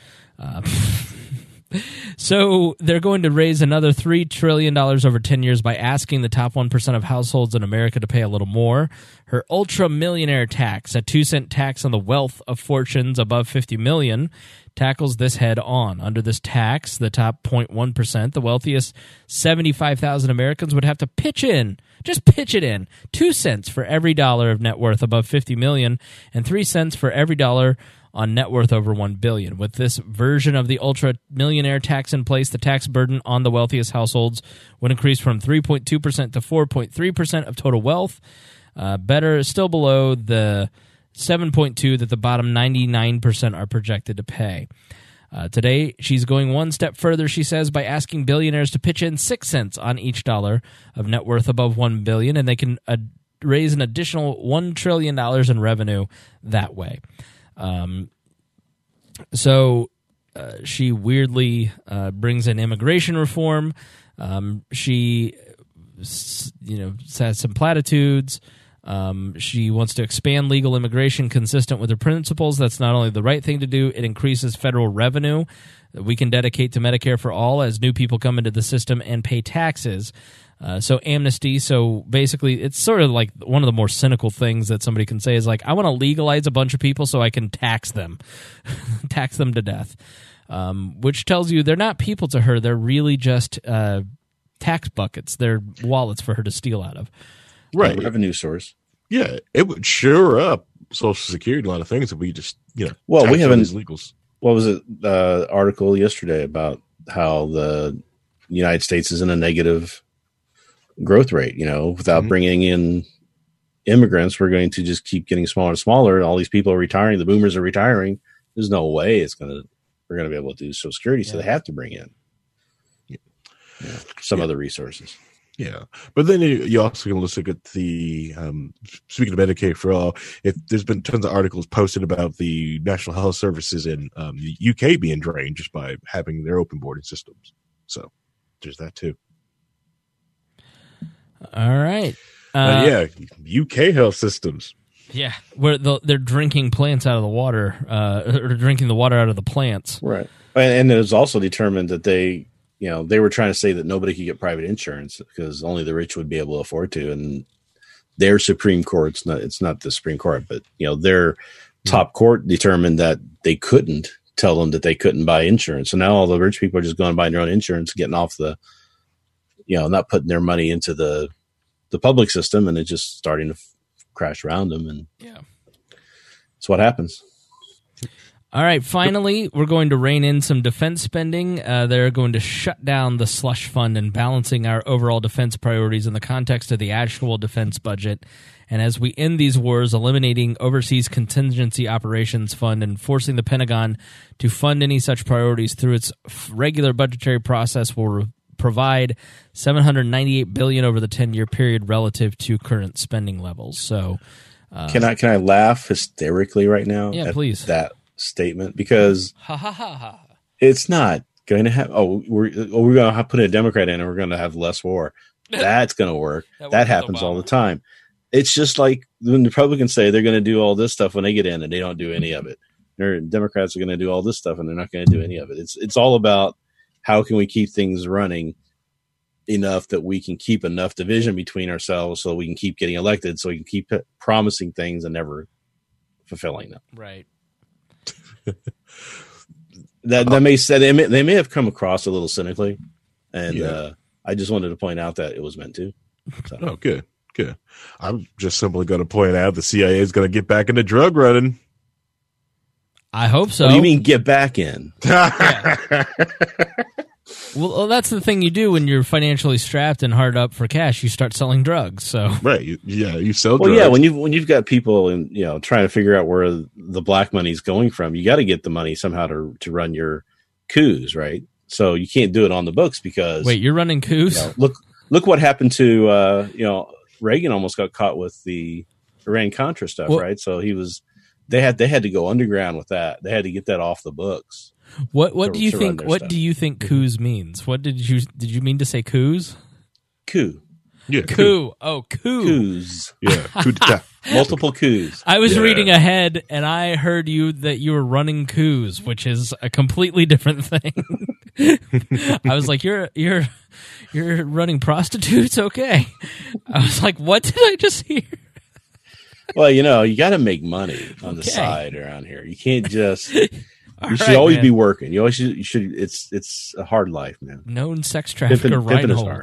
Speaker 1: So they're going to raise another $3 trillion over 10 years by asking the top 1% of households in America to pay a little more. Her ultra-millionaire tax, a 2-cent tax on the wealth of fortunes above $50 million, tackles this head on. Under this tax, the top 0.1%, the wealthiest 75,000 Americans would have to pitch in, just pitch it in, 2 cents for every dollar of net worth above $50 million and 3 cents for every dollar on net worth over $1 billion. With this version of the ultra-millionaire tax in place, the tax burden on the wealthiest households would increase from 3.2% to 4.3% of total wealth. Still below the 7.2% that the bottom 99% are projected to pay. Today, she's going one step further, she says, by asking billionaires to pitch in 6 cents on each dollar of net worth above $1 billion, and they can raise an additional $1 trillion in revenue that way. So she weirdly brings in immigration reform. She, says some platitudes. She wants to expand legal immigration consistent with her principles. That's not only the right thing to do, it increases federal revenue that we can dedicate to Medicare for all as new people come into the system and pay taxes. So amnesty, so basically it's sort of like one of the more cynical things that somebody can say is like, I want to legalize a bunch of people so I can tax them, tax them to death, which tells you they're not people to her. They're really just tax buckets. They're wallets for her to steal out of.
Speaker 7: Right.
Speaker 2: Revenue source.
Speaker 7: Yeah, it would sure up Social Security, a lot of things if we just,
Speaker 2: well, we
Speaker 7: tax
Speaker 2: haven't,
Speaker 7: these legals.
Speaker 2: What was it? Article yesterday about how the United States is in a negative growth rate, without bringing in immigrants, we're going to just keep getting smaller and smaller. All these people are retiring. The boomers are retiring. There's no way we're going to be able to do Social Security. So they have to bring in some other resources.
Speaker 7: Yeah, but then you also can look at the speaking of Medicaid for all. If there's been tons of articles posted about the National Health Services in the UK being drained just by having their open boarding systems. So there's that too.
Speaker 1: All right.
Speaker 7: UK health systems.
Speaker 1: Yeah, where they're drinking plants out of the water, or drinking the water out of the plants.
Speaker 2: Right, and it was also determined that they were trying to say that nobody could get private insurance because only the rich would be able to afford to. And their Supreme Court, it's not the Supreme Court, but their top court determined that they couldn't tell them that they couldn't buy insurance. So now all the rich people are just going and buying their own insurance, getting off the, not putting their money into the public system, and it's just starting to crash around them. And that's what happens.
Speaker 1: All right, finally, we're going to rein in some defense spending. They're going to shut down the slush fund and balancing our overall defense priorities in the context of the actual defense budget. And as we end these wars, eliminating overseas contingency operations fund and forcing the Pentagon to fund any such priorities through its regular budgetary process will provide $798 billion over the 10-year period relative to current spending levels. So,
Speaker 2: can I laugh hysterically right now?
Speaker 1: Yeah,
Speaker 2: at
Speaker 1: please.
Speaker 2: That statement, because it's not going to have. We're going to put a Democrat in, and we're going to have less war. That's going to work. That happens all the time. It's just like when Republicans say they're going to do all this stuff when they get in, and they don't do any of it. Democrats are going to do all this stuff, and they're not going to do any of it. It's all about how can we keep things running enough that we can keep enough division between ourselves so we can keep getting elected, so we can keep promising things and never fulfilling them.
Speaker 1: Right.
Speaker 2: That may say they may have come across a little cynically, and I just wanted to point out that it was meant to. So.
Speaker 7: Oh, good. I'm just simply going to point out the CIA is going to get back into drug running.
Speaker 1: I hope so.
Speaker 2: What do you mean get back in?
Speaker 1: Well, that's the thing you do when you're financially strapped and hard up for cash. You start selling drugs. So
Speaker 7: right, you sell.
Speaker 2: Well,
Speaker 7: drugs.
Speaker 2: yeah, when you've got people and trying to figure out where the black money's going from, you got to get the money somehow to run your coups, right? So you can't do it on the books because
Speaker 1: you're running coups.
Speaker 2: Look what happened to Reagan almost got caught with the Iran Contra stuff, right? So they had to go underground with that. They had to get that off the books.
Speaker 1: What do you think? What do you think coups means? What did you mean to say coups?
Speaker 2: Coup.
Speaker 7: Yeah.
Speaker 1: Coup. Oh, coup.
Speaker 2: Coups.
Speaker 7: Yeah. Coup d'etat.
Speaker 2: Multiple coups.
Speaker 1: I was reading ahead, and I heard that you were running coups, which is a completely different thing. I was like, you're running prostitutes? Okay. I was like, what did I just hear?
Speaker 2: Well, you got to make money on the side around here. You can't just. You should always be working. You should. It's a hard life, man.
Speaker 1: Known sex trafficker Reinhold.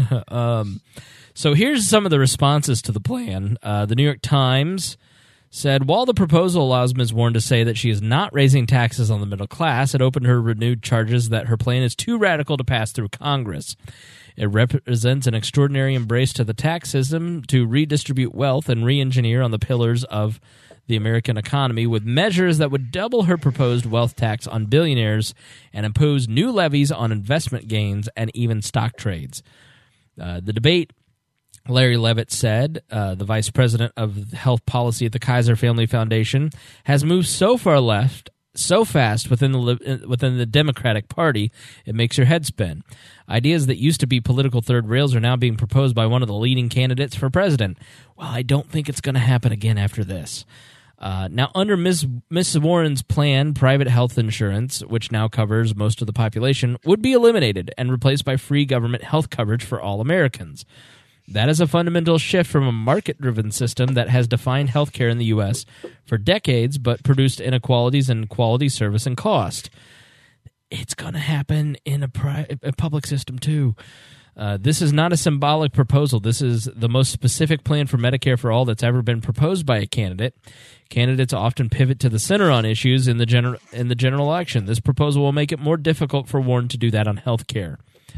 Speaker 1: So here's some of the responses to the plan. The New York Times said, while the proposal allows Ms. Warren to say that she is not raising taxes on the middle class, it opened her renewed charges that her plan is too radical to pass through Congress. It represents an extraordinary embrace to the tax system to redistribute wealth and re-engineer on the pillars of the American economy with measures that would double her proposed wealth tax on billionaires and impose new levies on investment gains and even stock trades. The debate, Larry Levitt said, the vice president of health policy at the Kaiser Family Foundation, has moved so far left so fast within the Democratic Party, it makes your head spin. Ideas that used to be political third rails are now being proposed by one of the leading candidates for president. Well, I don't think it's going to happen again after this. Now, under Ms. Warren's plan, private health insurance, which now covers most of the population, would be eliminated and replaced by free government health coverage for all Americans. That is a fundamental shift from a market-driven system that has defined healthcare in the U.S. for decades but produced inequalities in quality, service, and cost. It's going to happen in a public system, too. This is not a symbolic proposal. This is the most specific plan for Medicare for all that's ever been proposed by a candidate. Candidates often pivot to the center on issues in the general election. This proposal will make it more difficult for Warren to do that on health care.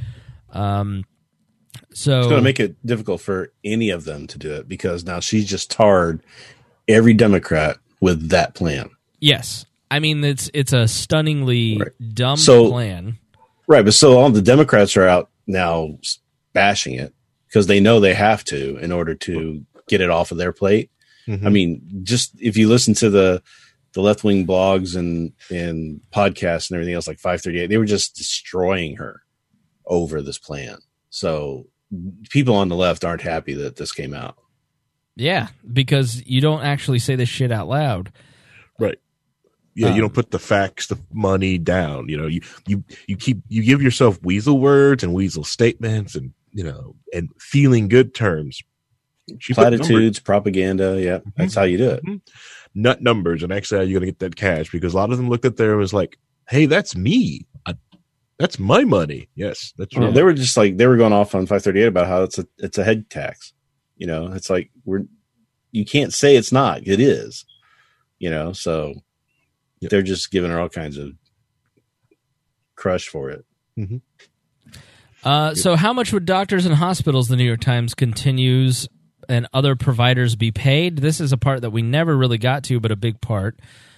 Speaker 1: So
Speaker 2: it's going to make it difficult for any of them to do it because now she's just tarred every Democrat with that plan.
Speaker 1: Yes. I mean, it's a stunningly dumb plan.
Speaker 2: Right, but so all the Democrats are out now bashing it because they know they have to in order to get it off of their plate. Mm-hmm. I mean, just if you listen to the left-wing blogs and podcasts and everything else like 538, they were just destroying her over this plan. So people on the left aren't happy that this came out.
Speaker 1: Yeah, because you don't actually say this shit out loud.
Speaker 7: Right. Yeah, you don't put the facts, the money down. You know, you give yourself weasel words and weasel statements and, you know, and feeling good terms.
Speaker 2: Platitudes, propaganda. Yeah, that's how you do it.
Speaker 7: Nut numbers. And actually, you're going to get that cash because a lot of them looked at there and was like, hey, that's me. That's my money. Yes, that's right.
Speaker 2: They were just like they were going off on 538 about how it's a head tax. You know, it's like you can't say it's not. It is. You know, so they're just giving her all kinds of crush for it.
Speaker 7: Mm-hmm.
Speaker 1: So, how much would doctors and hospitals, the New York Times continues, and other providers be paid? This is a part that we never really got to, but a big part.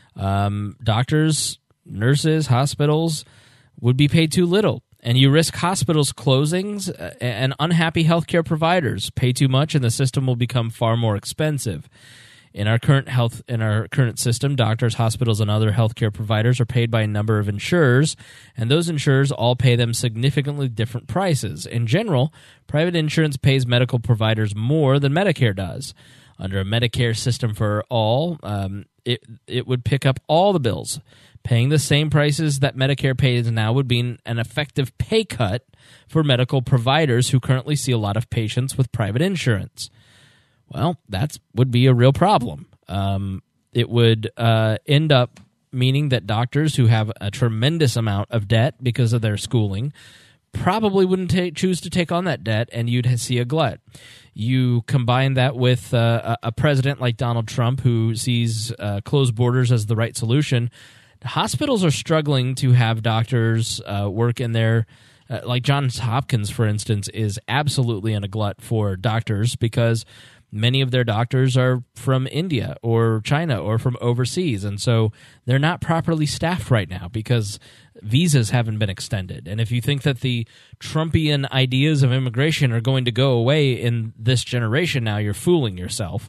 Speaker 1: Doctors, nurses, hospitals would be paid too little, and you risk hospitals closings and unhappy healthcare providers pay too much, and the system will become far more expensive. In our current system, doctors, hospitals, and other healthcare providers are paid by a number of insurers, and those insurers all pay them significantly different prices. In general, private insurance pays medical providers more than Medicare does. Under a Medicare system for all, it would pick up all the bills. Paying the same prices that Medicare pays now would be an effective pay cut for medical providers who currently see a lot of patients with private insurance. Well, that would be a real problem. It would end up meaning that doctors who have a tremendous amount of debt because of their schooling probably wouldn't choose to take on that debt, and you'd see a glut. You combine that with a president like Donald Trump who sees closed borders as the right solution. Hospitals are struggling to have doctors work in their like Johns Hopkins, for instance, is absolutely in a glut for doctors because many of their doctors are from India or China or from overseas, and so they're not properly staffed right now because visas haven't been extended. And if you think that the Trumpian ideas of immigration are going to go away in this generation now, you're fooling yourself.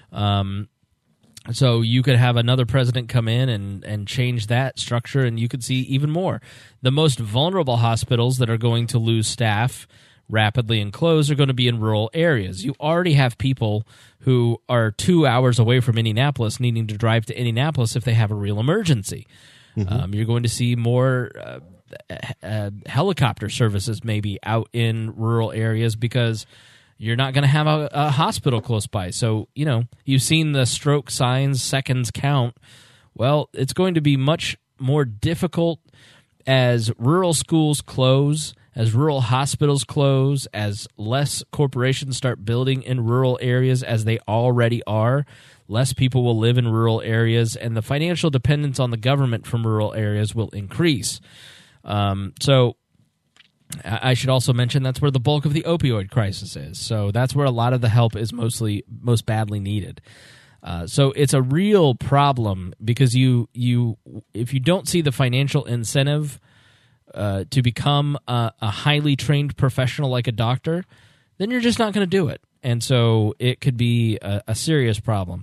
Speaker 1: So you could have another president come in and change that structure, and you could see even more. The most vulnerable hospitals that are going to lose staff rapidly and close are going to be in rural areas. You already have people who are 2 hours away from Indianapolis needing to drive to Indianapolis if they have a real emergency. Mm-hmm. You're going to see more helicopter services maybe out in rural areas because you're not going to have a hospital close by. So, you know, you've seen the stroke signs, seconds count. Well, it's going to be much more difficult as rural schools close, as rural hospitals close, as less corporations start building in rural areas as they already are. Less people will live in rural areas, and the financial dependence on the government from rural areas will increase. So I should also mention that's where the bulk of the opioid crisis is. So that's where a lot of the help is most badly needed. So it's a real problem because if you don't see the financial incentive to become a highly trained professional like a doctor, then you're just not going to do it. And so it could be a serious problem.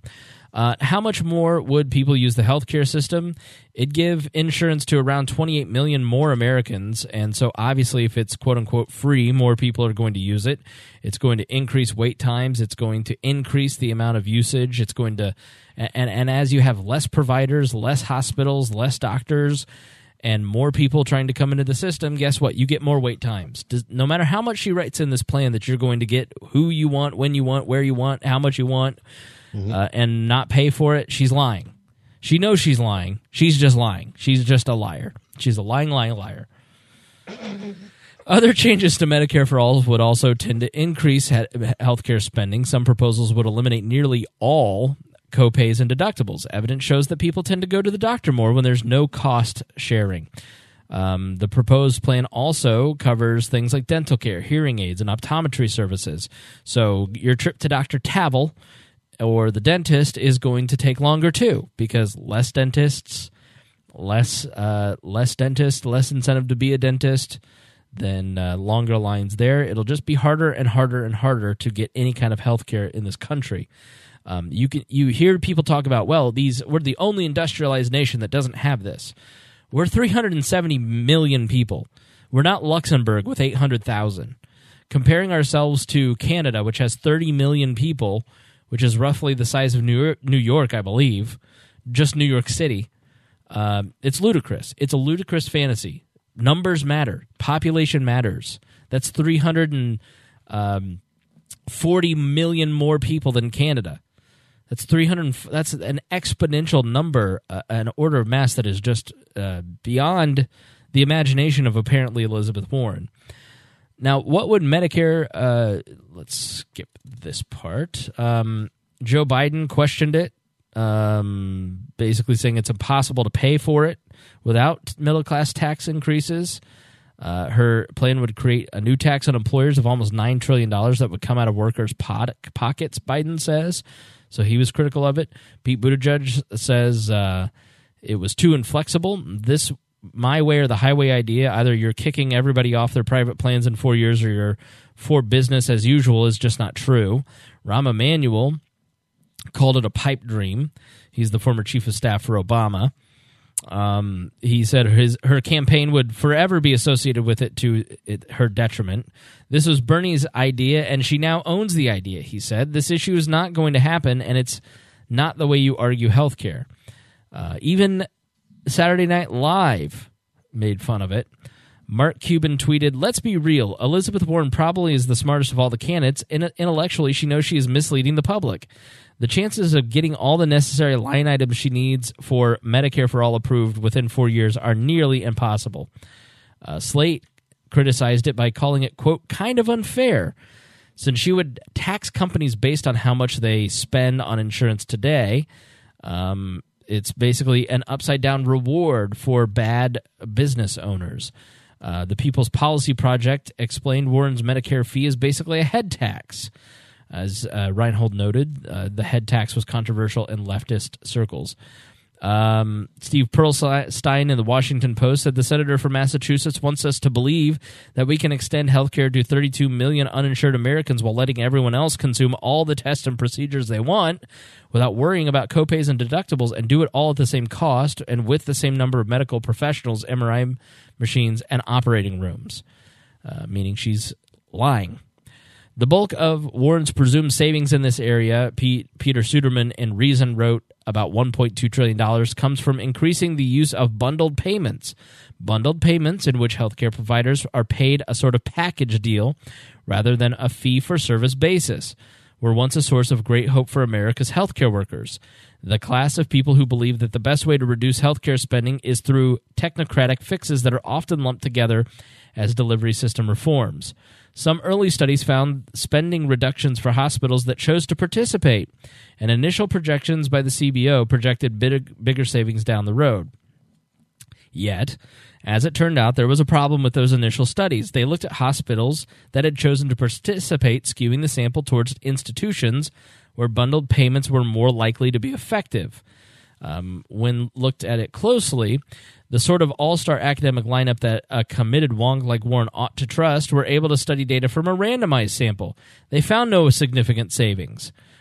Speaker 1: How much more would people use the healthcare system? It'd give insurance to around 28 million more Americans, and so obviously if it's quote-unquote free, more people are going to use it. It's going to increase wait times. It's going to increase the amount of usage. It's going to, and as you have less providers, less hospitals, less doctors, and more people trying to come into the system, guess what? You get more wait times. No matter how much she writes in this plan that you're going to get who you want, when you want, where you want, how much you want, and not pay for it, she's lying. She knows she's lying. She's just lying. She's just a liar. She's a lying liar. Other changes to Medicare for All would also tend to increase healthcare spending. Some proposals would eliminate nearly all copays and deductibles. Evidence shows that people tend to go to the doctor more when there's no cost sharing. The proposed plan also covers things like dental care, hearing aids, and optometry services. So your trip to Dr. Tavel or the dentist is going to take longer too, because less dentists, less incentive to be a dentist, then longer lines there. It'll just be harder and harder and harder to get any kind of health care in this country. You hear people talk about, well, we're the only industrialized nation that doesn't have this. We're 370 million people. We're not Luxembourg with 800,000. Comparing ourselves to Canada, which has 30 million people, which is roughly the size of New York, I believe, just New York City, it's ludicrous. It's a ludicrous fantasy. Numbers matter. Population matters. That's 340 million more people than Canada. That's That's an exponential number, an order of mass that is just beyond the imagination of apparently Elizabeth Warren. Now, what would Medicare? Let's skip this part. Joe Biden questioned it, basically saying it's impossible to pay for it without middle-class tax increases. Her plan would create a new tax on employers of almost $9 trillion that would come out of workers' pockets, Biden says. So he was critical of it. Pete Buttigieg says it was too inflexible. This my way or the highway idea, either you're kicking everybody off their private plans in 4 years or you're for business as usual, is just not true. Rahm Emanuel called it a pipe dream. He's the former chief of staff for Obama. He said her campaign would forever be associated with it to her detriment. This was Bernie's idea, and she now owns the idea, he said. This issue is not going to happen, and it's not the way you argue health care. Even Saturday Night Live made fun of it. Mark Cuban tweeted, "Let's be real. Elizabeth Warren probably is the smartest of all the candidates. Intellectually, she knows she is misleading the public. The chances of getting all the necessary line items she needs for Medicare for All approved within 4 years are nearly impossible." Slate criticized it by calling it, quote, kind of unfair, since she would tax companies based on how much they spend on insurance today. It's basically an upside-down reward for bad business owners. The People's Policy Project explained Warren's Medicare fee is basically a head tax. As Reinhold noted, the head tax was controversial in leftist circles. Steve Pearlstein in the Washington Post said the senator from Massachusetts wants us to believe that we can extend health care to 32 million uninsured Americans while letting everyone else consume all the tests and procedures they want without worrying about copays and deductibles, and do it all at the same cost and with the same number of medical professionals, MRI machines, and operating rooms, meaning she's lying. The bulk of Warren's presumed savings in this area, Peter Suderman in Reason wrote, about $1.2 trillion, comes from increasing the use of bundled payments. Bundled payments in which healthcare providers are paid a sort of package deal rather than a fee-for-service basis, were once a source of great hope for America's healthcare workers. The class of people who believe that the best way to reduce healthcare spending is through technocratic fixes that are often lumped together as delivery system reforms. Some early studies found spending reductions for hospitals that chose to participate, and initial projections by the CBO projected bigger savings down the road. Yet, as it turned out, there was a problem with those initial studies. They looked at hospitals that had chosen to participate, skewing the sample towards institutions where bundled payments were more likely to be effective. When looked at it closely, the sort of all-star academic lineup that a committed wonk like Warren ought to trust were able to study data from a randomized sample. They found no significant savings.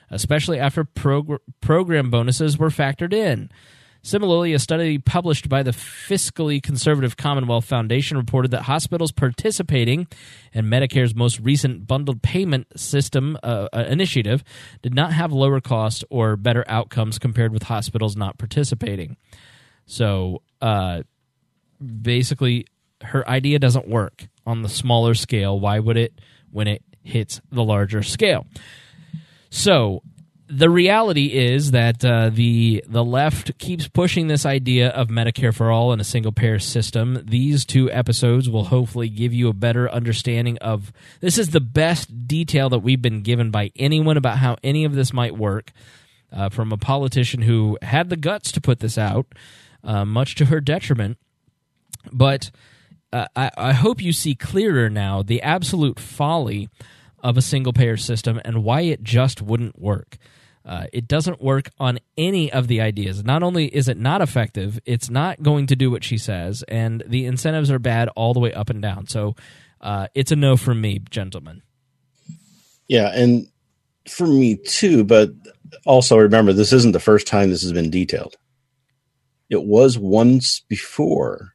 Speaker 1: especially after program bonuses were factored in. Similarly, a study published by the fiscally conservative Commonwealth Foundation reported that hospitals participating in Medicare's most recent bundled payment system initiative did not have lower costs or better outcomes compared with hospitals not participating. So, basically, her idea doesn't work on the smaller scale. Why would it when it hits the larger scale? So, the reality is that the left keeps pushing this idea of Medicare for all and a single-payer system. These 2 episodes will hopefully give you a better understanding of... This is the best detail that we've been given by anyone about how any of this might work, from a politician who had the guts to put this out, much to her detriment. But I hope you see clearer now the absolute folly of a single-payer system and why it just wouldn't work. It doesn't work on any of the ideas. Not only is it not effective, it's not going to do what she says, and the incentives are bad all the way up and down. So it's a no from me, gentlemen.
Speaker 2: Yeah, and for me too, but also remember, this isn't the first time this has been detailed. It was once before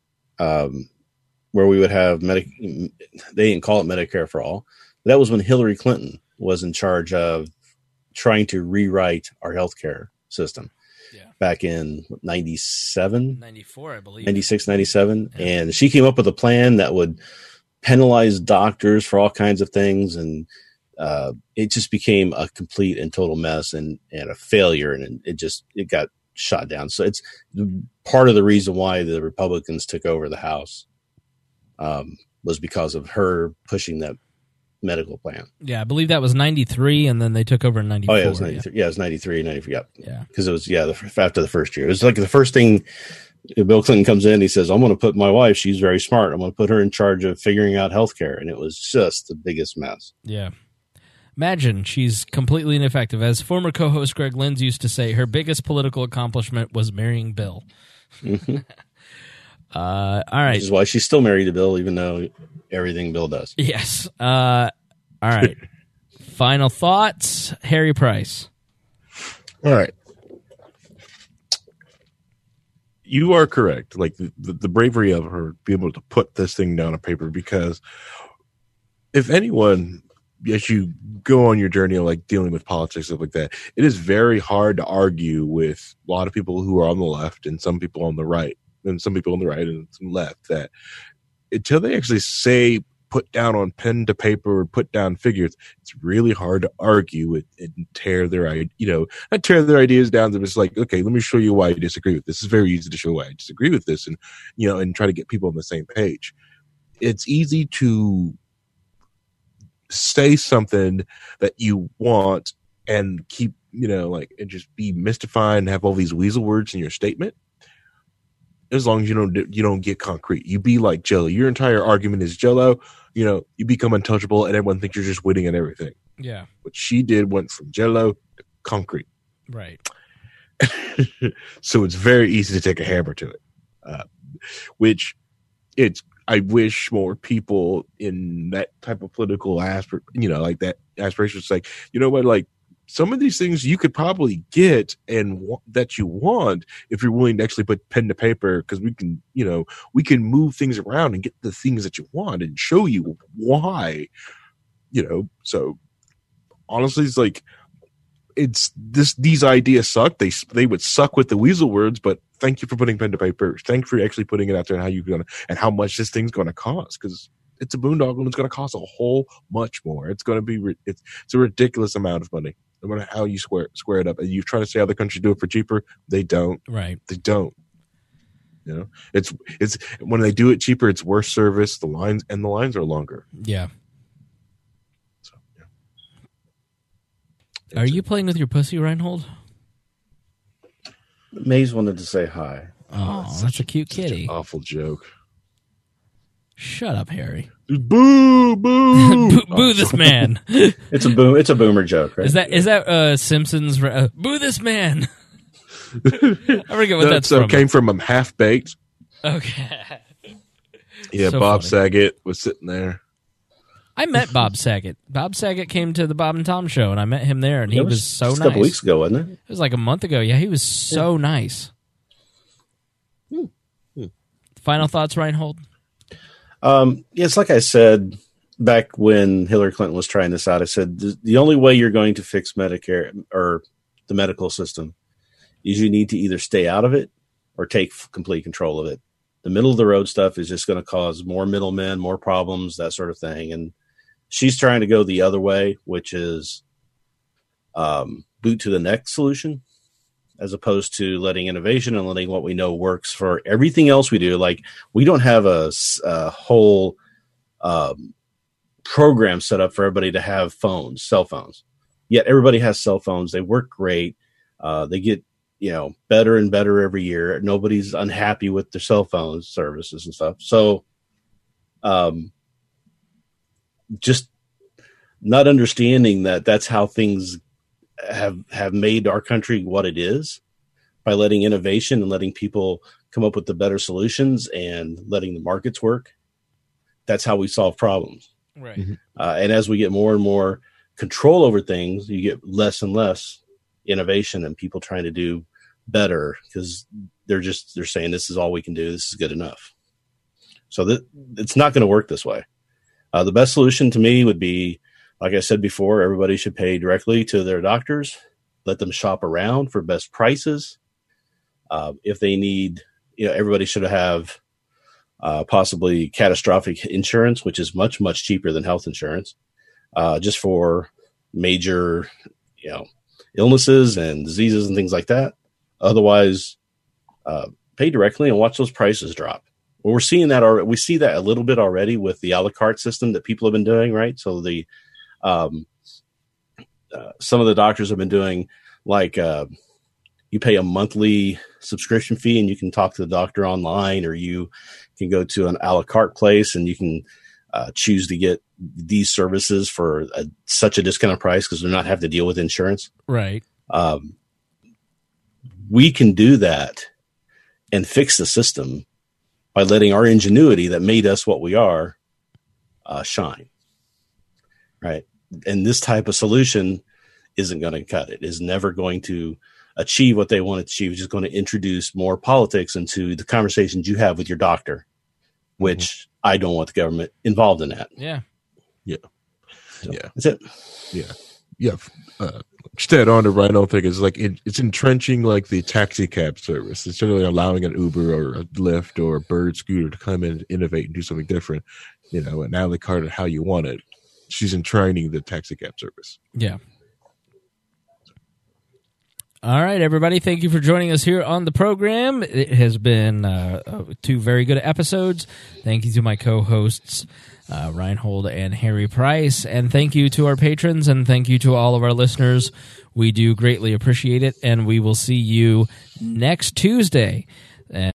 Speaker 2: where we would have they didn't call it Medicare for all. That was when Hillary Clinton was in charge of trying to rewrite our healthcare system back in 97,
Speaker 1: 94, I believe,
Speaker 2: 96, 97. Yeah. And she came up with a plan that would penalize doctors for all kinds of things. And it just became a complete and total mess and a failure. And it got shot down. So it's part of the reason why the Republicans took over the House was because of her pushing that medical plan.
Speaker 1: Yeah, I believe that was 93, and then they took over in 94.
Speaker 2: Oh, yeah, it was 93. Yeah, it was 93, 94. Yep.
Speaker 1: Yeah.
Speaker 2: Because it was, after the first year. It was like the first thing Bill Clinton comes in, he says, I'm going to put my wife, she's very smart, I'm going to put her in charge of figuring out healthcare. And it was just the biggest mess.
Speaker 1: Yeah. Imagine she's completely ineffective. As former co-host Greg Lenz used to say, her biggest political accomplishment was marrying Bill.
Speaker 2: Mm-hmm.
Speaker 1: All right.
Speaker 2: Which is why she's still married to Bill, even though everything Bill does.
Speaker 1: Yes. All right. Final thoughts, Harry Price.
Speaker 7: All right. You are correct. Like the bravery of her being able to put this thing down on paper, because if anyone, as you go on your journey of like dealing with politics, stuff like that, it is very hard to argue with a lot of people who are on the left and some people on the right, and some people on the right and some left, that until they actually say, put down on pen to paper or put down figures, it's really hard to argue with and tear their, not tear their ideas down. They're just like, okay, let me show you why I disagree with this. It's very easy to show why I disagree with this, and, and try to get people on the same page. It's easy to say something that you want and keep, and just be mystified and have all these weasel words in your statement. As long as you don't get concrete, you be like Jello. Your entire argument is Jello. You become untouchable, and everyone thinks you're just winning at everything.
Speaker 1: Yeah. What
Speaker 7: she did went from Jello to concrete.
Speaker 1: Right.
Speaker 7: So it's very easy to take a hammer to it. I wish more people in that type of political like that aspiration, it's like, like, some of these things you could probably get and that you want if you're willing to actually put pen to paper, because we can move things around and get the things that you want and show you why, So honestly, it's like, these ideas suck. They would suck with the weasel words, but thank you for putting pen to paper. Thank you for actually putting it out there and how much this thing's going to cost, because it's a boondoggle and it's going to cost a whole much more. It's going to be it's a ridiculous amount of money. No matter how you square it up, and you try to say other countries do it for cheaper, they don't.
Speaker 1: Right?
Speaker 7: They don't. It's when they do it cheaper, it's worse service. The lines are longer.
Speaker 1: Yeah. So yeah. Are you playing with your pussy, Reinhold?
Speaker 2: Maze wanted to say hi.
Speaker 1: Oh, that's a cute kitty.
Speaker 7: An awful joke.
Speaker 1: Shut up, Harry.
Speaker 7: Boo, boo,
Speaker 1: boo this man.
Speaker 2: It's a boomer joke, right?
Speaker 1: Is that Simpsons? Boo this man. I forget what that's from.
Speaker 7: It came from Half Baked.
Speaker 1: Okay.
Speaker 7: Yeah, so Bob funny. Saget was sitting there.
Speaker 1: I met Bob Saget. Bob Saget came to the Bob and Tom show, and I met him there, and he was so nice.
Speaker 2: A couple weeks ago, wasn't it?
Speaker 1: It was like a month ago. Yeah, he was so nice. Final thoughts, Reinhold?
Speaker 2: It's like I said back when Hillary Clinton was trying this out. I said the only way you're going to fix Medicare or the medical system is you need to either stay out of it or take complete control of it. The middle of the road stuff is just going to cause more middlemen, more problems, that sort of thing. And she's trying to go the other way, which is boot to the next solution, as opposed to letting innovation and letting what we know works for everything else we do. Like, we don't have a whole program set up for everybody to have phones, cell phones. Yet everybody has cell phones. They work great. They get, better and better every year. Nobody's unhappy with their cell phone services and stuff. So, just not understanding that that's how things have made our country what it is, by letting innovation and letting people come up with the better solutions and letting the markets work. That's how we solve problems.
Speaker 1: Right.
Speaker 2: And as we get more and more control over things, you get less and less innovation and people trying to do better, because they're saying this is all we can do. This is good enough. So it's not going to work this way. The best solution to me would be, like I said before, everybody should pay directly to their doctors. Let them shop around for best prices. If they need, everybody should have possibly catastrophic insurance, which is much, much cheaper than health insurance, just for major, illnesses and diseases and things like that. Otherwise, pay directly and watch those prices drop. Well, we're seeing that already. We see that a little bit already with the a la carte system that people have been doing, right? So some of the doctors have been doing you pay a monthly subscription fee and you can talk to the doctor online, or you can go to an a la carte place and you can choose to get these services for such a discounted price because they're not have to deal with insurance.
Speaker 1: Right.
Speaker 2: We can do that and fix the system by letting our ingenuity that made us what we are shine. Right. And this type of solution isn't going to cut it. Is never going to achieve what they want to achieve. It's just going to introduce more politics into the conversations you have with your doctor, which I don't want the government involved in that.
Speaker 1: Yeah.
Speaker 7: Yeah.
Speaker 2: So,
Speaker 7: yeah.
Speaker 2: That's it.
Speaker 7: Yeah. Yeah. Just to add on to Rhino thing, is it's entrenching like the taxi cab service. It's generally allowing an Uber or a Lyft or a Bird scooter to come in and innovate and do something different, and a la carte how you want it. She's enshrining the taxi cab service.
Speaker 1: Yeah. All right, everybody. Thank you for joining us here on the program. It has been 2 very good episodes. Thank you to my co-hosts, Reinhold and Harry Price. And thank you to our patrons, and thank you to all of our listeners. We do greatly appreciate it, and we will see you next Tuesday.